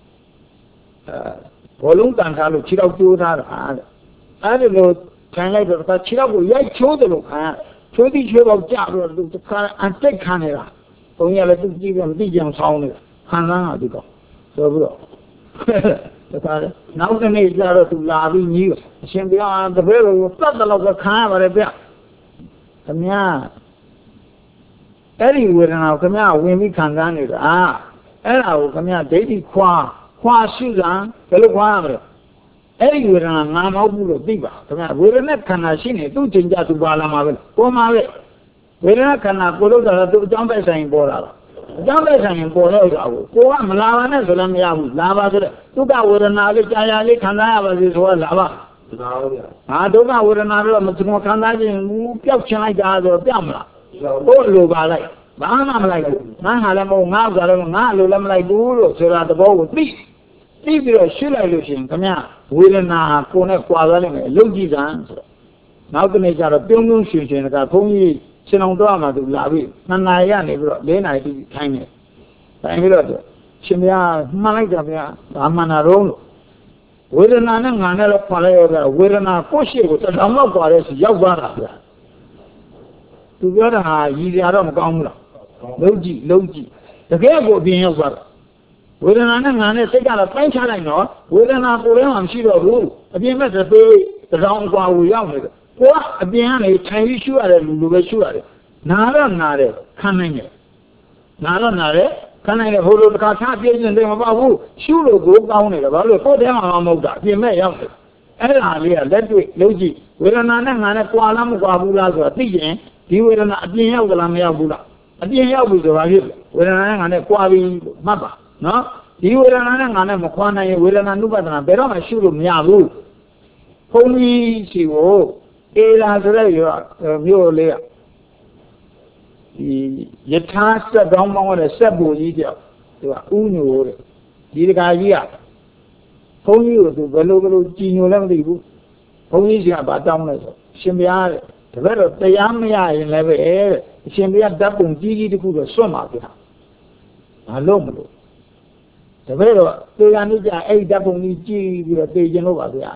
အဲဘောလုံးတန်ထားလို့ခြေတော့ကျိုးထားတာတဲ့အဲဒီလိုထိုင်လိုက်တော့ခြေတော့ကိုရိုက်ချိုးတယ်လို့ခံရချိုးတိချိုးတော့ကြတော့သူတစ်ခါအန်တိတ်ခံနေတာဘုန်းကြီးကလည်းသူကြည့်ပြီးမသိကြအောင်ဆောင်းနေတာခံစားတာဒီတော့ဆိုပြီးတော့တခါနောက်တစ်နေ့ကျတော့သူလာပြီးကြီးအရှင်ဘုရားတပည့်တော်ကိုတတ်တယ်လို့ခံရပါတယ်ဗျခင်ဗျာအဲ့ဒီဝေဒနာကိုခင်ဗျာဝင်ပြီးခံစားနေတာအဲ့ဒါကိုခင်ဗျာဒိဋ္ဌိခွာခွာရှိတာဘယ်လိုခွာရမလဲအဲ့ဒီဝေဒနာငါမဟုတ်ဘူးလို့သိပါခင်ဗျာဝေဒနာခန္ဓာရှိနေသူ့ချိန်ကြသူပါလာမှာပဲပေါ်မှာပဲဝေဒနာခန္ဓာကိုလို့တာသူအကြောင်းပဲဆိုင်ပေါ်လာတာအကြောင်းပဲဆိုင်ပေါ်တဲ့ဥစ္စာကိုကိုကမလာပါနဲ့ဆိုလည်းမရဘူးလာပါဆိုတဲ့ဒုက္ခဝေဒနာလေးကြာကြာလေးခံစားရပါစေဆိုတော့လာပါလာပါဗျာဟာဒုက္ခဝေဒနာတော့မသူမခံစားခြင်းဘူးပျောက်ချင်လိုက်တာဆိုတော့ပြောက်မလားကိုလိုပါလိုက်ဘာမှမလိုက်ဘူးငါဟာလည်းမဟုတ်ငါဥစ္စာလည်းငါလိုလည်းမလိုက်ဘူးလို့ဆိုတာသဘောကိုသိသိပြီးတော့ရှင်းလိုက်လို့ရှိရင်ခင်ဗျဝေဒနာကိုနဲ့ကြွာသွားလိမ့်မယ်အလုတ်ကြည့်စမ်းဆိုတော့နောက်တစ်နေ့ကျတော့ပြုံးပြုံးရွှင်ရွှင်ကဘုန်းကြီးရှင်အောင်တော့မှသူလာပြီးနှစ်နာရီကနေပြီးတော့လေးနာရီတိထိုင်းတယ်ထိုင်းပြီးတော့ရှင်ဘုရားမှန်လိုက်တာဗျာဘာမှန်တာတော့လို့ဝေဒနာနဲ့ငါနဲ့တော့ခွာလိုက်ရတာဝေဒနာကိုရှိကိုတထောင်လောက်กว่าတဲ့စီရောက်သွားတာဗျာသူပြောတာဟာရည်စရာတော့မကောင်းဘူးလားလုံးကြည့်လုံးကြည့်တကယ်ကိုအပြင်ရောက်သွားတာဝေဒနာနဲ့ငါနဲ့စိတ်ကတော့ပိုင်းခြားလိုက်တော့ဝေဒနာကိုယ်ထဲမှာမရှိတော့ဘူးအပြင်မဲ့တစ်သေးတထောင်กว่าကိုရောက်နေတယ်ကိုကအပြင်ကနေထိုင်ပြီးရှုရတယ်လူလိုပဲရှုရတယ်နာတော့နာတယ်ခံနိုင်တယ်နာတော့နာတယ်ခံနိုင်တယ်ဟိုလိုတစ်ခါထားပြည့်စုံတယ်မပေါ့ဘူးရှုလို့ကိုကောင်းနေတယ်ဘာလို့ကိုယ်ထဲမှာမဟုတ်တာအပြင်မဲ့ရောက်တယ်အဲ့ဒါလေးကလက်တွေ့လုံးကြည့်ဝေဒနာနဲ့ငါနဲ့ကြွာလားမကြွာဘူးလားဆိုတာသိရင်ဒီဝေဒနာအပြင်ရောက်သလားမရောက်ဘူးလားအပြင်ရောက်ပြီဆိုတာဖြစ်ဝေဒနာနဲ့ငါနဲ့ကြွာပြီးမှတ်ပါနော်ဒီဝေဒနာနဲ့ငါနဲ့မခွာနိုင်ရင်ဝေဒနာနုပဒနာဘယ်တော့မှရှုလို့မရဘူးဘုန်းကြီးစီကိုအေလာဆိုတဲ့မျိုးလေးကဒီယထာစက်ကောင်းပေါင်းတဲ့စက်ပူကြီးကြောက်သူကဥညိုတဲ့ဒီတကာကြီးကဘုန်းကြီးကိုသူဘယ်လိုဘယ်လိုကြည်ညိုလည်းမသိဘူးဘုန်းကြီးကဘာတောင်းလဲဆိုရှင်ဘုရားတဲ့တပည့်တော့တရားမရရင်လည်းပဲတဲ့အရှင်ဘုရားဓာတ်ပုံကြီးကြီးတစ်ခုတော့စွန့်ပါဗျာဘာလို့မလို့တပည့်တော့သေရနိကြအဲ့ဓာတ်ပုံကြီးကြည့်ပြီးတော့သိကျင်လို့ပါဗျာ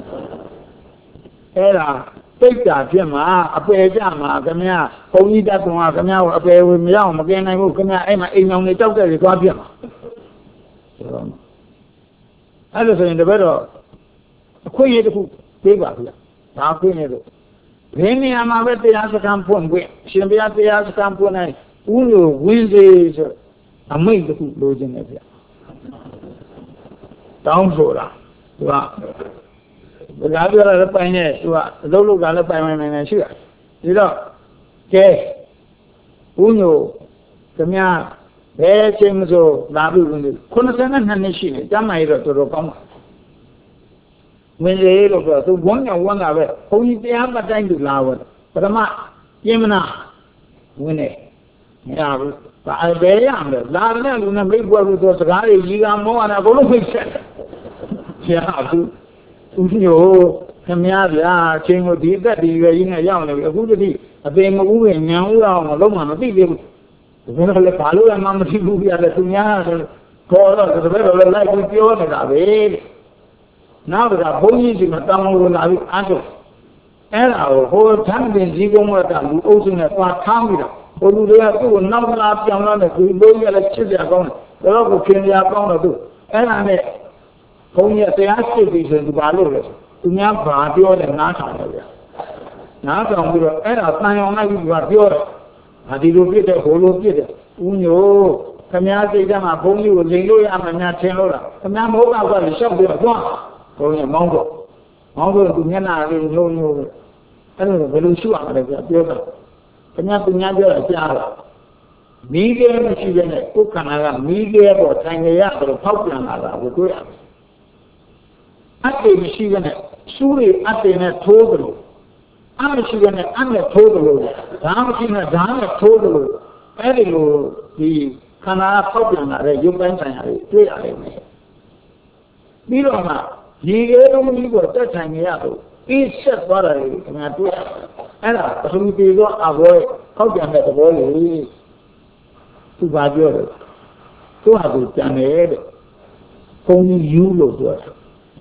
အဲ့ဒါပိတ်တာဖြစ်မှာအပယ်ကြမှာခင်ဗျာဘုန်းကြီးဓာတ်ပုံကခင်ဗျာကိုအပယ်ဝင်မရအောင်မကင်နိုင်ဘူးခင်ဗျာအဲ့မှာအိမ်အောင်နေတောက်တဲ့တွေသွားပြတ်မှာအဲ့လိုဆိုရင်တပည့်တော့အခွင့်အရေးတစ်ခုပေးပါဗျာဒါအခွင့်အရေးတော့ဘယ်နေရာမှာပဲတရားစခန်းဖွင့်ခွင့်ရှင်ဘုရားတရားစခန်းဖွင့်နိုင်ဦးလိုဝင်းစေဆိုအမိတ်တစ်ခုလိုချင်တယ်ဗျာတောင်းဆိုတာသူကဘယ်လာပြောရလဲပိုင်နေသူကအလုပ်လုပ်တာလည်းပိုင်ပိုင်နိုင်နေရှိတယ်ဒီတော့ကဲဦးညိုခင်ဗျာဘယ်ချိန်မဆိုလာပြီးဝင်တယ်ခုနှစ်နှစ်ရှိနေကျမ်းမာရေးတော့တော်တော်ကောင်းပါမင်းလေးလို့ပြောသူဝန်းညဝန်းတာပဲဘုန်းကြီးတရားမတိုင်းသူလာဝင်ပထမပြင်းမနာဝင်နေမရဘူးဘာဘယ်ရမလဲလာတဲ့လူနဲ့မိတ်ပွဲလို့ဆိုစကားတွေကြီးကမောရတာဘလို့ဖိတ်ချက်ဆရာဘူးဦးညိုခင်ဗျားဗျာအချင်းကိုဒီသက်ဒီရွယ်ကြီးနဲ့ရောက်နေပြီအခုတည်းအပေမဘူးရင်ညံဦးအောင်မလုံးမှမသိသေးဘူးဒါပေမဲ့လည်းဘာလို့မှမသိဘူးပြရတယ်သူများဆိုခေါ်တော့ဒါပေမဲ့လည်းလိုက်ပြီးပြောနေတာပဲနောက်ကဘုန်းကြီးစီမတောင်းလို့လာပြီးအားထုတ်အဲ့ဒါကိုဟိုထမ်းတင်ကြီးကုန်းဝတ်တာလူအုပ်စုနဲ့သွားထားပြီးတော့ဟိုလူတွေကသူ့ကိုနောက်ကလာပြောင်းလာတယ်ဒီလိုရလည်းချစ်စရာကောင်းတယ်တော့ကိုခင်စရာကောင်းတော့သူအဲ့ဒါနဲ့ဘုန်းကြီးတရားစစ်ပြီးဆိုသူဘာလို့လဲသူများဘာပြောတယ်နားထောင်တယ်ဗျာနားထောင်ပြီးတော့အဲ့ဒါတန်ရောင်လိုက်ပြီးပြောတယ်ဟာဒီလိုပြစ်တယ်ဘိုးလိုပြစ်တယ်ဦးညိုခမည်းစိတ်ထဲမှာဘုန်းကြီးကိုလိန်လို့ရမှများထင်လို့လားခမည်းမဟုတ်တော့ကလည်းရှောက်ပြီးတော့သွားဘုန်းကြီးမောင်းတော့မောင်းတော့သူမျက်နှာလေးညှိုးညှိုးအဲ့လိုဘယ်လိုရှုရမလဲပြောပြောတာခင်ဗျာသူများပြောတာကြားတာမီးခဲမရှိဘဲနဲ့ကိုယ်ခန္ဓာကမီးခဲပေါ်ထိုင်နေရတယ်ဖောက်ပြန်လာတာကိုတွေ့ရတယ်အတ္တိမရှိဘဲနဲ့စူးတွေအတ္တိနဲ့ထိုးတယ်လို့အမရှိဘဲနဲ့အနဲ့ထိုးတယ်လို့ဒါမရှိနဲ့ဒါနဲ့ထိုးတယ်လို့အဲ့ဒီလိုဒီခန္ဓာဖောက်ပြန်လာတဲ့ရုပ်ပိုင်းဆိုင်ရာတွေတွေ့ရလိမ့်မယ်ပြီးတော့မှရေခဲလုံးကြီးကိုတက်ထိုင်နေရတော့အေးဆက်သွားတယ်ခင်ဗျာတွေ့ရအဲ့ဒါပထဝီပြေသောအဘောဖောက်ပြန်တဲ့သဘောလေးသူပါပြောတယ်သူဟာသူကြံတယ်တဲ့ဘုံကြီးယူလို့ပြောတယ်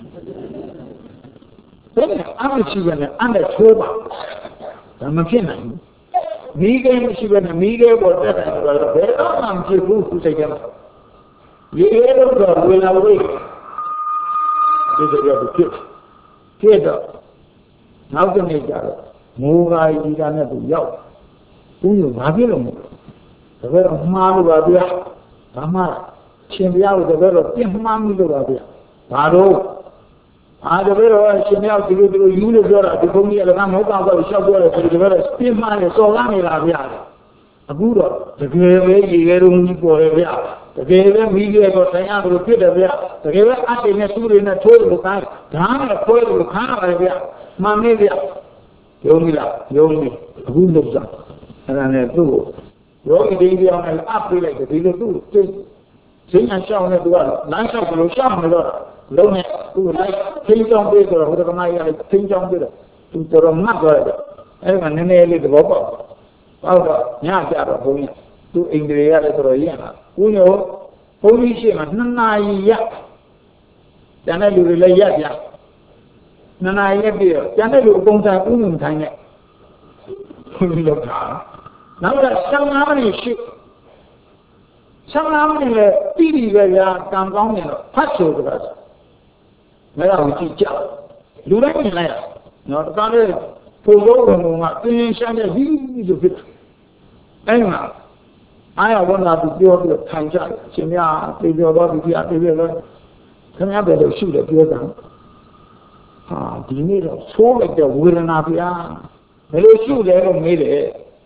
ဘယ်နဲ့အမရှိဘဲနဲ့အနဲ့ထိုးပါဒါမဖြစ်နိုင်ဘူးမီးခဲမရှိဘဲနဲ့မီးခဲပေါ်တက်တယ်ဆိုတော့ဘယ်တော့မှမဖြစ်ဘူးသူစိတ်ထဲမှာရေခဲတော့ဝေလာဝေးဒီလိုရဖြစ်ဖြစ်တော့နောက်တစ်နေ့ကျတော့မိုးကာကြီးကနဲ့သူရောက်ဘူးရဘာဖြစ်လို့မလဲတပည့်တော်မှားလို့ပါဗျာဘာမှရှင်ပြားကိုတပည့်တော်ပြင်းမှားမှုလို့ပါဗျာဘာလို့အားတပည့်တော်ရှင်ပြားဒီလိုဒီလိုယူလို့ပြောတာဒီဘုန်းကြီးကလည်းမဟုတ်ပါဘူးရှောက်ပြောတယ်ဆိုဒီတပည့်တော်ပြင်းမှားနေစော်ကားနေလားဗျာအခုတော့တကယ်ပဲရေခဲတုံးကြီးပေါ်တယ်ဗျာတကယ်ပဲမိခဲတော့ဆိုင်ရလို့ဖြစ်တယ်ဗျာတကယ်ပဲအတ္တိနဲ့သူ့တွေနဲ့ထိုးလို့ခိုင်းဓာတ်နဲ့ခွဲလို့ခိုင်းရတယ်ဗျာမှန်နေဗျာယုံပြီလားယုံပြီအခုလုပ်ကြအဲ့ဒါနဲ့သူ့ကိုယောဂီဒီပြောင်းနဲ့အပ်ပေးလိုက်တယ်ဒီလိုသူ့စိတ်စိတ်အရှောင်းနဲ့သူကလမ်းလျှောက်လို့ရှောင်းနေတော့လုံးနဲ့သူ့လိုက်သိချောင်းပေးတော့ဟိုတကမကြီးကသိချောင်းပေးတော့သူတော်မှတ်သွားတယ်အဲ့ဒါကနည်းနည်းလေးသဘောပေါက်ပေါက်တော့ညကြတော့ဘုန်းကြီးသူအိန္ဒြေရလည်းတော်တော်ရင့်လာဦးညိုဘုန်းကြီးရှိမှနှစ်နာရီရကျန်တဲ့လူတွေလည်းရက်ပြနှစ်နာရီရက်ပြီးတော့ကျန်တဲ့လူအကုန်စားဥမထိုင်နဲ့ဘုန်းကြီးလောက်တာနောက်ကဆယ်ငါးမိနစ်ရှိဆယ်ငါးမိနစ်လည်းပြီးပြီပဲဗျာကံကောင်းနေတော့ဖတ်ဆိုကြတာမရအောင်ကြည့်ကြလူတိုင်းမြင်လိုက်ရနော်တခါလေပုံပေါ်ကကင်းရှင်းတဲ့ဒီလိုဖြစ်အဲ့မှာအားရဝန္တာသူပြောပြီးထိုင်ကြတယ်ရှင်များပြေပြောတော့ဒီပြပြေပြောတော့ခင်ဗျားပဲလို့ရှိတယ်ပြောတာဟာဒီနေ့တော့ဆိုးလိုက်တဲ့ဝေဒနာဗျာဘယ်လိုရှိလဲလို့မေးတယ်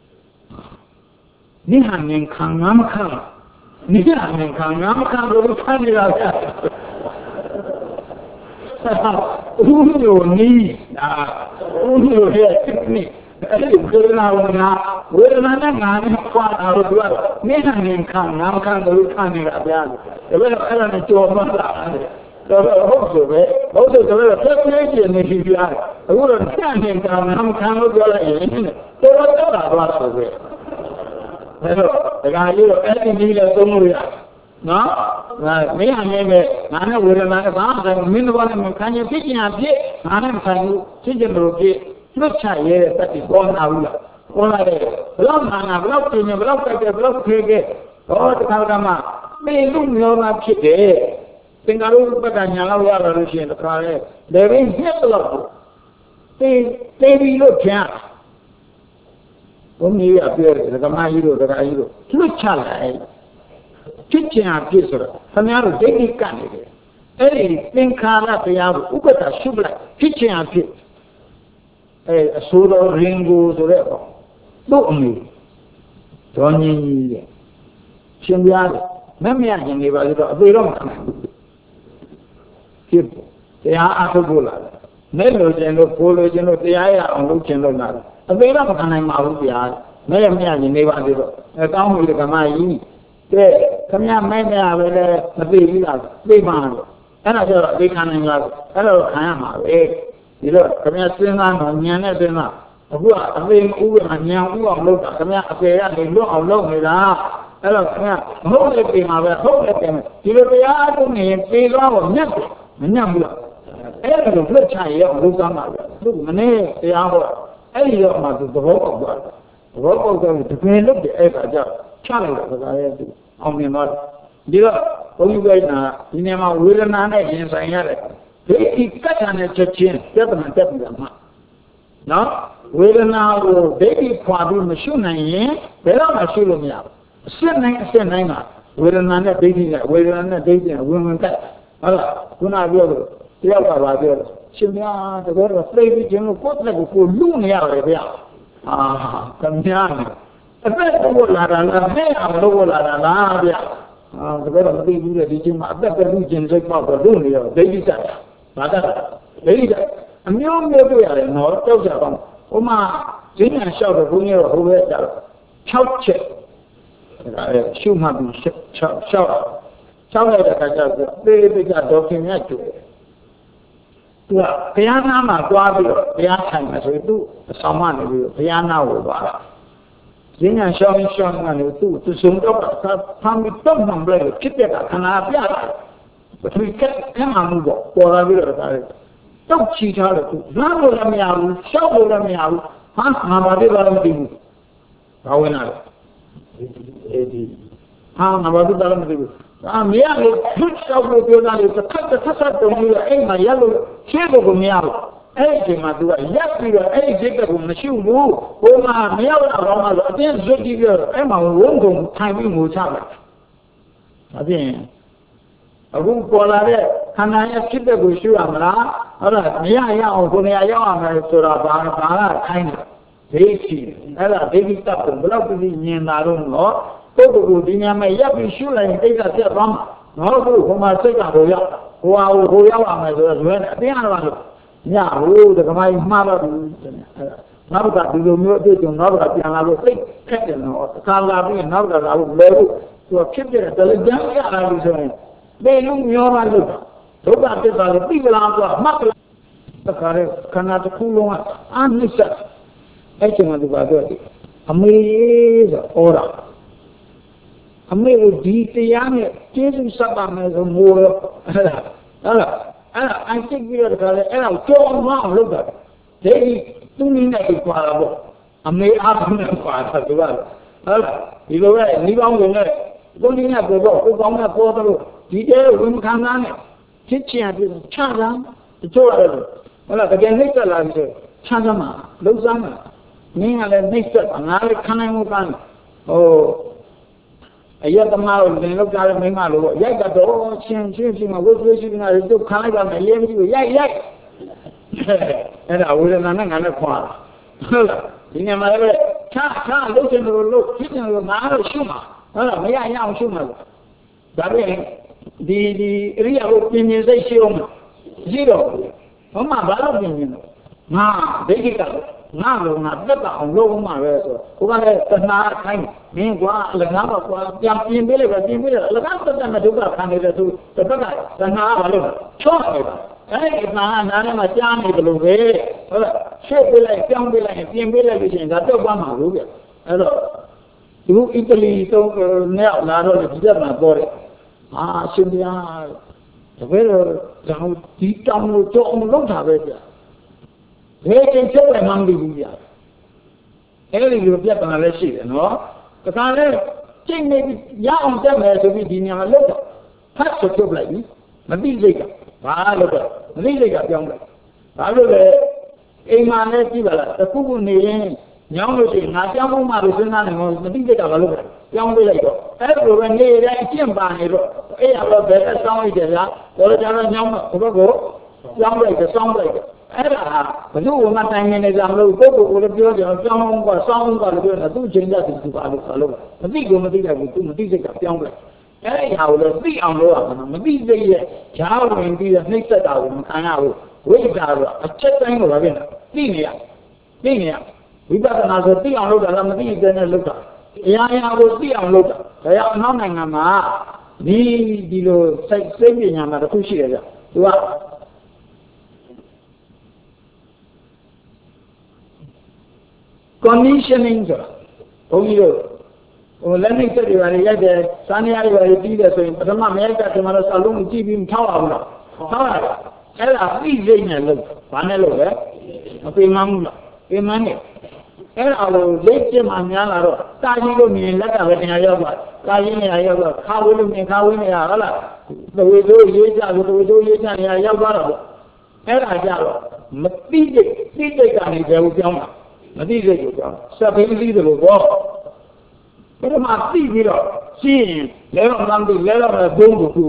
နိဟံငင်ခံငါမခံနိဟံငင်ခံငါမခံလို့ခံနေရတာဦးညိုနီးအာဦးညိုရဲ့နိအဲ့ဒီဝေဒနာဝနာဝေဒနာနဲ့ငါနဲ့ခွာတာလို့ပြောနိဟံငင်ခံငါမခံလို့ခံနေရတာဗျာဒါပဲအဲ့ဒါနဲ့ကြော်မှလာတယ်တော့ဟုတ်ဆိုပဲဟုတ်ဆိုတော့ပြည့်ပြည့်ကျနေပြီပြားအခုတော့ညနေကငါမခံလို့ပြောလိုက်ရင်တော်တော်တော့လာတော့ဆိုပဲအဲ့တော့ဒကာကြီးတော့အဲ့ဒီနည်းလည်းသုံးလို့ရနော်ငါမင်းအနေနဲ့ငါနဲ့ဝေဒနာကဘာမှမင်းတို့ကလည်းခံရဖြစ်ချင်ဖြစ်ငါနဲ့ခံလို့ဖြစ်ချင်လို့ဖြစ်လွတ်ချရဲတဲ့တက်ပြီးပေါ်လာဘူးလားပေါ်လာတယ်ဘလောက်နာနာဘလောက်ပြင်းဘလောက်ကြက်ဘလောက်ခေခဲ့ဟောတခါကမှမေလူမျိုးမှဖြစ်တယ်သင်္ကာရုပ္ပကညာလောက်ရလာလို့ရှိရင်တခါလေလေဘင်းနှစ်လောက်တေးတေးပြီးလို့ဖြန်းဘုန်းကြီးကပြောတယ်ဒကမကြီးတို့ဒကာကြီးတို့လွတ်ချလိုက်ဖြစ်ချင်အဖြစ်ဆိုတော့ခင်ဗျားတို့ဒိဋ္ဌိကပ်နေတယ်အဲ့ဒီသင်္ခါရတရားကိုဥပ္ပဒါရှုလိုက်ဖြစ်ချင်အဖြစ်အဲအဆိုးတော်ရင်ကိုဆိုတဲ့ပေါ့တို့အမေဒေါ်ညင်းကြီးတဲ့ရှင်ပြားမမရရင်နေပါလို့တော့အပေတော့မခံနိုင်ဘူးဖြစ်တရားအထုတ်ဖို့လာတယ်မဲလို့ကျင်လို့ပိုးလို့ကျင်လို့တရားရအောင်လုပ်ကျင်လို့လာတယ်အပေတော့မခံနိုင်ပါဘူးဗျာမဲရမရရင်နေပါသေးတော့အဲကောင်းပြီကမကြီးတဲ့ခမရမဲမရပဲလေမသိဘူးလားသိပါတော့အဲ့ဒါကျတော့အပေခံနိုင်လားအဲ့တော့ခံရမှာပဲဒီတော့ခမရစဉ်းစားတော့ညံနဲ့စဉ်းစားအခုကအပေဥပ္ပမှာညံဥအောင်လုပ်တာခမရအပေကနေလွတ်အောင်လုပ်နေတာအဲ့တော့ခမရမဟုတ်တဲ့ပေမှာပဲဟုတ်တဲ့ပေမှာဒီလိုတရားအထုတ်နေရင်ပေသွားတော့ညက်တယ်မညက်ဘူးလားအဲ့ဒါကိုလွတ်ချရအောင်လုပ်သားမှာပဲသူမနေ့တရားဟောအဲ့ဒီတော့မှသူသဘောပေါက်သွားတယ်သဘောပေါက်တော့တကယ်လို့ဒီအဲ့ဒါကြောင့်ချလိုက်တာကလည်းသူအောင်မြင်သွားတယ်ဒီတော့ဘုန်းကြီးကဒီနေမှာဝေဒနာနဲ့ရင်ဆိုင်ရတယ်ဒီဒီကတ်တာနဲ့ချက်ချင်းပြဿနာတက်ပြီးတော့မှနော်ဝေဒနာကိုဒိဋ္ဌိခွာပြီးမရှုနိုင်ရင်ဘယ်တော့မှရှုလို့မရဘူးအစစ်နိုင်အစစ်နိုင်ကဝေဒနာနဲ့ဒိဋ္ဌိနဲ့ဝေဒနာနဲ့ဒိဋ္ဌိနဲ့ဝင်ဝင်တက်ဟုတ်လားခုနပြောလို့တရားကပါပြောတယ်ရှင်များတကယ်တော့သိပြီးခြင်းလို့ကိုယ်တက်ကိုကိုလူနေရတယ်ဗျာအာခင်ဗျာအသက်ကိုလာတာလားဖဲအောင်လို့လာတာလားဗျာအာတကယ်တော့မသိဘူးလေဒီချင်းမှာအသက်ကလူချင်းစိတ်ပေါက်တော့လူနေရောဒိဋ္ဌိတက်ဘာတက်ဒိဋ္ဌိတက်အမျိုးမျိုးတွေ့ရတယ်နော်တောက်ကြပါဟိုမှာဈဉ္ညာလျှောက်တော့ဘုန်းကြီးတို့ဟိုဘက်ကြတော့၆ချက်အဲရှုမှတ်ပြီး၆လျှောက်လျှောက်လိုက်တဲ့အခါကျတော့သေသေချာဒေါခင်မြတ်ကျူသူကဘုရားနာမှာတွားပြီးတော့ဘုရားဆိုင်မှာဆိုရင်သူအဆောင်မနေပြီးဘုရားနာကိုသွားတာဈဉ္ညာရှောင်းရှောင်းကနေသူသူဆုံးတော့ဖမ်းပြီးတော့မှမလဲဖြစ်တဲ့ခဏပြတာဘယ်သူကခံမှာမဟုတ်ပေါ်လာပြီးတော့ဒါလည်းတောက်ချီထားတယ်သူနားလို့လည်းမရဘူးရှောက်လို့လည်းမရဘူးဟာငါဘာဖြစ်သွားလဲမသိဘူးဘာဝင်လာလဲအဲဒီဟာငါဘာဖြစ်သွားလဲမသိဘူးအာမရလို့သူ့ရှောက်လို့ပြောတာလေတစ်ခါတစ်ခါဆက်တုံးပြီးတော့အိမ်မှာရက်လို့ရှင်းဖို့ကိုမရဘူးအဲ့ဒီမှာသူကရက်ပြီးတော့အဲ့ဒီစိတ်ကမရှိဘူးဟိုမှာမရောက်တော့မှဆိုအတင်းဇွတ်ကြည့်ပြီးတော့အဲ့မှာဝုန်းကုန်ထိုင်ပြီးငိုချလိုက်အပြင်အခုပေါ်လာတဲ့ခန္ဓာရဲ့ဖြစ်တဲ့ကိုရှုရမလားဟုတ်လားမရရအောင်ကိုယ်နေရာရောက်အောင်မယ်ဆိုတော့ဘာဘာကခိုင်းတယ်ဒိဋ္ဌိအဲ့ဒါဒိဋ္ဌိတပ်ကိုဘယ်လောက်ပြီးမြင်တာတော့နော်ပုဂ္ဂိုလ်ကိုဒီညမှာရပ်ပြီးရှုလိုက်ရင်တိတ်ကဆက်သွားမှာနော်ခုဟိုမှာစိတ်ကဟိုရောက်ဟိုဟာဟိုရောက်အောင်မယ်ဆိုတော့ဇွဲအတင်းအားလို့ညဟုတ်တယ်ကမိုင်းမှားတော့ဘူးအဲ့ဒါနောက်ကဒီလိုမျိုးအတွေ့အကြုံနောက်ကပြန်လာလို့စိတ်ခက်တယ်နော်အခါလာပြီးနောက်ကလာလို့လဲဖို့သူဖြစ်ပြတယ်လည်းကြမ်းရလာလို့ဆိုရင်ဘေလူမျိုးပါလို့ဒုက္ခသစ္စာကိုသိလာတော့မှတ်လာတခါရဲခန္ဓာတစ်ခုလုံးကအနိစ္စအဲ့ချိန်မှာသူပါတော့အမေဆိုဩရာအမေကိုဒီတရားနဲ့ကျေးဇူးဆက်ပါမယ်ဆိုမိုးရောအဲ့ဒါအဲ့ဒါအဲ့ဒါအစိတ်ပြီးတော့တခါလဲအဲ့ဒါကိုကြောအောင်မအောင်လုပ်တာဒီသူနည်းနဲ့ကြွားတာပေါ့အမေအားဖြင့်ကြွားတာသူကဟုတ်လားဒီလိုပဲဒီကောင်းကုန်နဲ့ကိုနည်းနဲ့ပြောတော့ကိုကောင်းနဲ့ပေါ်တော့ဒီတဲဝင်ခံသားနဲ့ချစ်ချင်ပြီးချတာတချို့ရတယ်ဟုတ်လားတကယ်နှိမ့်သက်လာပြီဆိုချမ်းသာမှာလှုပ်ရှားမှာမင်းကလည်းနှိမ့်သက်ငါလည်းခံနိုင်မှုကဟိုအယက်သမားကိုလင်လောက်ကြတဲ့မိန်းမလိုပေါ့ရိုက်တော့ချင်းချင်းချင်းမဝိသုရှိနေတာတို့ခံလိုက်ပါမယ်ရေးမကြည့်ဘူးရိုက်ရိုက်အဲ့ဒါဝေဒနာနဲ့ငါနဲ့ခွာဟုတ်လားဒီညမှာလည်းချာချာလှုပ်ချင်လို့လှုပ်ဖြစ်ချင်လို့ငါတော့ရှုမှာဟုတ်လားမရရအောင်ရှုမှာဒါပေမဲ့ဒီဒီအရိယာကိုပြင်ပြင်စိတ်ရှိအောင်ရှိတော့ဘုမဘာလို့ပြင်ပြင်တော့ငါဒိဋ္ဌိကငါလုံးငါတက်တာအောင်လုပ်မှပဲဆိုဟိုကလည်းတဏှာခိုင်းမင်းကွာအလကားတော့ကွာပြန်ပြင်ပေးလိုက်ပဲပြင်ပေးတယ်အလကားတက်တဲ့မဒုက္ခခံနေတယ်သူတစ်ခါကတဏှာဘာလို့ချော့နေတာအဲ့ဒီတဏှာနားထဲမှာကြားနေတယ်လို့ပဲဟုတ်လားရှေ့ပေးလိုက်ကြောင်းပေးလိုက်ပြင်ပေးလိုက်လို့ရှိရင်ဒါတော့သွားမှာလို့ပြအဲ့တော့သူအီတလီတော့နဲ့လာတော့ဒီတက်မှာပေါ်တယ်အာရှင်ဗျာတကယ်တော့ဒီတောင်ကိုကြောအောင်လုပ်တာပဲဗျာဘယ်ချိန်ချက်ပဲမှမသိဘူးဗျာအဲ့ဒီလိုပြတ်တာလည်းရှိတယ်နော်တခါလဲချိန်နေပြီးရအောင်တက်မယ်ဆိုပြီးဒီညမှာလုပ်တော့ဖတ်ဆိုထုတ်လိုက်ပြီမသိစိတ်ကဘာလို့တော့မသိစိတ်ကပြောင်းလိုက်ဘာလို့လဲအိမ်မှာလည်းကြည့်ပါလားတခုခုနေရင်ညောင်းလို့ရှိရင်ငါပြောင်းဖို့မှလို့စဉ်းစားနေမှာမသိစိတ်ကဘာလို့လဲပြောင်းပေးလိုက်တော့အဲ့လိုပဲနေတိုင်းအကျင့်ပါနေတော့အဲ့ရတော့ဘယ်အဆောင်လိုက်တယ်ဗျာတော်ကြတော့ညောင်းတော့ဘုဘကိုပြောင်းလိုက်တယ်စောင်းလိုက်တယ်အဲ့ဒါဘယ်သူ့ဝမတိုင်နေကြမလို့ကိုယ့်ကိုယ်ကိုလည်းပြောကြအောင်ပြောင်းအောင်ကစောင်းအောင်ကလည်းပြောတာသူ့ချိန်တည်းသူပါလို့ဆိုလို့မသိကိုမသိတယ်ဘူးသူမသိစိတ်ကပြောင်းလိုက်အဲ့ဒီဟာကိုလည်းသိအောင်လုပ်ရမှာမသိစိတ်ရဲ့ဈာဝင်ပြီးနှိမ့်သက်တာကိုမခံရဘူးဝိဇ္ဇာကအချက်တိုင်းကိုပါပြန်သိနေရသိနေရဝိပဿနာဆိုသိအောင်လုပ်တာလားမသိတဲ့နဲ့လုပ်တာအရာရာကိုသိအောင်လုပ်တာဒါကြောင့်အနောက်နိုင်ငံမှာဒီဒီလိုစိတ်စိတ်ပညာမှာတစ်ခုရှိတယ်ဗျသူကconditioning ဆိုတာဘုန်းကြီးတို့ဟိုလက်နှိပ်စက်တွေပါလေရိုက်တယ်စာနေရာတွေပါလေပြီးတယ်ဆိုရင်ပထမမရိုက်တာဒီမှာတော့စာလုံးကြည့်ပြီးမထောက်အောင်လားထောက်ရတယ်အဲ့ဒါပြီးစိတ်နဲ့လို့ဘာနဲ့လို့လဲမပင်မမှုလားပင်မနဲ့အဲ့ဒါကိုလက်ကျမှများလာတော့တာကြီးလို့မြင်လက်ကပဲတင်ရရောက်သွားတာကြီးနေရာရောက်တော့ခါဝေးလို့မြင်ခါဝေးနေရဟုတ်လားသဝေတို့ရေးကြလို့သဝေတို့ရေးချနေရာရောက်သွားတော့အဲ့ဒါကြတော့မသိတဲ့သိတဲ့ကနေဘယ်ကိုပြောင်းတာမသိစိတ်ကိုကြောင်းစက်ဖိသိတယ်လို့ပေါ့ပထမသိပြီးတော့ရှင်းလဲတော့မှမသိလဲတော့ဘုံကိုထူပြီး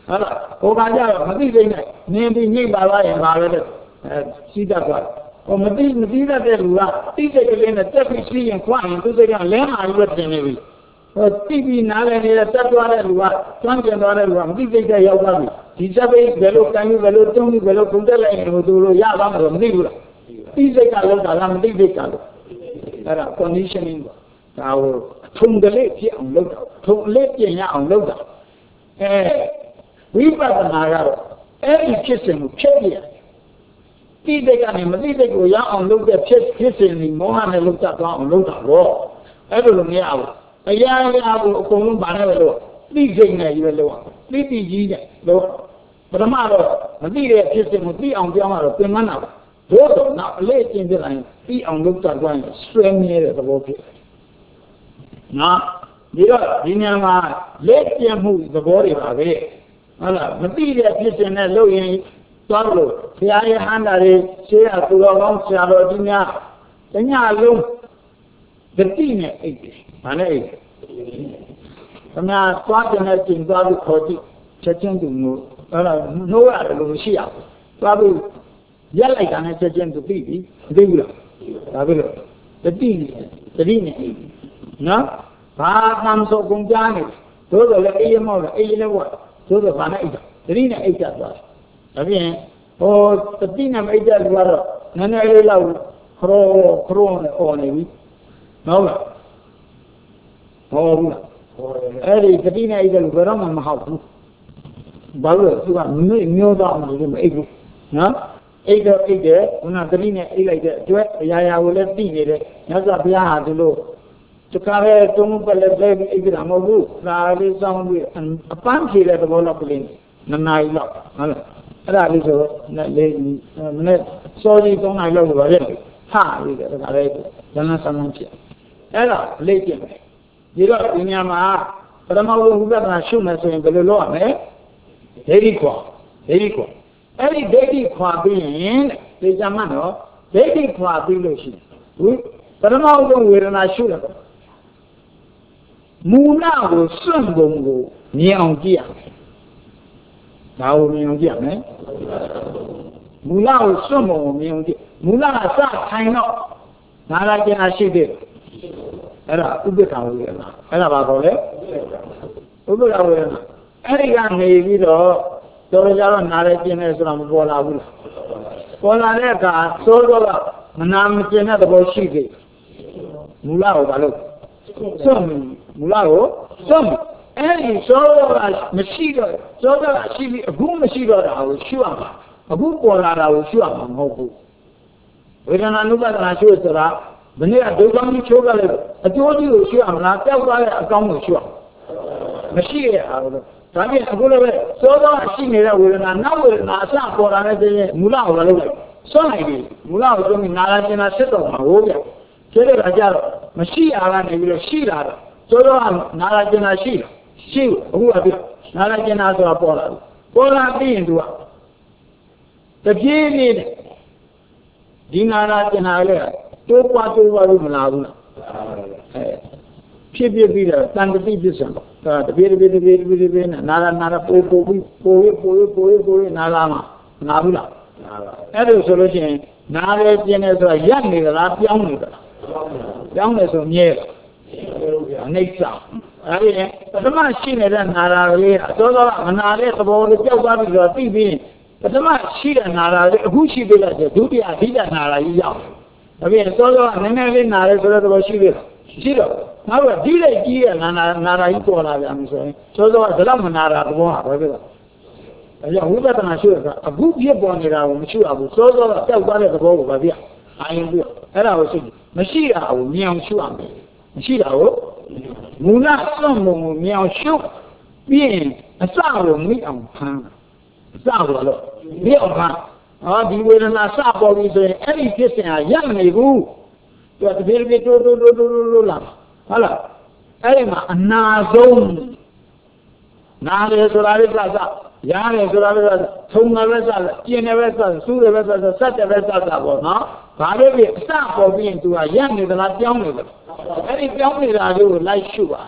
ဟုတ်လားဟိုကကြတော့မသိသိနဲ့နင်းပြီးညိတ်ပါသွားရင်ပါပဲတဲ့အဲစီးတတ်သွားဟိုမသိမသိတတ်တဲ့လူကတိစိတ်ကလေးနဲ့တက်ပြီးစီးရင်ခွရင်သူစိတ်ကလဲမှာပြီးတော့တင်နေပြီဟိုတိပြီးနားလည်းနေတဲ့တက်သွားတဲ့လူကကျွမ်းကျင်သွားတဲ့လူကမသိစိတ်တဲ့ရောက်သွားပြီဒီစပိတ်ဘယ်လိုကန်ပြီးဘယ်လိုတုံးပြီးဘယ်လိုပုံတက်လိုက်ရင်ဟိုသူတို့ရသွားမှာတော့မသိဘူးလားတိစိတ်ကလောက်တာလားမသိစိတ်ကလို့အဲ့ဒါ conditioning ပေါ့ဒါဟိုထုံတလေးဖြစ်အောင်လုပ်တာထုံလေးပြင်ရအောင်လုပ်တာအဲဝိပဿနာကတော့အဲ့ဒီဖြစ်စဉ်ကိုဖြတ်ပြရတယ်တိစိတ်ကနေမသိစိတ်ကိုရအောင်လုပ်တဲ့ဖြစ်ဖြစ်စဉ်ဒီမောဟနဲ့လုပ်တတ်သွားအောင်လုပ်တာတော့အဲ့လိုလိုမရဘူးအရာရာကိုအကုန်လုံးဗာနဲ့ပဲလို့သိစိတ်နဲ့ရွေးလို့သိသိကြီးနဲ့လို့ပထမတော့မသိတဲ့ဖြစ်စဉ်ကိုသိအောင်ပြောင်းရတော့ပြင်မနာဘူးတို့တော့နောက်အလေးကျင့်ပြလိုက်သိအောင်လုပ်တတ်သွားရင်ဆွဲမြဲတဲ့သဘောဖြစ်နော်ဒီတော့ဒီညမှာလက်ကျင့်မှုသဘောတွေပါပဲဟုတ်လားမသိတဲ့ဖြစ်စဉ်နဲ့လုပ်ရင်သွားလို့ဆရာရဲ့ဟန္တာတွေရှေးရသူတော်ကောင်းဆရာတော်ကြီးများတညလုံးဂတိနဲ့အိတ်တယ်။ဘာနဲ့အိတ်လဲ။ခမသွားတဲ့ကျင်သွားပြီးခေါ်ကြည့်ချက်ချင်းသူမျိုးအဲ့ဒါနှိုးရတယ်လို့မရှိရဘူး။သွားပြီးရက်လိုက်တာနဲ့ချက်ချင်းသူသိပြီမသိဘူးလား။ဒါပဲလို့ဂတိနဲ့ဂတိနဲ့အိတ်နော်ဘာသံဆိုကုန်ကြနေသို့တော်လည်းအေးရမောက်လည်းအေးလည်းဘောသို့တော်ဘာနဲ့အိတ်တာဂတိနဲ့အိတ်တတ်သွားတယ်ဒါပြင်ဟိုတတိနဲ့အိတ်တတ်လို့ကတော့နည်းနည်းလေးလောက်ခရိုခရိုနဲ့អော်နေပြီဟုတ်လားဟောဘူးလားအဲ့ဒီတတိနဲ့အိတ်တတ်လို့ဘယ်တော့မှမဟုတ်ဘူးဘာလို့သူကမျိုးသားမှလို့မအိတ်ဘူးနော်အိတ်တော့အိတ်တယ်ခုနတတိနဲ့အိတ်လိုက်တဲ့အတွက်အရာရာကိုလည်းသိနေတယ်မြတ်စွာဘုရားဟာဒီလိုတခါပဲတုံးပလက်ပဲအိပ်ကြမဟုတ်ဘူးဒါလေးစောင်းပြီးအပန်းဖြေတဲ့သဘောလောက်ကလေးနှစ်နာရီလောက်ဟုတ်လားအဲ့ဒါလေးဆိုနဲ့လေးမနေ့စောကြီးသုံးနာရီလောက်ဆိုပါလေဟာပြီးတယ်ဒါလည်းဇနဆန်းဖြစ်အဲ့ဒါလေးကျင့်တယ်ဒီတော့ဒီညမှာပထမဆုံးဥပဒနာရှုမယ်ဆိုရင်ဘယ်လိုလုပ်ရမလဲဒိဋ္ဌိခွာဒိဋ္ဌိခွာအဲ့ဒီဒိဋ္ဌိခွာပြီးရင်ဒီကြမှာတော့ဒိဋ္ဌိခွာပြီးလို့ရှိရင်ပထမဆုံးဝေဒနာရှုတယ်မူလကိုစွန့်ကုန်ကိုမြင်အောင်ကြည့်ရမယ်။ဒါကိုမြင်အောင်ကြည့်ရမယ်။မူလကိုစွန့်ကုန်ကိုမြင်အောင်ကြည့်။မူလကစထိုင်တော့နာရကျင်တာရှိတယ်။အဲ့ဒါဥပ္ပခာဝေဒနာ။အဲ့ဒါဘာခေါ်လဲ။ဥပ္ပခာဝေဒနာ။အဲ့ဒီကနေပြီးတော့တော်ကြတော့နာရကျင်တယ်ဆိုတာမပေါ်လာဘူးလား။ပေါ်လာတဲ့အခါသိုးတော့မနာမကျင်တဲ့သဘောရှိသေး။မူလကိုဘာလို့စွန့်မူလာကိုစွန့်အဲ့ဒီသောတော်ကမရှိတော့သောတော်ကရှိပြီးအခုမရှိတော့တာကိုရှုရမှာအခုပေါ်လာတာကိုရှုရမှာမဟုတ်ဘူးဝေဒနာနုပါဒနာရှုဆိုတာဘယ်နည်းကဒုက္ခမျိုးချိုးကြလဲအကျိုးကြီးကိုရှုရမလားပျောက်သွားတဲ့အကောင်းကိုရှုရမရှိရအောင်လို့ဒါပြင်အခုလည်းပဲသောတော်ကရှိနေတဲ့ဝေဒနာနောက်ဝေဒနာအစပေါ်လာတဲ့တည်းမူလာကိုလည်းလုပ်လိုက်စွန့်လိုက်ပြီမူလာကိုဆိုပြီးနာလာကျင်တာစစ်တော်မှာဟိုးပြကျတဲ့ကကြတော့မရှိအားကနေပြီးတော့ရှိလာတော့သောတော်ကနာလာကျင်တာရှိတယ်ရှိအခုကပြနာလာကျင်တာဆိုတာပေါ်လာတယ်ပေါ်လာပြီးရင်သူကတပြေးပြေးနဲ့ဒီနာလာကျင်တာလေတိုးပွားတိုးပွားလို့မလာဘူးလားအဲဖြစ်ဖြစ်ပြီးတော့တန်တတိပစ္စံပေါ့ဒါတပြေးတပြေးတပြေးတပြေးတပြေးနဲ့နာလာနာလာပို့ပို့ပြီးပို့ရပို့ရပို့ရပို့ရနာလာမှာနာဘူးလားအဲ့လိုဆိုလို့ရှိရင်နားလေကျင်တယ်ဆိုတာရက်နေသလားပြောင်းနေသလားပြောင်းတယ်ဆိုမြဲတယ်အနိစ္စအဲ့ဒီပထမရှိနေတဲ့နာရာလေးအစောစောကမနာတဲ့သဘောလေးပျောက်သွားပြီဆိုတော့သိပြီးပထမရှိတဲ့နာရာလေးအခုရှိသေးလားဒုတိယအဓိကနာရာကြီးရောက်ဒါပြင်စောစောကနည်းနည်းလေးနာရဲဆိုတဲ့သဘောရှိသေးလားရှိတော့နောက်ကဒီလိုက်ကြီးရဲ့နာနာနာရာကြီးပေါ်လာပြန်ပြီဆိုရင်စောစောကဒါတော့မနာတာသဘောဟာပဲပဲဒါကြောင့်ဝိပဿနာရှုရတာအခုဖြစ်ပေါ်နေတာကိုမရှုရဘူးစောစောကပျောက်သွားတဲ့သဘောကိုပဲပြအာရင်ပြအဲ့ဒါကိုရှုမရှိတာကိုမြင်အောင်ရှုရမယ်မရှိတာကိုမူလစွန့်မှုကိုမြင်အောင်ရှုပြီးရင်အစကိုမိအောင်ဖမ်းအစကိုတော့မိအောင်ဖမ်းဟောဒီဝေဒနာစပေါ်ပြီဆိုရင်အဲ့ဒီဖြစ်စဉ်ဟာရပ်မနေဘူးသူကတပြေးပြေးတိုးတိုးတိုးတိုးတိုးလာဟုတ်လားအဲ့ဒီမှာအနာဆုံးနားလေဆိုတာလေးစစရတယ်ဆိုတာလေးစထုံတယ်ပဲစပြင်းတယ်ပဲစစူးတယ်ပဲစစဆက်တယ်ပဲစစပေါ့နော်ဘာလို့လဲအစပေါ်ပြီးရင်သူကရပ်နေသလားပြောင်းနေသလားအဲ့ဒီပြောင်းနေတာလေးကိုလိုက်ရှုပါ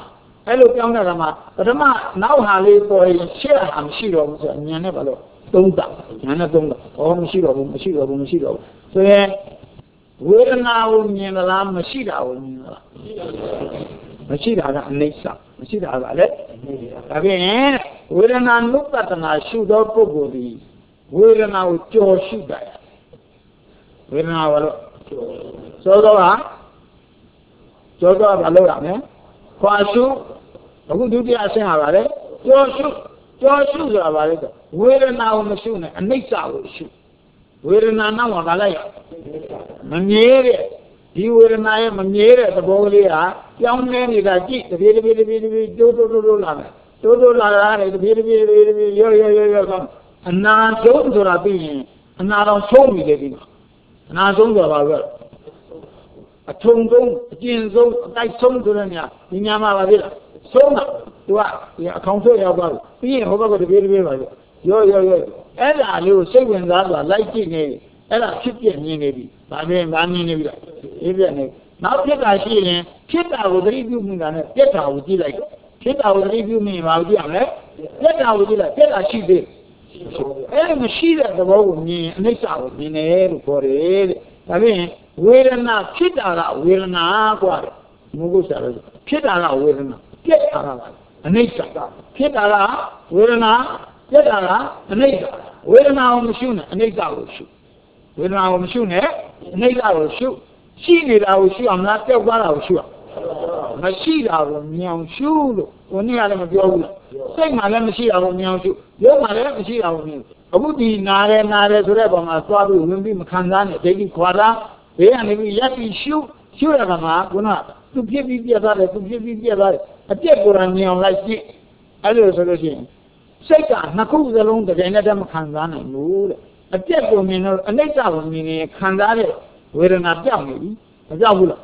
Hello, young Rama, but now Harley boy share I'm Shiro, Yanabalo, Donda, Yanadonda, or Mashiro, Mashiro, Mashiro. So, yeah, where now Yanala, Mashida, Mashida, Nisa, Mashida, again, where now look at an I shoot up Bogodi, where now Joe shoot that. Where now, so go on, so go on, Alora, Quasu. Who do the Asin about it? Your shoes are about it. Where now machine and makes our shoe. Where now one alaya. Maniere, you were now Maniere, the Bolia, young man is a geek, the very, very, very, Dodo Lana. Dodo Lana, the very, very, very, yo, yo, yo, yo, and now Jones are being, and now don't show me the and I don't know about a tongue, a jeans, like tongue to them, Yama. So now, do I control your body? Being over the very, very yo, yo, yo. And I will say when that was liking a, and I keep it maybe, by being running every now, get I see him, kid I would review me on it, get I would do like, kid I would review me about the other, get I would do like, get I see this. And the sheet at the road me, and this out in the air for it. I mean, we're not kid out, we're not what. Mugusa, kid out, we're not. Get out, a nature. Get out, we're not. Get out, a nature. We're now machine, a nature will shoot. We're now machine, eh? A nature will shoot. She did our shoe, I'm not there what I'll shoot. My sheet out of me on shoe, when you had a go. Say my lemon sheet out of me on shoe. You're my lemon sheet out of me. I would be not a not as rebel, my father will be Macandan, taking quadra, and if we have to shoot, shoot at a mark, we're not. To give you the other, to give you the other. A table on me on like this. I do solution. Second, Naku alone the Ganadam Kandan and Mood. A table minor, a nature meaning a candare, where not dummy, a Javula.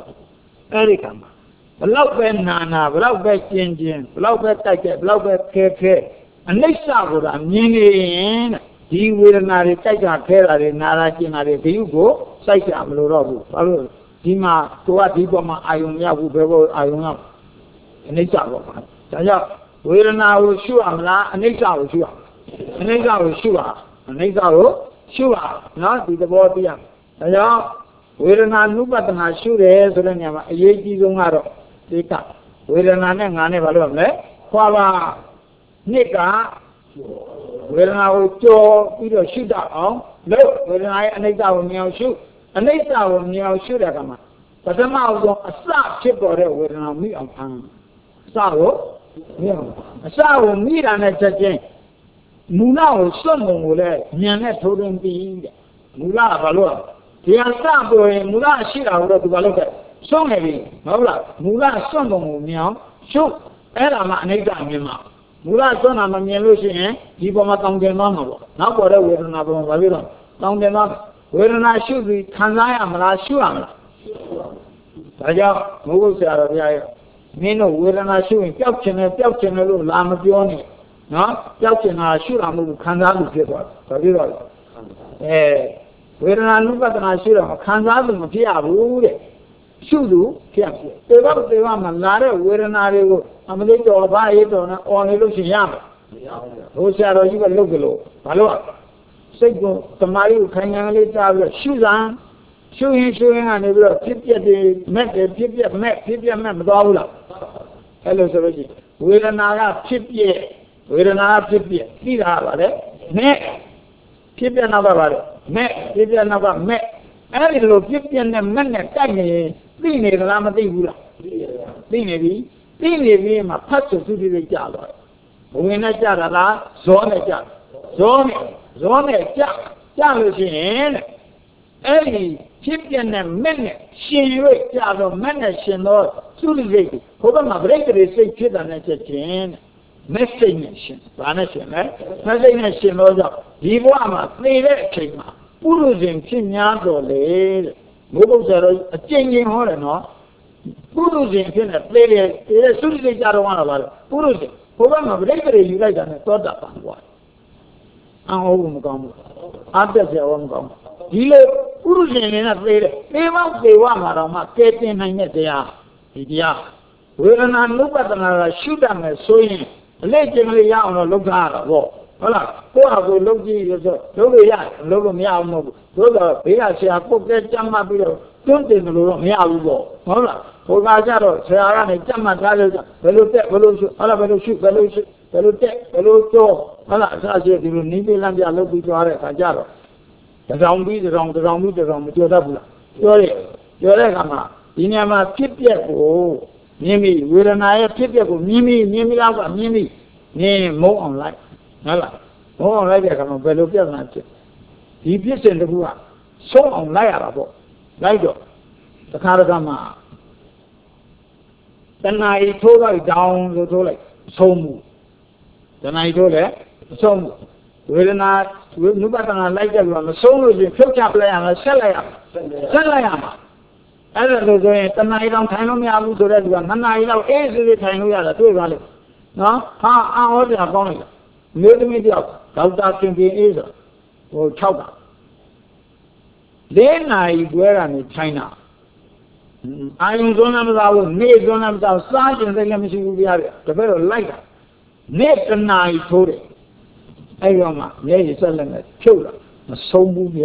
Ericam. A love bed nana, love bed changing, love bed ticket, love bed care. A nature meaning he will not take a care in Narakin, you go, Saikam Loro. Dima, to what people I own Yabu, I own up. An example. We're now sure I'm not an example. An example, sure. An example, sure. Not with the body. We're not look at my shoe as a Yaki Zongaro. Take up. We're not a Nane, Quava Nika. We're now Joe, either shoot out. Look, we're not an example meow shoe. And they saw me out shoot at them. But the mouth of a slap chip or there with an me on Sawo, a sour meat on that again. Muna, someone will let Nianet told him be Mula Valor. The Ansabo and Mula Shira out of the Valoka. So heavy, Mula, Mula, someone will meow, shoot, and I'm not an Mula son of a Melusian, people are on the normal. Now, whatever we're not on Valor, down the normal. Where I should be Kanayam, Rashuam. Raja, Mugusa, Mino, where I shoot in Pelchin, Pelchin, Lama Pioni. No, Pelchin, I shoot on Kanalu people. Eh, where I look at an Ashura, Kanalu, Pia, Rude, Shudu, Piapi. They were the one, and Lara, where I go, I'm a little buy it on a Lucian Yam. Who said, you will look below. Hello. Sego, Tamari, Kanyang, shoes on, shooing, shooing, and it will tip the method, tip your map, tip your map, Hello, Savage. We're not tip yet. We're not tip yet. See that, neck, tip another, neck, tip another, neck. And it will tip your men and tiny, being a Lamadilla. Being a bee, being a my touch to the job. When I got a lot, so I got. So, Zone, Jalusin, Eddie, Chipian and Men, she wait, Jalo, Menation or Sully, Hobama Breaker say Chidan at a chain, Messination, Vanation, eh? Messination was up. Divama, play that chima, Puruzin, Chinyado, lay, Mobile, a changing horror, no? Puruzin, play it, Sully Jarawana about it. Puruzin, Hobama Breaker, you like and thought upon what? Ang gong. After the own gong. Dilo, Urusin in a play. They won't play one aroma, getting in the ya. Idia. Vedana Nubatana shoot them as sewing, legally young or look at a wall. Hola, go out with Logi, Logia, Logo Miao, Logo, Pia, Pocket Jama below, don't take the Logo Miao. Hola, Fogazaro, Sarah, Jama, Velutek, Velusu, Hola, Velusu, Velusu, Velutek, Veluto, Hola, Saja, you need to land your Logi to our Fajaro. The round be the wrong, the wrong be the wrong, with your double. You're Yorama, Inama, Pipia, Nimi, Viranaya, Pipia, Nimi, Nimi Lava, Nimi, name more online. Nala, more online, I come on Velopia. He is in the Bua, so on Layarabo, Lido, the Karagama. Then I told her down the toilet, so move. Then I told her, so move. We're not, we're not like that one. The soul is in Filchaplayama, Selayama, Selayama. I don't know, the night on Tanomia, the red one, and I know easily Tanoya, two valley. No, how are they going? Made me the up, Kauta can be easy, or Chowda. Then I wear in China. I am going to have made one of the sergeants, the Lemisi, the very lighter. Net and I told it. Ayoma, yea, selling a killer, a soul movie.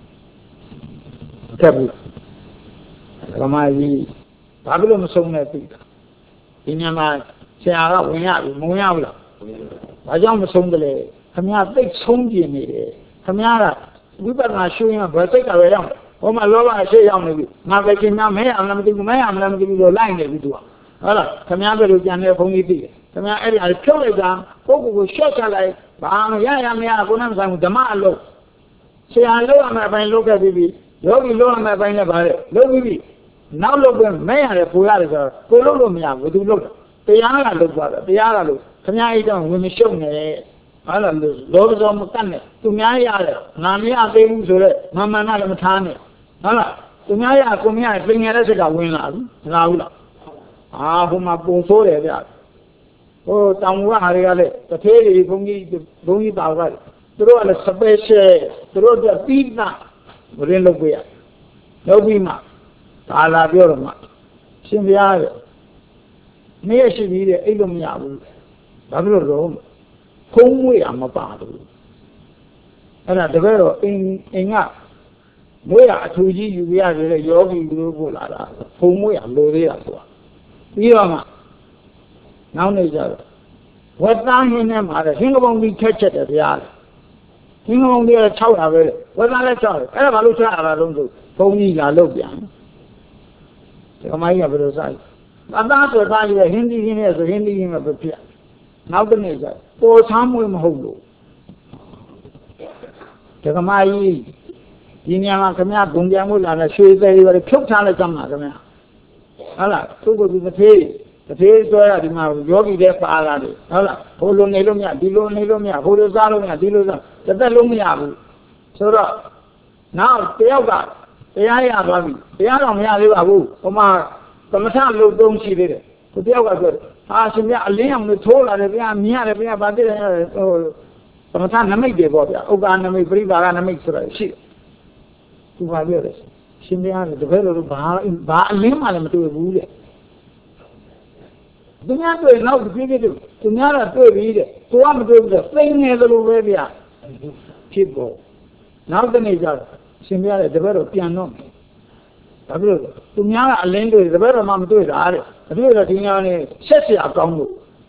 Taboo. Ramai, Babylon so many. In your mind, say, I went out with Moyala. I don't so many. Kamia big songy in it. Kamara, we better not show him, but take away. Oh, my lord, I say, young lady. Now they came out, may I'm not giving me, I'm not giving you a line every door. Well, Kamia, you can have only be. Kamia, I kill it down, Pogo will shut her like. Yamia, Bonam, the Malo. Say, I know I'm a look at Bibi. Yogi Lola, my buying about it. Look, Bibi. Now look at me and a Pularica. Colomia, with you look. The Yara look at the Yara look. Can I don't when you show me? I don't lose. Lord of Mutane. To Maya, Namia, things to it. Mamma Namatane. Hala. To Maya, Comia, bring a resident winner. Laula. Ah, whom I pull for it. Oh, Tamwa Hariale, the Peri, Bungi, Bungi Bagai, throw a Sabeche, throw the Pina, Rinlovia, no Bima, Ala Biorma, Simbiario, near Shivia, Ilumia, Babylon Rome, whom we am about. And at the very in in up, we are two G, we are the Yogi Guru, whom we are Loria. Yama. Now, what down in them are the thing about we catch it at the yard. Think on the child of it. What I let out? I have a little I don't do. Pony, I love them. So my other side. But that's what I hear Hindi in as a Hindi in a prepare. Now the nature. For some women hold. Take my Yama Kamia, Gundiamul, and I show you very, very cute Talakama. Allah, so go to the pay. The face where I am Yogi there for Allah. Allah, Holo Nelomia, Dilo Nelomia, Holo Zalomia, Dilo, the Belomia. So now, the Yoga, the Ayababi, the Alamia Livabu, Omar, the Matalo don't see it. The Yoga good. Ask me, Liam, the toll, and the Mia, the Mia, but the Matana make the body. Ogana make Brivana makes right. She. Two five years. She may have the very Lim to a rule. Do not do it now to give it to not do it. To want to do the thing as a little keep go. Now the nature, Simia, the very piano. To me, I lend the very mom to it. I do that in a Sessia Congo.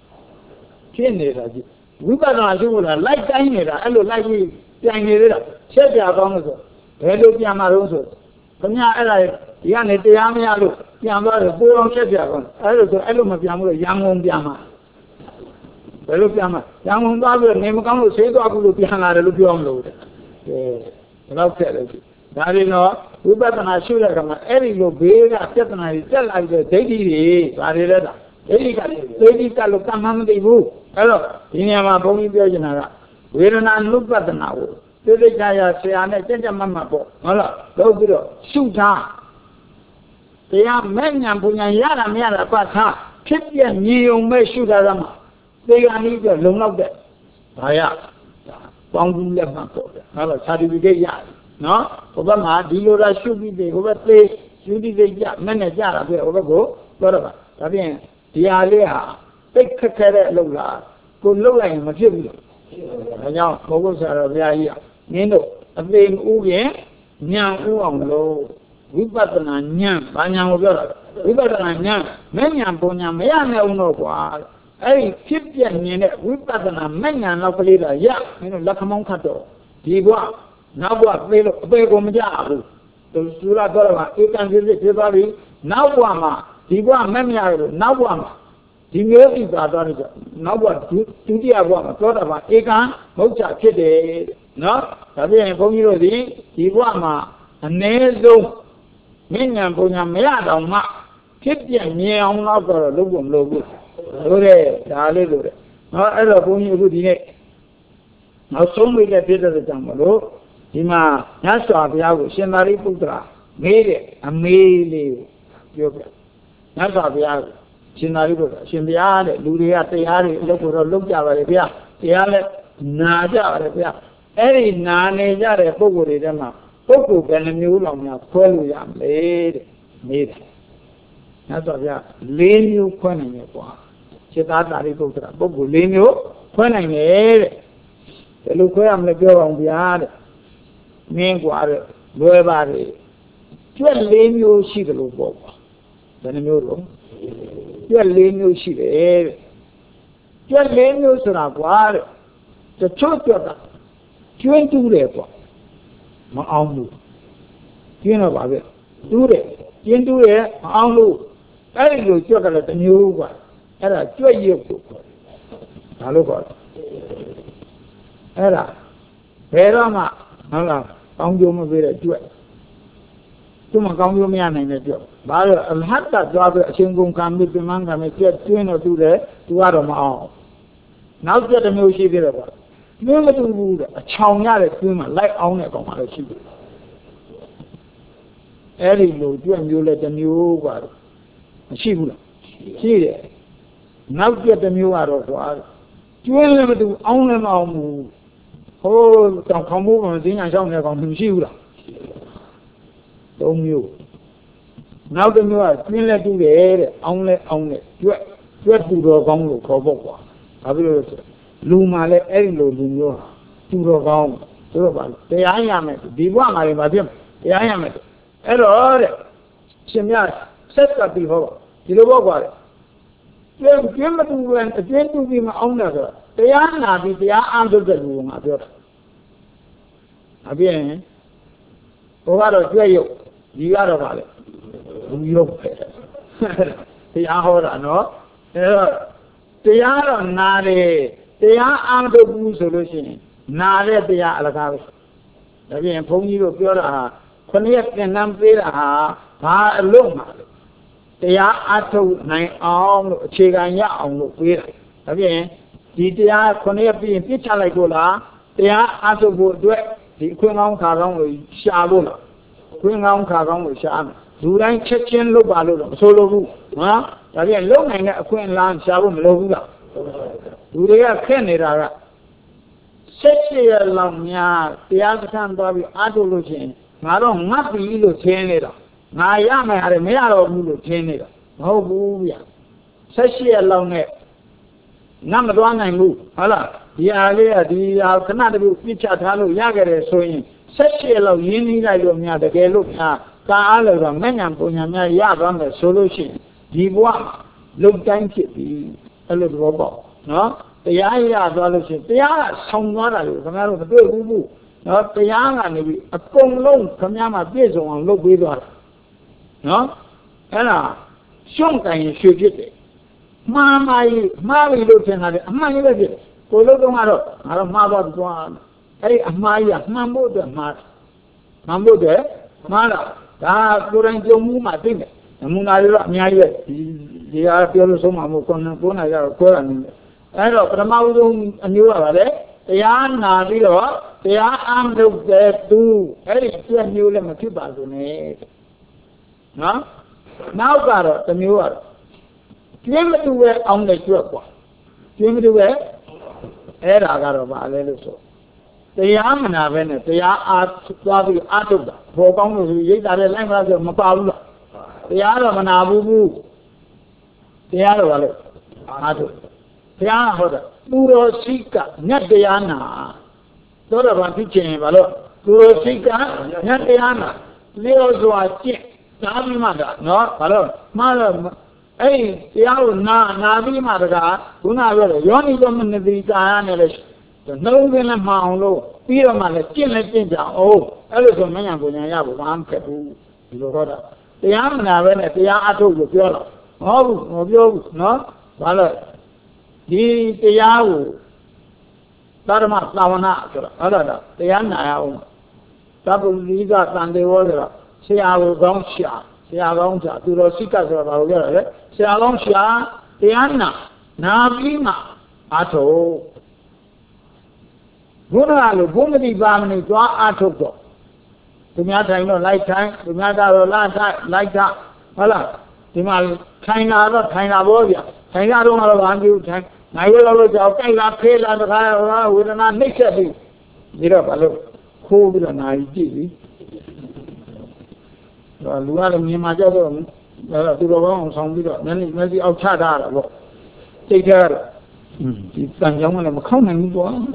We got on a like dining, I look like we dining it up. Sessia Congo. Hello, Piamaroso. Come here, Yan, the Yamialo. Yamma, the Buron Sessia. I look at Eluma, young Yama. Hello, Yama. Young Baba, name of Congo, say, I will be hung out a little load. Without telling. That is not, we better not shoot at them. Any low beer, I tell like the Teddy, I read it. Teddy Kalu come on the roof. Hello, in Yama Boni Virginara. We don't look at the now. Teddy Kaya say, I met a mamma. Hello, go below. Shoot down. They are men and Punyana Miana Pata. Keep your new may shoot at them. They are neither long of that. I am. Bong left my daughter. Hello, certificate. No, Obama, Dilora should be the overplay, should be the manager of the overgo, whatever. Dialia, big cadet Lola, good Lola, Matilda. A young Fogos are of Yaya. Nino, a being Uye, Nyang Uang Low. We got an Anyang, Banyang Girl. We got an Anyang, Manyam Punyam, Yana Uno. Hey, keep your minute. We got an Amanya Nopolita, yeah, you know, Lacamon Cato. Diwa, now what? Begomja. The Sula Gorama, you can visit the body. Now, Wama, Diwa, Mamia, now Wama. The music are now what? To the Awama, thought about Egan, Mocha Kiddy, no? Tabi Pomiro di, Diwama, and Nezo, Miniam Punyam Yadama, keep your near on over a logo, logo. Lure, Dale Lure. No, I love you good in it. Now, so we get rid of the Jamalo. Ima, Nasa, Yago, Shenari Putra, made it, a melee. Nasa, Yago, Shenari Putra, Shendiade, Luria, Tiari, Lopura, Luka, Tiale, Naja, Eri Nane, Yare, Pogo, Dema, Pogo, and a new long, Poluya, made, made. Nasa, Lane you coining it. Chitari Putra, Pogo, Lane you, coining it. The Luquam, the girl on the other. Meanwhile, Loebari, you are lame, you see the logo. Then you you are lame, you see the air. You are lame, you see the water. The church of that. You ain't too late. My own. You know about it. Do it. You ain't do it. My own. I do chocolate the new one. And I tell you. Hello, God. Era. Era. Hello. Công dụng về để chuyện, chúng mà công dụng nhà này là chuyện. Bảo là hát cả do việc sinh cùng cam đi tìm ăn cả mấy chuyện chuyện ở tu đấy, tu ở đó mà ao. Nào chuyện là nhiều gì vậy đó. Nếu mà tu bu đấy, chồng nhà đấy chuyện mà lại ao này còn mà là gì. Ấy thì lối chuyện nhiều là chuyện nhiều quá, gì bu là, gì đấy. Nào chuyện là nhiều ở đó quá. Chuyện là mà tu ao này mà ao mu. Oh, trong không mua mà tiếng Anh xong này còn thường siêu rồi, ông nhiều, nào tôi nói chuyện là tu để ông này ông này chuyện chuyện tu đồ công rồi khó bỏ qua, à bây giờ lu mà lại ấy lu lu nhiều, tu đồ công, tôi bảo cái ai làm này, đi qua mà đi mà biết, cái ai làm này, ấy rồi, xem nhá, xét cả đi vào, đi đâu qua đấy, chuyện chuyện mà tu về, chuyện tu về mà ông này rồi. They are not the answer the room. Again, Ovado, you are about it. You the Ahora, no? They are not a, they are under the solution. Not they are like again, Pony of Pura, Connect and Nampira, Pa Loma. They are at nine arm, Chiganya on the again. They are connected in picture like Gola, they are also good, the Queen on Carong with Shabula, Queen on Carong with Shab, Duran Chechen Lobalo, Solo, huh? Again, looking at Queen Land Shabum Lola. Do they are Canada? Sexy along ya, the other time Bobby Adolution, Maron, not the Ilu Teneda. Nayama had a mayor of Mulu Teneda. Oh, booyah. Sexy along it. Number one, I move. Hala, the idea, the Canada picture, Halu Yagare, showing such a love, Yini, the Galuka, Kaala, Manam, Punyama, Yagan, the solution. The one, look, thank you, a little robot. No, the idea, the are somewhat come out of the boo, not the young and a pong long, Kamyama Bezo on look with us. No, and sometimes you get it. Mamma, Mary looking at it, Mamma, Colorado, I don't know what hey, Maya, Mambo, the Mar, Mambo, the Mara, ah, Lorenzo Muma, I think, and Munari, Mia, they are Piolo Mamu, Pona, Koran. I know, but Maudum, and you are there, they are not, they are armed of that too, very few new Lematuba, no? Now, got the new one. Came to where on the trip. Came to where? Era Garaba, Leluso. The young and Avenue, they are Swabi Atuba, for Congress, we did a language of Mapala. The other Manabu. တရားတော်ကလည်းအားထုတ်တရားဟောတာသူတော်စိတ်ကညတ်တရားနာသောတာပန်ဖြစ်ခြင်းဘာလို့သူတော်စိတ်ကညတ်တရားနာလျော်စွာကျင့်နာပြီးမှတာနော်ဘာလို့မှားတော့အဲ့ဒီတရားကိုနာနာပြီးမှတကားခုနပြောတယ်ယောနိသောမနတိကာယနဲ့လည်းနှလုံးသွင်းလည်းမှအောင်လို့ပြီးတော့မှလည်းကျင့်လည်းကျင့်ကြအောင်အဲ့လိုဆိုမညာပညာရဖို့ဘာမှခက်ဘူးဒီလိုဟောတာတရားမနာပဲနဲ့တရားအထုတ်လို့ပြောတော့မဟုတ်ဘူးမပြောဘူးနော်ဘာလို့ဒီတရားကိုသာဓမသာဝနာဆိုတာဟုတ်လားတရားနာရအောင်သဗ္ဗလိကသံတေဝဆိုတော့ဆရာကိုကောင်းရှာဆရာကောင်းရှာသူတော်စိကဆိုတာဘာလို့ပြောရလဲဆရာကောင်းရှာတရားနာနာပြီးမှအထုတ်ဘုရားလိုဘုမတိပါမဏိသွားအထုတ်တော့သူများထိုင်တော့လိုက်ထိုင်သူများတော့လာထိုင်လိုက်တာဟုတ်လားဒီမှာထိုင်လာတော့ထိုင်လာဘောဗျထိုင်လာတော့တော့ဘာမှမထိုင်နိုင်ရလို့ကြောက်ကြိုက်လာဖေးလာတခါဝေဒနာနှိမ့်ဆက်ပြီးဒီတော့ဘာလို့ခိုးပြီးတော့နာရီကြည့်ပြီတော့လူကတော့မြင်မှကြောက်တော့သူတော်ကောင်းအောင်ဆောင်ပြီးတော့မျက်နှာမျက်စိအောက်ချထားတာပေါ့စိတ်ထဲကတော့ဒီတန်ကြောင်းကလည်းမခောက်နိုင်ဘူးကွာဒါ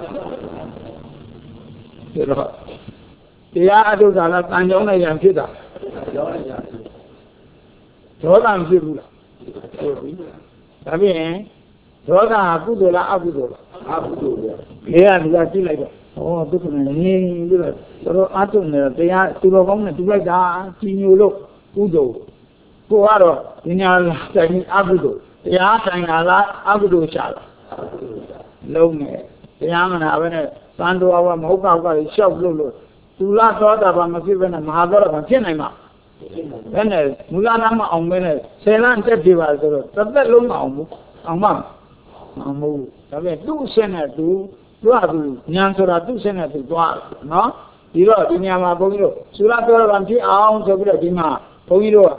တော့တရားအထုတာလားတန်ကြောင်းနဲ့ရံဖြစ်တာကြောင်းနဲ့ရံဒေါသမဖြစ်ဘူးလားဟုတ်ပြီဒါဖြင့်ဒေါသဟာကုသိုလ်လားအကုသိုလ်လားအကုသိုလ်ပဲခေရဒီကကြည့်လိုက်တော့ဩဒုက္ခနဲ့ငြင်းပြီးတော့တော်အထုနေတရားသူတော်ကောင်းနဲ့တူလိုက်တာကြီးညိုလို့ကုသိုလ်ကိုကတော့ဒီညာတိုင်းအကုသိုလ်တရားဆိုင်လာလားအကုသိုလ်ရှာလားလုံးနဲ့တရားမနာပဲနဲ့သံတော်ဝမဟုတ်ကောက်ကလေးရှောက်လို့လို့သူလာသောတာပန်မဖြစ်ဘဲနဲ့မဟာသောတာပန်ဖြစ်နိုင်မှာဘယ်နဲ့မူလနာမအောင်ပဲနဲ့ဆယ်လမ်းတက်ပြပါဆိုတော့တစ်သက်လုံးမအောင်ဘူးအောင်မအောင်ဘူးဒါပေမဲ့သူ့အဆင့်နဲ့သူသူ့ဟာသူညာဆိုတာသူ့အဆင့်နဲ့သူသွားနော်ဒီတော့ဒီညမှာဘုန်းကြီးတို့သုရသောတာပန်ဖြစ်အောင်ဆိုပြီးတော့ဒီမှာဘုန်းကြီးတို့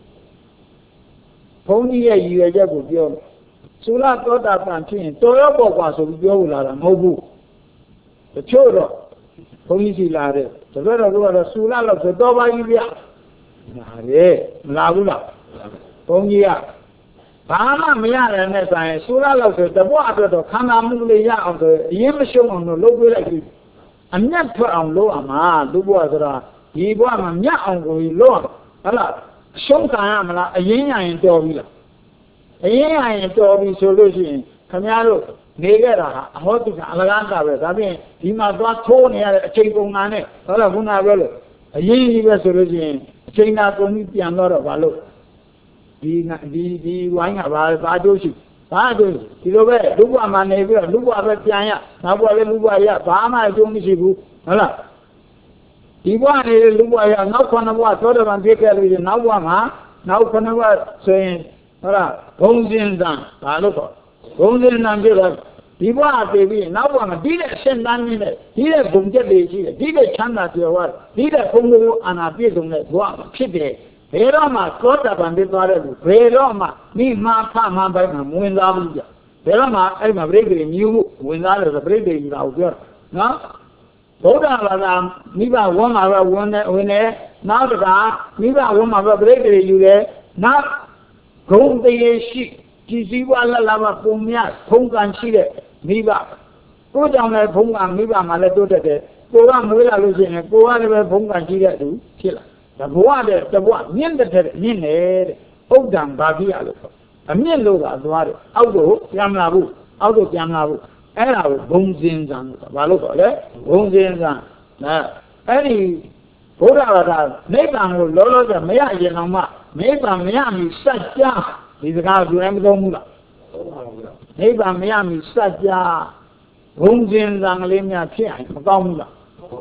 ဘုန်းကြီးရဲ့ရည်ရွယ်ချက်ကိုပြောတယ်သုရသောတာပန်ဖြစ်ရင်တော်ရောပေါ့ကွာဆိုပြီးပြောလို့လာတာမဟုတ်ဘူးတချို့တော့ဘုန်းကြီးစီလာတဲ့တပည့်တော်တို့ကတော့သုရလောက်ဆိုတော်ပါကြီးဗျာလာတယ်မလာဘူးလားဘုန်းကြီးကဘာမှမရတယ်နဲ့ဆိုင်သုရလောက်ဆိုတပွားအတွက်တော့ခန္ဓာမှုလေးရအောင်ဆိုအရင်မရှုံးအောင်လို့လုပ်ပေးလိုက်ပြီအမျက်ထွက်အောင်လုပ်အောင်မှာသူ့ဘဝဆိုတာဒီဘဝမှာမြတ်အောင်ကိုလုပ်အောင်ဟုတ်လားရှုံးခံရမလားအရင်ရရင်တော်ပြီလားအရင်ရရင်တော်ပြီဆိုလို့ရှိရင်ခင်ဗျားတို့နေခဲ့တာဟာအဟောတုကအလကားတာပဲဒါဖြင့်ဒီမှာသွားထိုးနေရတဲ့အချိန်ပုံနာနဲ့ဟုတ်လားခုနပြောလို့အရင်ကြီးပဲဆိုလို့ရှိရင်အချိန်သာကုန်ပြီးပြန်တော့တော့ဘာလို့ဒီဒီဒီဝိုင်းကဘာဘာတို့ရှိဘာတို့ဒီလိုပဲလူ့ဘဝမှာနေပြီးတော့လူ့ဘဝပဲပြန်ရနောက်ဘဝလည်းလူ့ဘဝရဘာမှအကျိုးမရှိဘူးဟုတ်လားဒီဘဝနေလူ့ဘဝရနောက်ခုနှစ်ဘဝသောတာပန်ဖြစ်ခဲ့လို့ရှင်နောက်ဘဝမှာနောက်ခုနှစ်ဘဝဆိုရင်ဟုတ်လားဘုံစင်တန်ဘာလို့တော့ဘုံစင်တန်ဖြစ်တော့ဒီဘဝတည်ပြီးနောက်ဘဝမှာဒီတဲ့အရှင်တန်းနေတဲ့ဒီတဲ့ဘုံချက်တွေရှိတယ်ဒီတဲ့ချမ်းသာပြောရဒီတဲ့ဘုံကိုအာနာပြည့်စုံတဲ့ဘဝဖြစ်တယ်ဘယ်တော့မှသောတာပန်ဖြစ်သွားတဲ့လူဘယ်တော့မှမိမှားဖမှားပိုင်းမှာမဝင်သားဘူးကြဘယ်တော့မှအဲ့မှာပြိတ္တိမြူးဝင်သားတယ်ဆိုပြိတ္တိကြီးတာကိုပြောနော်ဗုဒ္ဓဘာသာမိဘဝမ်းမှာပဲဝင်နေဝင်နေနောက်တကမိဘဝမ်းမှာပဲပြိတ္တိယူတယ်နောက်ဂုံတရေရှိကြည်စည်းဝါလလာမပုံမြဖုံးကန်ရှိတဲ့မိဘကိုကြောင့်လည်းဖုံးကန်မိဘမှာလည်းတိုးတက်တယ်ကိုကမွေးလာလို့ရှိရင်ကိုကလည်းပဲဖုံးကန်ရှိတဲ့သူဖြစ်လာဒါဘဝတဲ့တဘဝမြင့်တဲ့မြင့်နေတဲ့ဥဒ္ဒံဘာတိရလို့ဆိုအမြင့်လို့ကသွားတယ်အောက်ကိုပြန်လာဘူးအောက်ကိုပြန်လာဘူးအဲ့ဒါကိုဘုံစင်စံလို့ဘာလို့ဆိုလဲဘုံစင်စံအဲအဲ့ဒီဘုရားဘာသာနိဗ္ဗာန်ကိုလောလောဆယ်မရရင်တော့မှနိဗ္ဗာန်မရမီစัจ जा ဒီစကားကိုလည်းမသုံးဘူးလားနိဗ္ဗာန်မရမီစัจ जा ဘုံစင်စံကလေးများဖြစ်အောင်မကောင်းဘူးလား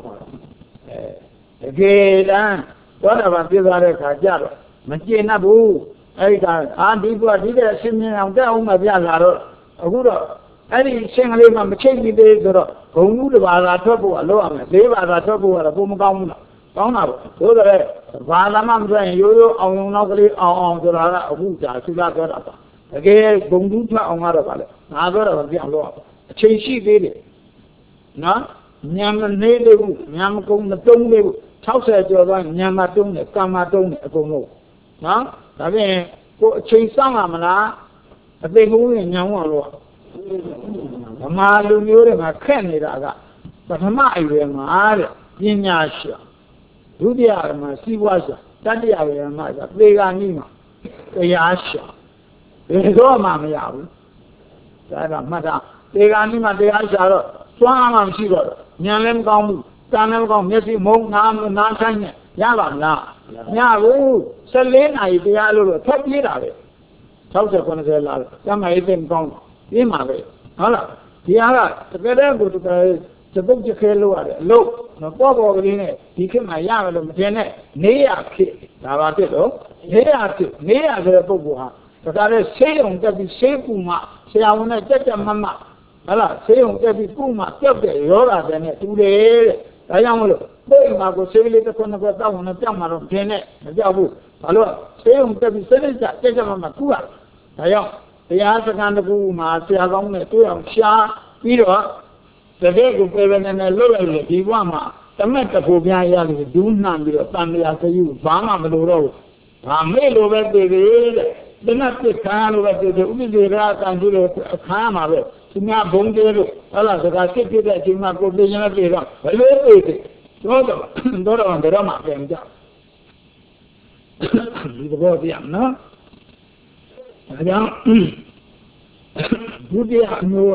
အဲတကယ်တမ်းသောတာပန်ပြည့်သွားတဲ့ခါကျတော့မကျေနပ်ဘူးအဲ့ဒီကအာဒီဘုရားဒီတဲ့အရှင်မြင်အောင်တက်အောင်မပြလာတော့အခုတော့အဲ့ဒီရှင်ကလေးမှမချိတ်ပြီးသေးဆိုတော့ဘုံလူတစ်ပါးသာထွက်ဖို့အလို့ရမယ်လေးပါးသာထွက်ဖို့ကတော့ပုံမကောင်းဘူးလားကောင်းတာပေါ့သို့တော်ဘာသာမှမထွက်ရင်ရိုးရိုးအောင်အောင်နောက်ကလေးအောင်အောင်ဆိုတာကအခုကြာသုလာပြောတာပါတကယ်ဘုံလူထွက်အောင်ကတော့ဗာလေငါပြောတာကပြန်လို့အချိန်ရှိသေးတယ်နော်ညံမနေသေးဘူးညံမကုန်မတုံးသေးဘူး၆၀ကျော်သွားညံမတုံးတယ်ကံမတုံးတယ်အကုန်လုံးနော်ဒါဖြင့်ကိုအချိန်စောင့်ရမလားအသိကုန်းနဲ့ညောင်းအောင်လို့ဗမာလူမျိုးတွေမှာခက်နေတာကပထမအရွယ်မှာတဲ့ပညာရှိဒုတိယမှာစီးပွားရှာတတိယအရွယ်မှာဆိုသေဂာနိမှာတရားရှာဘယ်တော့မှမရဘူးဒါကမှတ်တာသေဂာနိမှာတရားရှာတော့သွားမှမရှိတော့ဉာဏ်လည်းမကောင်းဘူးတန်လည်းမကောင်းမျက်စိမုံနာနားဆိုင်နဲ့ရပါမလားမရဘူးဆယ်လေးနာရီတရားလို့တော့ထပ်ပြေးတာပဲ၆၀ ၉၀လာတယ်ကျမရေးသိမကောင်းပြင်းပါပဲဟုတ်လားဒီအားကတကယ်တည်းကိုတကယ်စပုတ်ချခဲလို့ရတယ်အလုပ်မပေါ်ပေါ်ကလေးနဲ့ဒီခေတ်မှာရမယ်လို့မထင်နဲ့နေရခေတ်ဒါပါဖြစ်တော့နေရခေတ်နေရဆိုတဲ့ပုဂ္ဂိုလ်ဟာဒါကြတဲ့ဆေးရုံတက်ပြီးဆေးကူမှဆရာဝန်နဲ့တက်တက်မမဟုတ်လားဆေးရုံတက်ပြီးကူမှပြောက်တဲ့ရောဂါတွေနဲ့တူတယ်တဲ့ဒါကြောင့်မလို့ပိတ်မှာကိုဆေးလေးတစ်ခုနှစ်ခုတောက်ဝင်နဲ့ပြောက်မှာတော့ထင်နဲ့မပြောက်ဘူးဘာလို့ဆေးရုံတက်ပြီးစနစ်ကျတက်တက်မမကူရဒါကြောင့်တရားစခန်းတစ်ခုမှာဆရာကောင်းနဲ့တွေ့အောင်ရှားပြီးတော့တကယ်ကိုပြေပဲနေနဲ့လွတ်လိုက်လို့ဒီဘဝမှာတမက်တဖို့ပြားရတယ်ဒူးနှံပြီးတော့တန်တရားစယူဘာမှမလိုတော့ဘူးဘာမေ့လို့ပဲပြေသေးတဲ့တနတ်ပြခါလို့ပဲပြေသေးဥပ္ပဒေရာကံကျလို့ခါမှာပဲသူများဘုံကျဲလို့ဟုတ်လားစကားစစ်ဖြစ်တဲ့အချိန်မှာကိုပြေရင်လည်းပြေတော့ဘယ်လိုပြေသေးတော့တော့တော့တော့မှပြန်ကြဒီတော့ပြန်နော်ဒါကြောင့်ဒုတိယအမျိုးက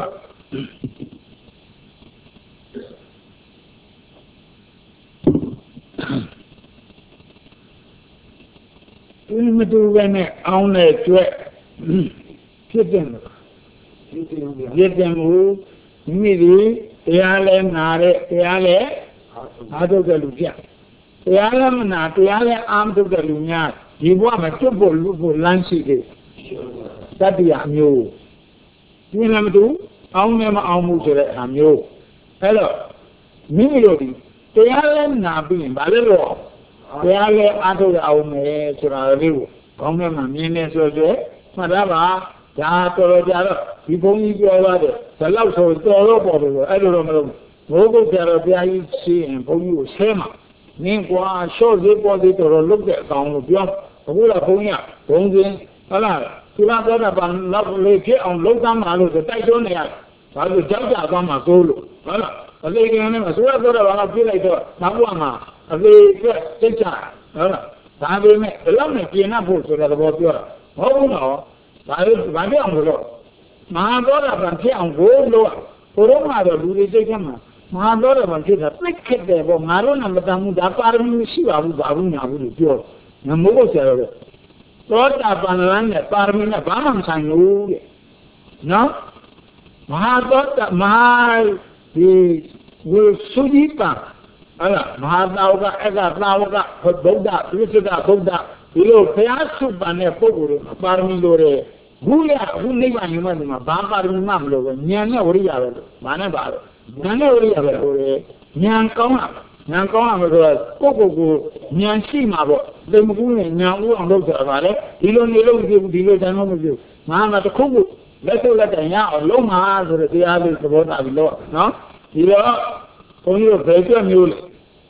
ဒီမတူပဲနဲ့အောင်းတဲ့ကျွဲ့ဖြစ်တယ်ဖြစ်တယ်မူမိမိတရားလဲနာတဲ့တရားလဲအားထုတ်တဲ့လူပြတရားလဲမနာတရားလဲအားမထုတ်တဲ့လူများဒီဘဝမှာကျွတ်ဖို့လူဖို့လမ်းရှိတယ်တတိယမျိုးဒီလည်းမတူအောင်းလည်းမအောင်ဘူးဆိုတဲ့အမျိုးအဲ့တော့မိမိတို့ဒီတရားလဲနာပြီးရင်ဘာလဲလို့တရားလဲအားထုတ်ရအောင်မယ်ဆိုတာလေးကိုခေါင်းထဲမှာမြင်နေဆိုတော့မှတ်သားပါဒါတော်တော်ကြတော့ဒီဘုန်းကြီးပြောပါတယ်ဘယ်လောက်ဆိုတော်တော့ပေါ်လို့အဲ့လိုတော့မလုပ်ဘူးဘိုးဘုရားတော်ဘုရားကြီးရှိရင်ဘုန်းကြီးကိုဆဲမှာနင်းကွာရှော့သေးပေါ်သေးတော်တော်လုပ်တဲ့အကောင်လို့ပြောအခုတော့ဘုန်းကြီးကဘုန်းကြီးဟုတ်လားသူလာတော့ဗန်လောက်လေးဖြစ်အောင်လုပ်သားမှာလို့ဆိုတိုက်တွန်းနေရတယ်ဘာလို့ကြောက်ကြသွားမှာကိုလို့ဟုတ်လားအလေးကင်းနဲ့ဆိုတော့တော့ဘာလို့ပြလိုက်တော့နောက်ဘဝမှာအလေးကစိတ်ချဟုတ်လားဒါပေမဲ့ဘယ်လောက်နဲ့ပြင်ဖို့ဆိုတဲ့သဘောပြောတာမဟုတ်ဘူးနော်ဒါလို့ဘာပြောအောင်လို့မဟာသောတာပန်ဖြစ်အောင်ကိုလို့ဘုရောမှာတော့လူတွေစိတ်ထဲမှာမဟာသောတာပန်ဖြစ်တာသိခက်တယ်ပေါ့ငါတို့နဲ့မတန်ဘူးဒါပါရမီရှိပါဘူးဘာဘူးညာဘူးလို့ပြောငမိုးကိုဆရာတော်သောတာပန်လမ်းနဲ့ပါရမီနဲ့ဘာမှမဆိုင်ဘူးတဲ့နော်မဟာသောတာမဟာဒီဝိသုဒိပံအဲ့ဒါမဟာသာဝကအက္ခသာဝကဗုဒ္ဓပြစ္ဆုတ်ဗုဒ္ဓဒီလိုဘုရားစုပန်တဲ့ပုဂ္ဂိုလ်တွေပါရမီလိုတဲ့ခုရခုနိဗ္ဗာန်ယူမှဒီမှာဘာပါရမီမှမလို့ပဲဉာဏ်နဲ့ဝိရိယပဲလို့ဘာနဲ့ပါလို့ဉာဏ်နဲ့ဝိရိယပဲဟိုလေဉာဏ်ကောင်းလာဉာဏ်ကောင်းလာလို့ဆိုတော့ကိုယ့်ကိုယ်ကိုဉာဏ်ရှိမှာပေါ့သိမကူးနဲ့ဉာဏ်ဦးအောင်လုပ်ကြတာလေဒီလိုနေလို့မဖြစ်ဘူးဒီလိုတန်လို့မဖြစ်ဘူးငါမှတစ်ခုခုလက်ထုတ်လက်တိုင်ရအောင်လုံးမှာဆိုတဲ့တရားလေးသဘောတာပြီးလို့နော်ဒီတော့ဘုန်းကြီးတို့ဘယ်ကြွမျိုးလဲ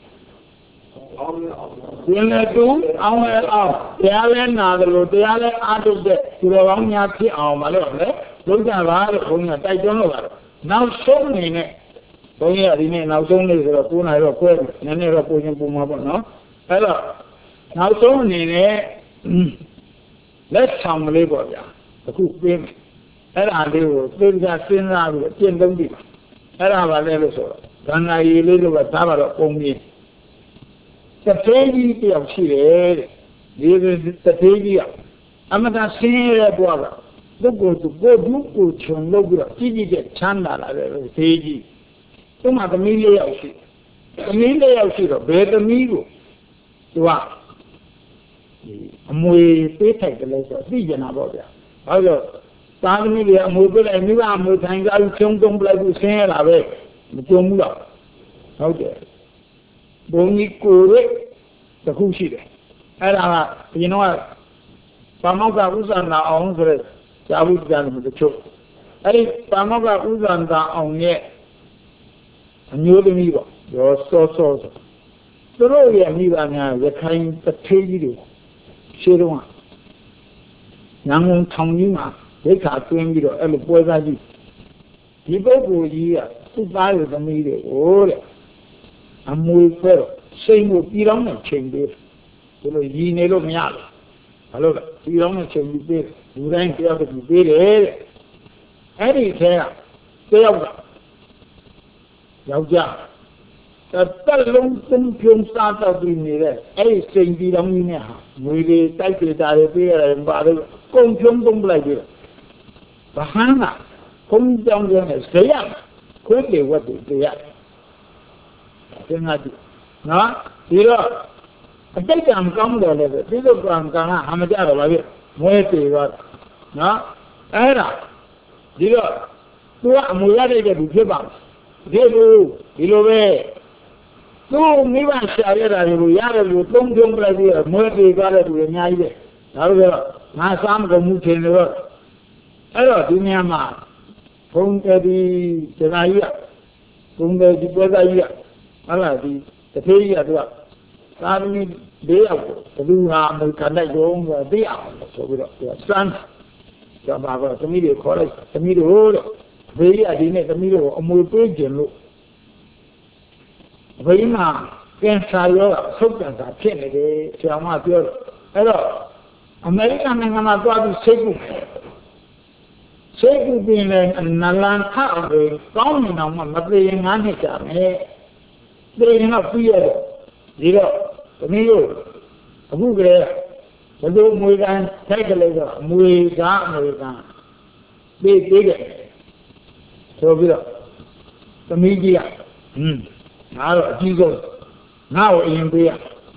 ဒီနဲ့တူအောင်လဲအောင်တရားလဲနာတယ်လို့တရားလဲအားထုတ်တဲ့သူတော်ကောင်းများဖြစ်အောင်မလို့လေလုံးကြပါလို့ဘုန်းကြီးကတိုက်တွန်းလို့ပါတော့နောက်ဆုံးနေနဲ့ဘုန်းကြီးကဒီနေ့နောက်ဆုံးနေဆိုတော့ကိုးနာရီတော့ကွဲတယ်နည်းနည်းတော့ပုံချင်းပုံမှာပေါ့နော်အဲ့တော့နောက်ဆုံးအနေနဲ့လက်ဆောင်ကလေးပေါ့ဗျာအခုပြင်အဲ့ဒါလေးကိုသိကြစဉ်းစားပြီးအကျင့်သုံးကြည့်အဲ့ဒါပါလဲလို့ဆိုတော့ခန္ဓာရည်လေးတို့ကသားပါတော့ပုံပြင်းတထေးကြီးတယောက်ရှိတယ်တဲ့ဒီတထေးကြီးကအမတာဆင်းရဲတဲ့ဘဝကပုဂ္ဂိုလ်သူကိုဒုကိုခြုံလုပ်ပြီးတော့ကြီးကြီးတဲ့ချမ်းသာလာတယ်တထေးကြီးသူ့မှာသမီးလေးယောက်ရှိသမီးလေးယောက်ရှိတော့ဘယ်သမီးကိုသူကအမွေပေးထိုက်တယ်လို့ဆိုသိကြတာပေါ့ဗျာဘာလို့သားသမီးတွေအမွေပေးလိုက်မိဘအမွေထိုင်ကြပြီးချုံတုံးပလိုက်ပြီးဆင်းရတာပဲမကြုံဘူးတော့ဟုတ်တယ်ဘုံကြီးကိုရဲတခုရှိတယ်အဲ့ဒါကဘယ်တော့ပါမောက္ခဥစ္စာနာအောင်ဆိုရဲဇာဝုတ္တန်တို့တချို့အဲ့ဒီပါမောက္ခဥစ္စာနာအောင်ရဲ့အမျိုးသမီးပေါ့ရောစောစောဆိုသူတို့ရဲ့မိဘများရခိုင်တထေးကြီးတွေရှင်းတော့ Yang Tongima, they can't swim you a little boy that you. You go here, who buy the media, oh, I'm muy well. Same with you don't change it. You know, me out. Hello, you don't change it. You don't care to be there. Anything, stay up. Yauja. The long term film start of the mirror. A same be on me now. We take it out of here and bother. Come from them like it. Bahana. Come down there and stay up. Quickly, what is there? No, you know. I think I'm coming to it. You look on Ghana, how much out of it? Wait, what? No, Anna. You know, two are Muyari to give up. They do, you know, two Mivan Shaya, Yara, you don't jump like here, Murphy got it with Naya. Now, my son can move in the world. Hello, Dunyama. Punga di Tenaya. Punga di Bodaya. Allah, the Paya to us. Suddenly, they are the Luna, the Kanako, they are. So we have sons. Some of us, the media college, the media road. They are in the middle of more pigeon. Vaina, can't try your substance. I can't say, I'm not your. Hello, American and I'm not going to say. Say being a Nalan Tower, found on my playing Anita, they are not fear. Zero, the middle, a Google, the little Mugan, take a later, Mugan, Mugan. They did it. So we are the media. Now, Jesus, now in India.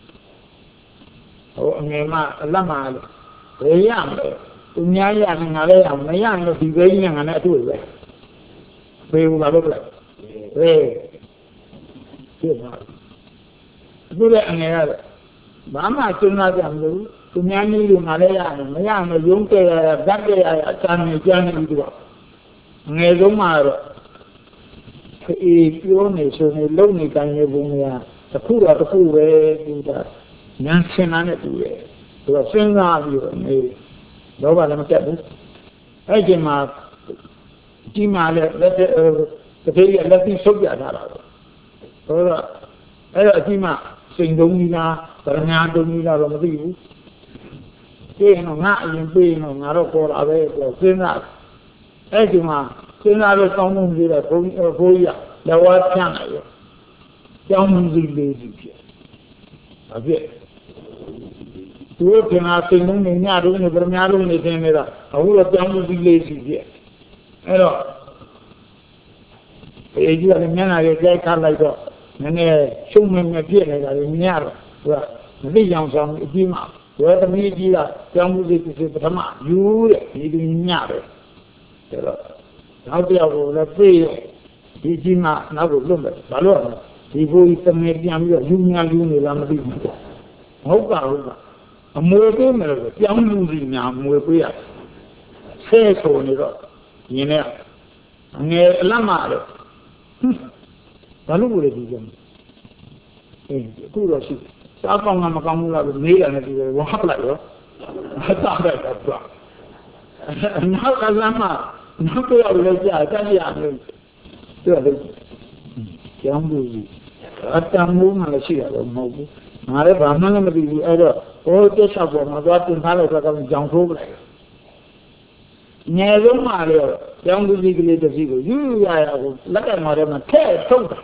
Oh, Nema, Lama, the young, Unyaya and Alea, the young of the very young and that way. We will look like. Hey, do that and the other. Mama, to not young, to Nani, Malaya, and the young of Yunke, that day I can join you. Nedumaro. If you only so lonely can you bring the poor of the poor way to the nationality. To a single of you and me. Nobody must have it. I came up. Jima let the baby let me so get out. So, Jima sing Domina, Domina of the you. They know not in being on Aroko away or Sinat. Ejima, Sinara Tomun did a Goya, the white channel. Young lazy. A bit. Working after noon in Yaru, the Bernaru, the Tenera, a whole of young lazy yet. Hello. You are the man I like like that. And a showman appeared in Yara. Well, the young son, Jima, where the media, young lady is the Tama, you need in Yara. Now they are the free. He did not now look at Balor. He voiced the medium, Union Union. Hoga, a more woman, young losing now, more queer. Say so, you know. And a Lamar. Balu would be them. Kudos. Sapang Makamula with me and it was like that. I thought that. Now, Lama. Now, I can't hear you. Jambu. At the moon, I see a mobile. Mare Brahman and the other. All the shop of my daughter in Palace of Jambu. Never Mario, young legally the zero. You are like a madam, tear total.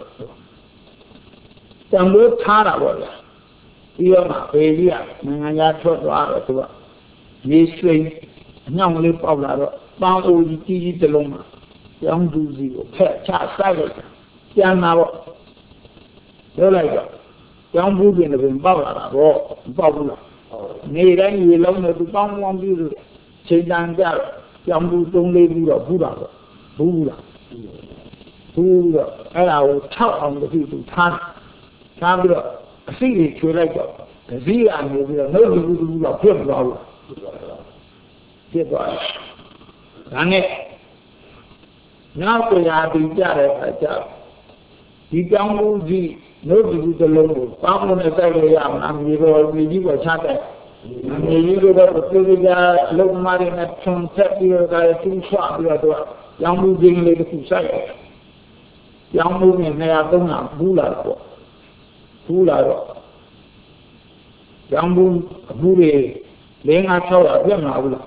Jambu Tara was. You are a failure, and I got to out of this way. Now live of found all the tea the Loma. Young do zero, tear, chat, silent. Young now. You're like young moving of Baba, or Baba. Nay, then you belong to Bang one beauty. Say down there. Young don't live with a Buddha. Buddha. Buddha. And I will tell on the people. Time. Time to see it to like a Z and will be a no Buddha. Pure Buddha. Get by. And it. Now we are being jarred. He can't move the no Buddha alone. Found on a very young and we will be a chat. You go to the local marine at some sector that two swap young moving later to site. Young moving they are going out, Bula, Bula, young move, Bule, laying out our young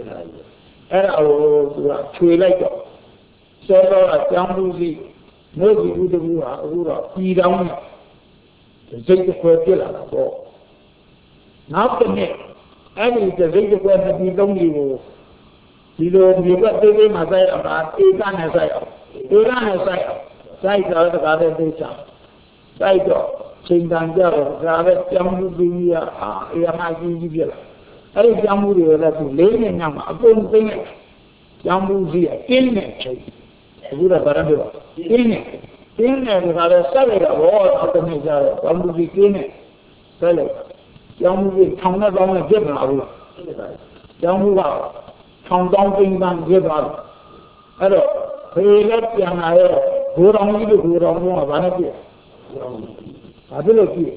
Era twilight. So, young movie, no good to do, eat down the Zeta Quertilla. Now the neck, every the Zeta Quertilla be only you don't give up the game as I about eight and as I eight and as I side of the other day. Side of Saint Angelo, rather young movie, Yamaki. I young movie that is laying in Yama, I don't think young movie, in it. Buddha Barandura, in it. In it, rather seven of all of the major, young movie, in it. Tell it. Young movie, come not on a different young movie out. Không đông kinh bằng việc đó, ở đó, thì lớp yang này, vừa đông như vừa đông luôn mà bạn biết, à biết được gì,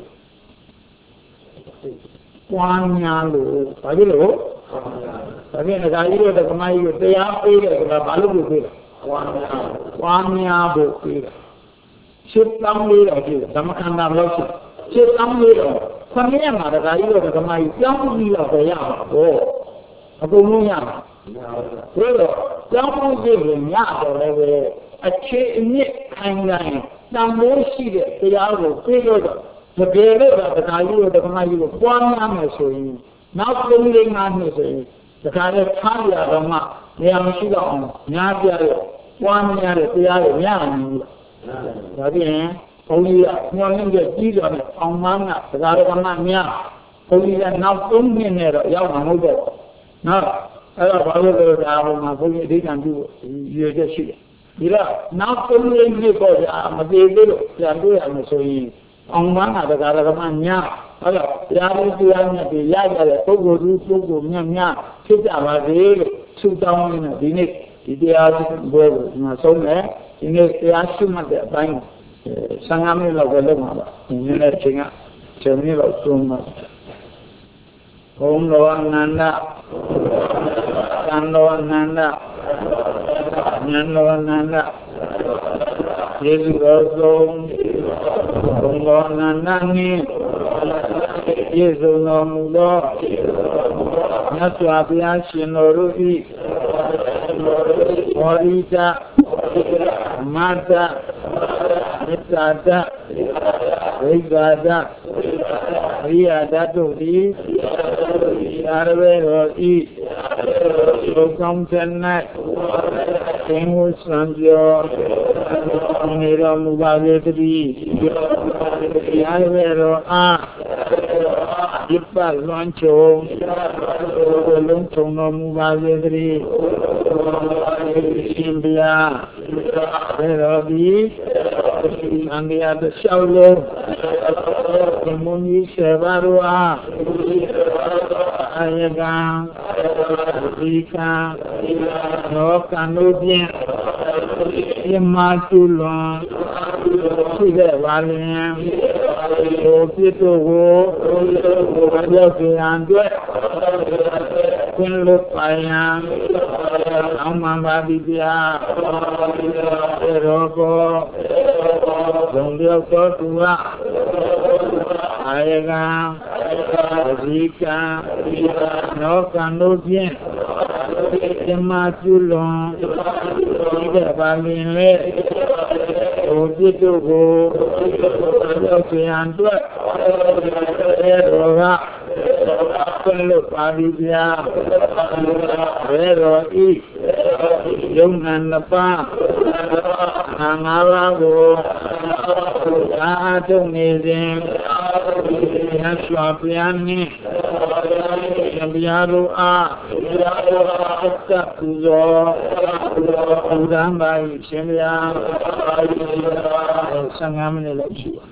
quan nhà lũ, phải biết được, tại vì người ta yêu được cái này yêu, thì áp đi được là bạn lúc được, quan nhà bộ đi, ship tâm đi rồi chứ, tâm khăn làm lâu chứ, ship tâm đi rồi, quan nhà mà người ta yêu được cái này, tâm đi là phải làm, ô, à cũng không làm. Rồi, trong cái việc nhà đó là về, अच्छे nhất hành động, tam mối gì đấy, thì áo bộ cái đó, một cái đó là cái này rồi, cái này rồi, quan nhà mới sôi, nào cũng lên nhà mới sôi, cái này tham gia đó mà, nhà mình chỉ là nhà kia rồi, quan nhà rồi, thì áo nhà mình, vậy thì, ông ấy, những cái gì đó, ông mang à, cái đó là nhà, ông ấy nào cũng như này rồi, giao hàng rồi, nào. Ở đó bao giờ đào mà không biết đi làm gì, giờ cái gì, bây giờ nào cũng lên như có à mà đi đi rồi, làm gì làm gì, ông mang à cái đó là nhà, ở đó, làm gì làm gì, nhà cái đó, tôi cóรู้tôi có nhà nhà, cái gì mà đi, sưu tầm như này, đi này, đi à, vừa mà sống đấy, đi này cái áo sưu mà để bánh, sang năm này là cái lúc mà, như này chính á, chơi như là chung mà. Om Loananda, San Loananda, Nhan Loananda, Yesu Gosong, Om Loananda ni, Yesu Nomudo, Nasu Abia Shinoruhi, Morita, Mata, Mitata, Rigada, Riyada Duri, Arve Roti, Sokam Chennai, Tengu Sanjo, Nira Mubagetri, Arve Rota, Jipa Lancho, Lunchono Mubagetri, India, Rodi, and the other Shaulo, Muni Sevarua, Ayagang, Rika, No Canodian, Yamatulon, Sida Valian, Opito, Yoki and Kunlu Payan, Amambabia, Eroko, Dondio Kotua, Ayagang, Rika, No Canodian, Yamatulon, Sida Valian, Opito, Yoki and Erora, Kunlu Pavia, Vero E, Young and the Pa, Angarago, Atomizing, Yaswapiani, Yabiaru A, Takuzo, Udamba, Shemia, Sangamini.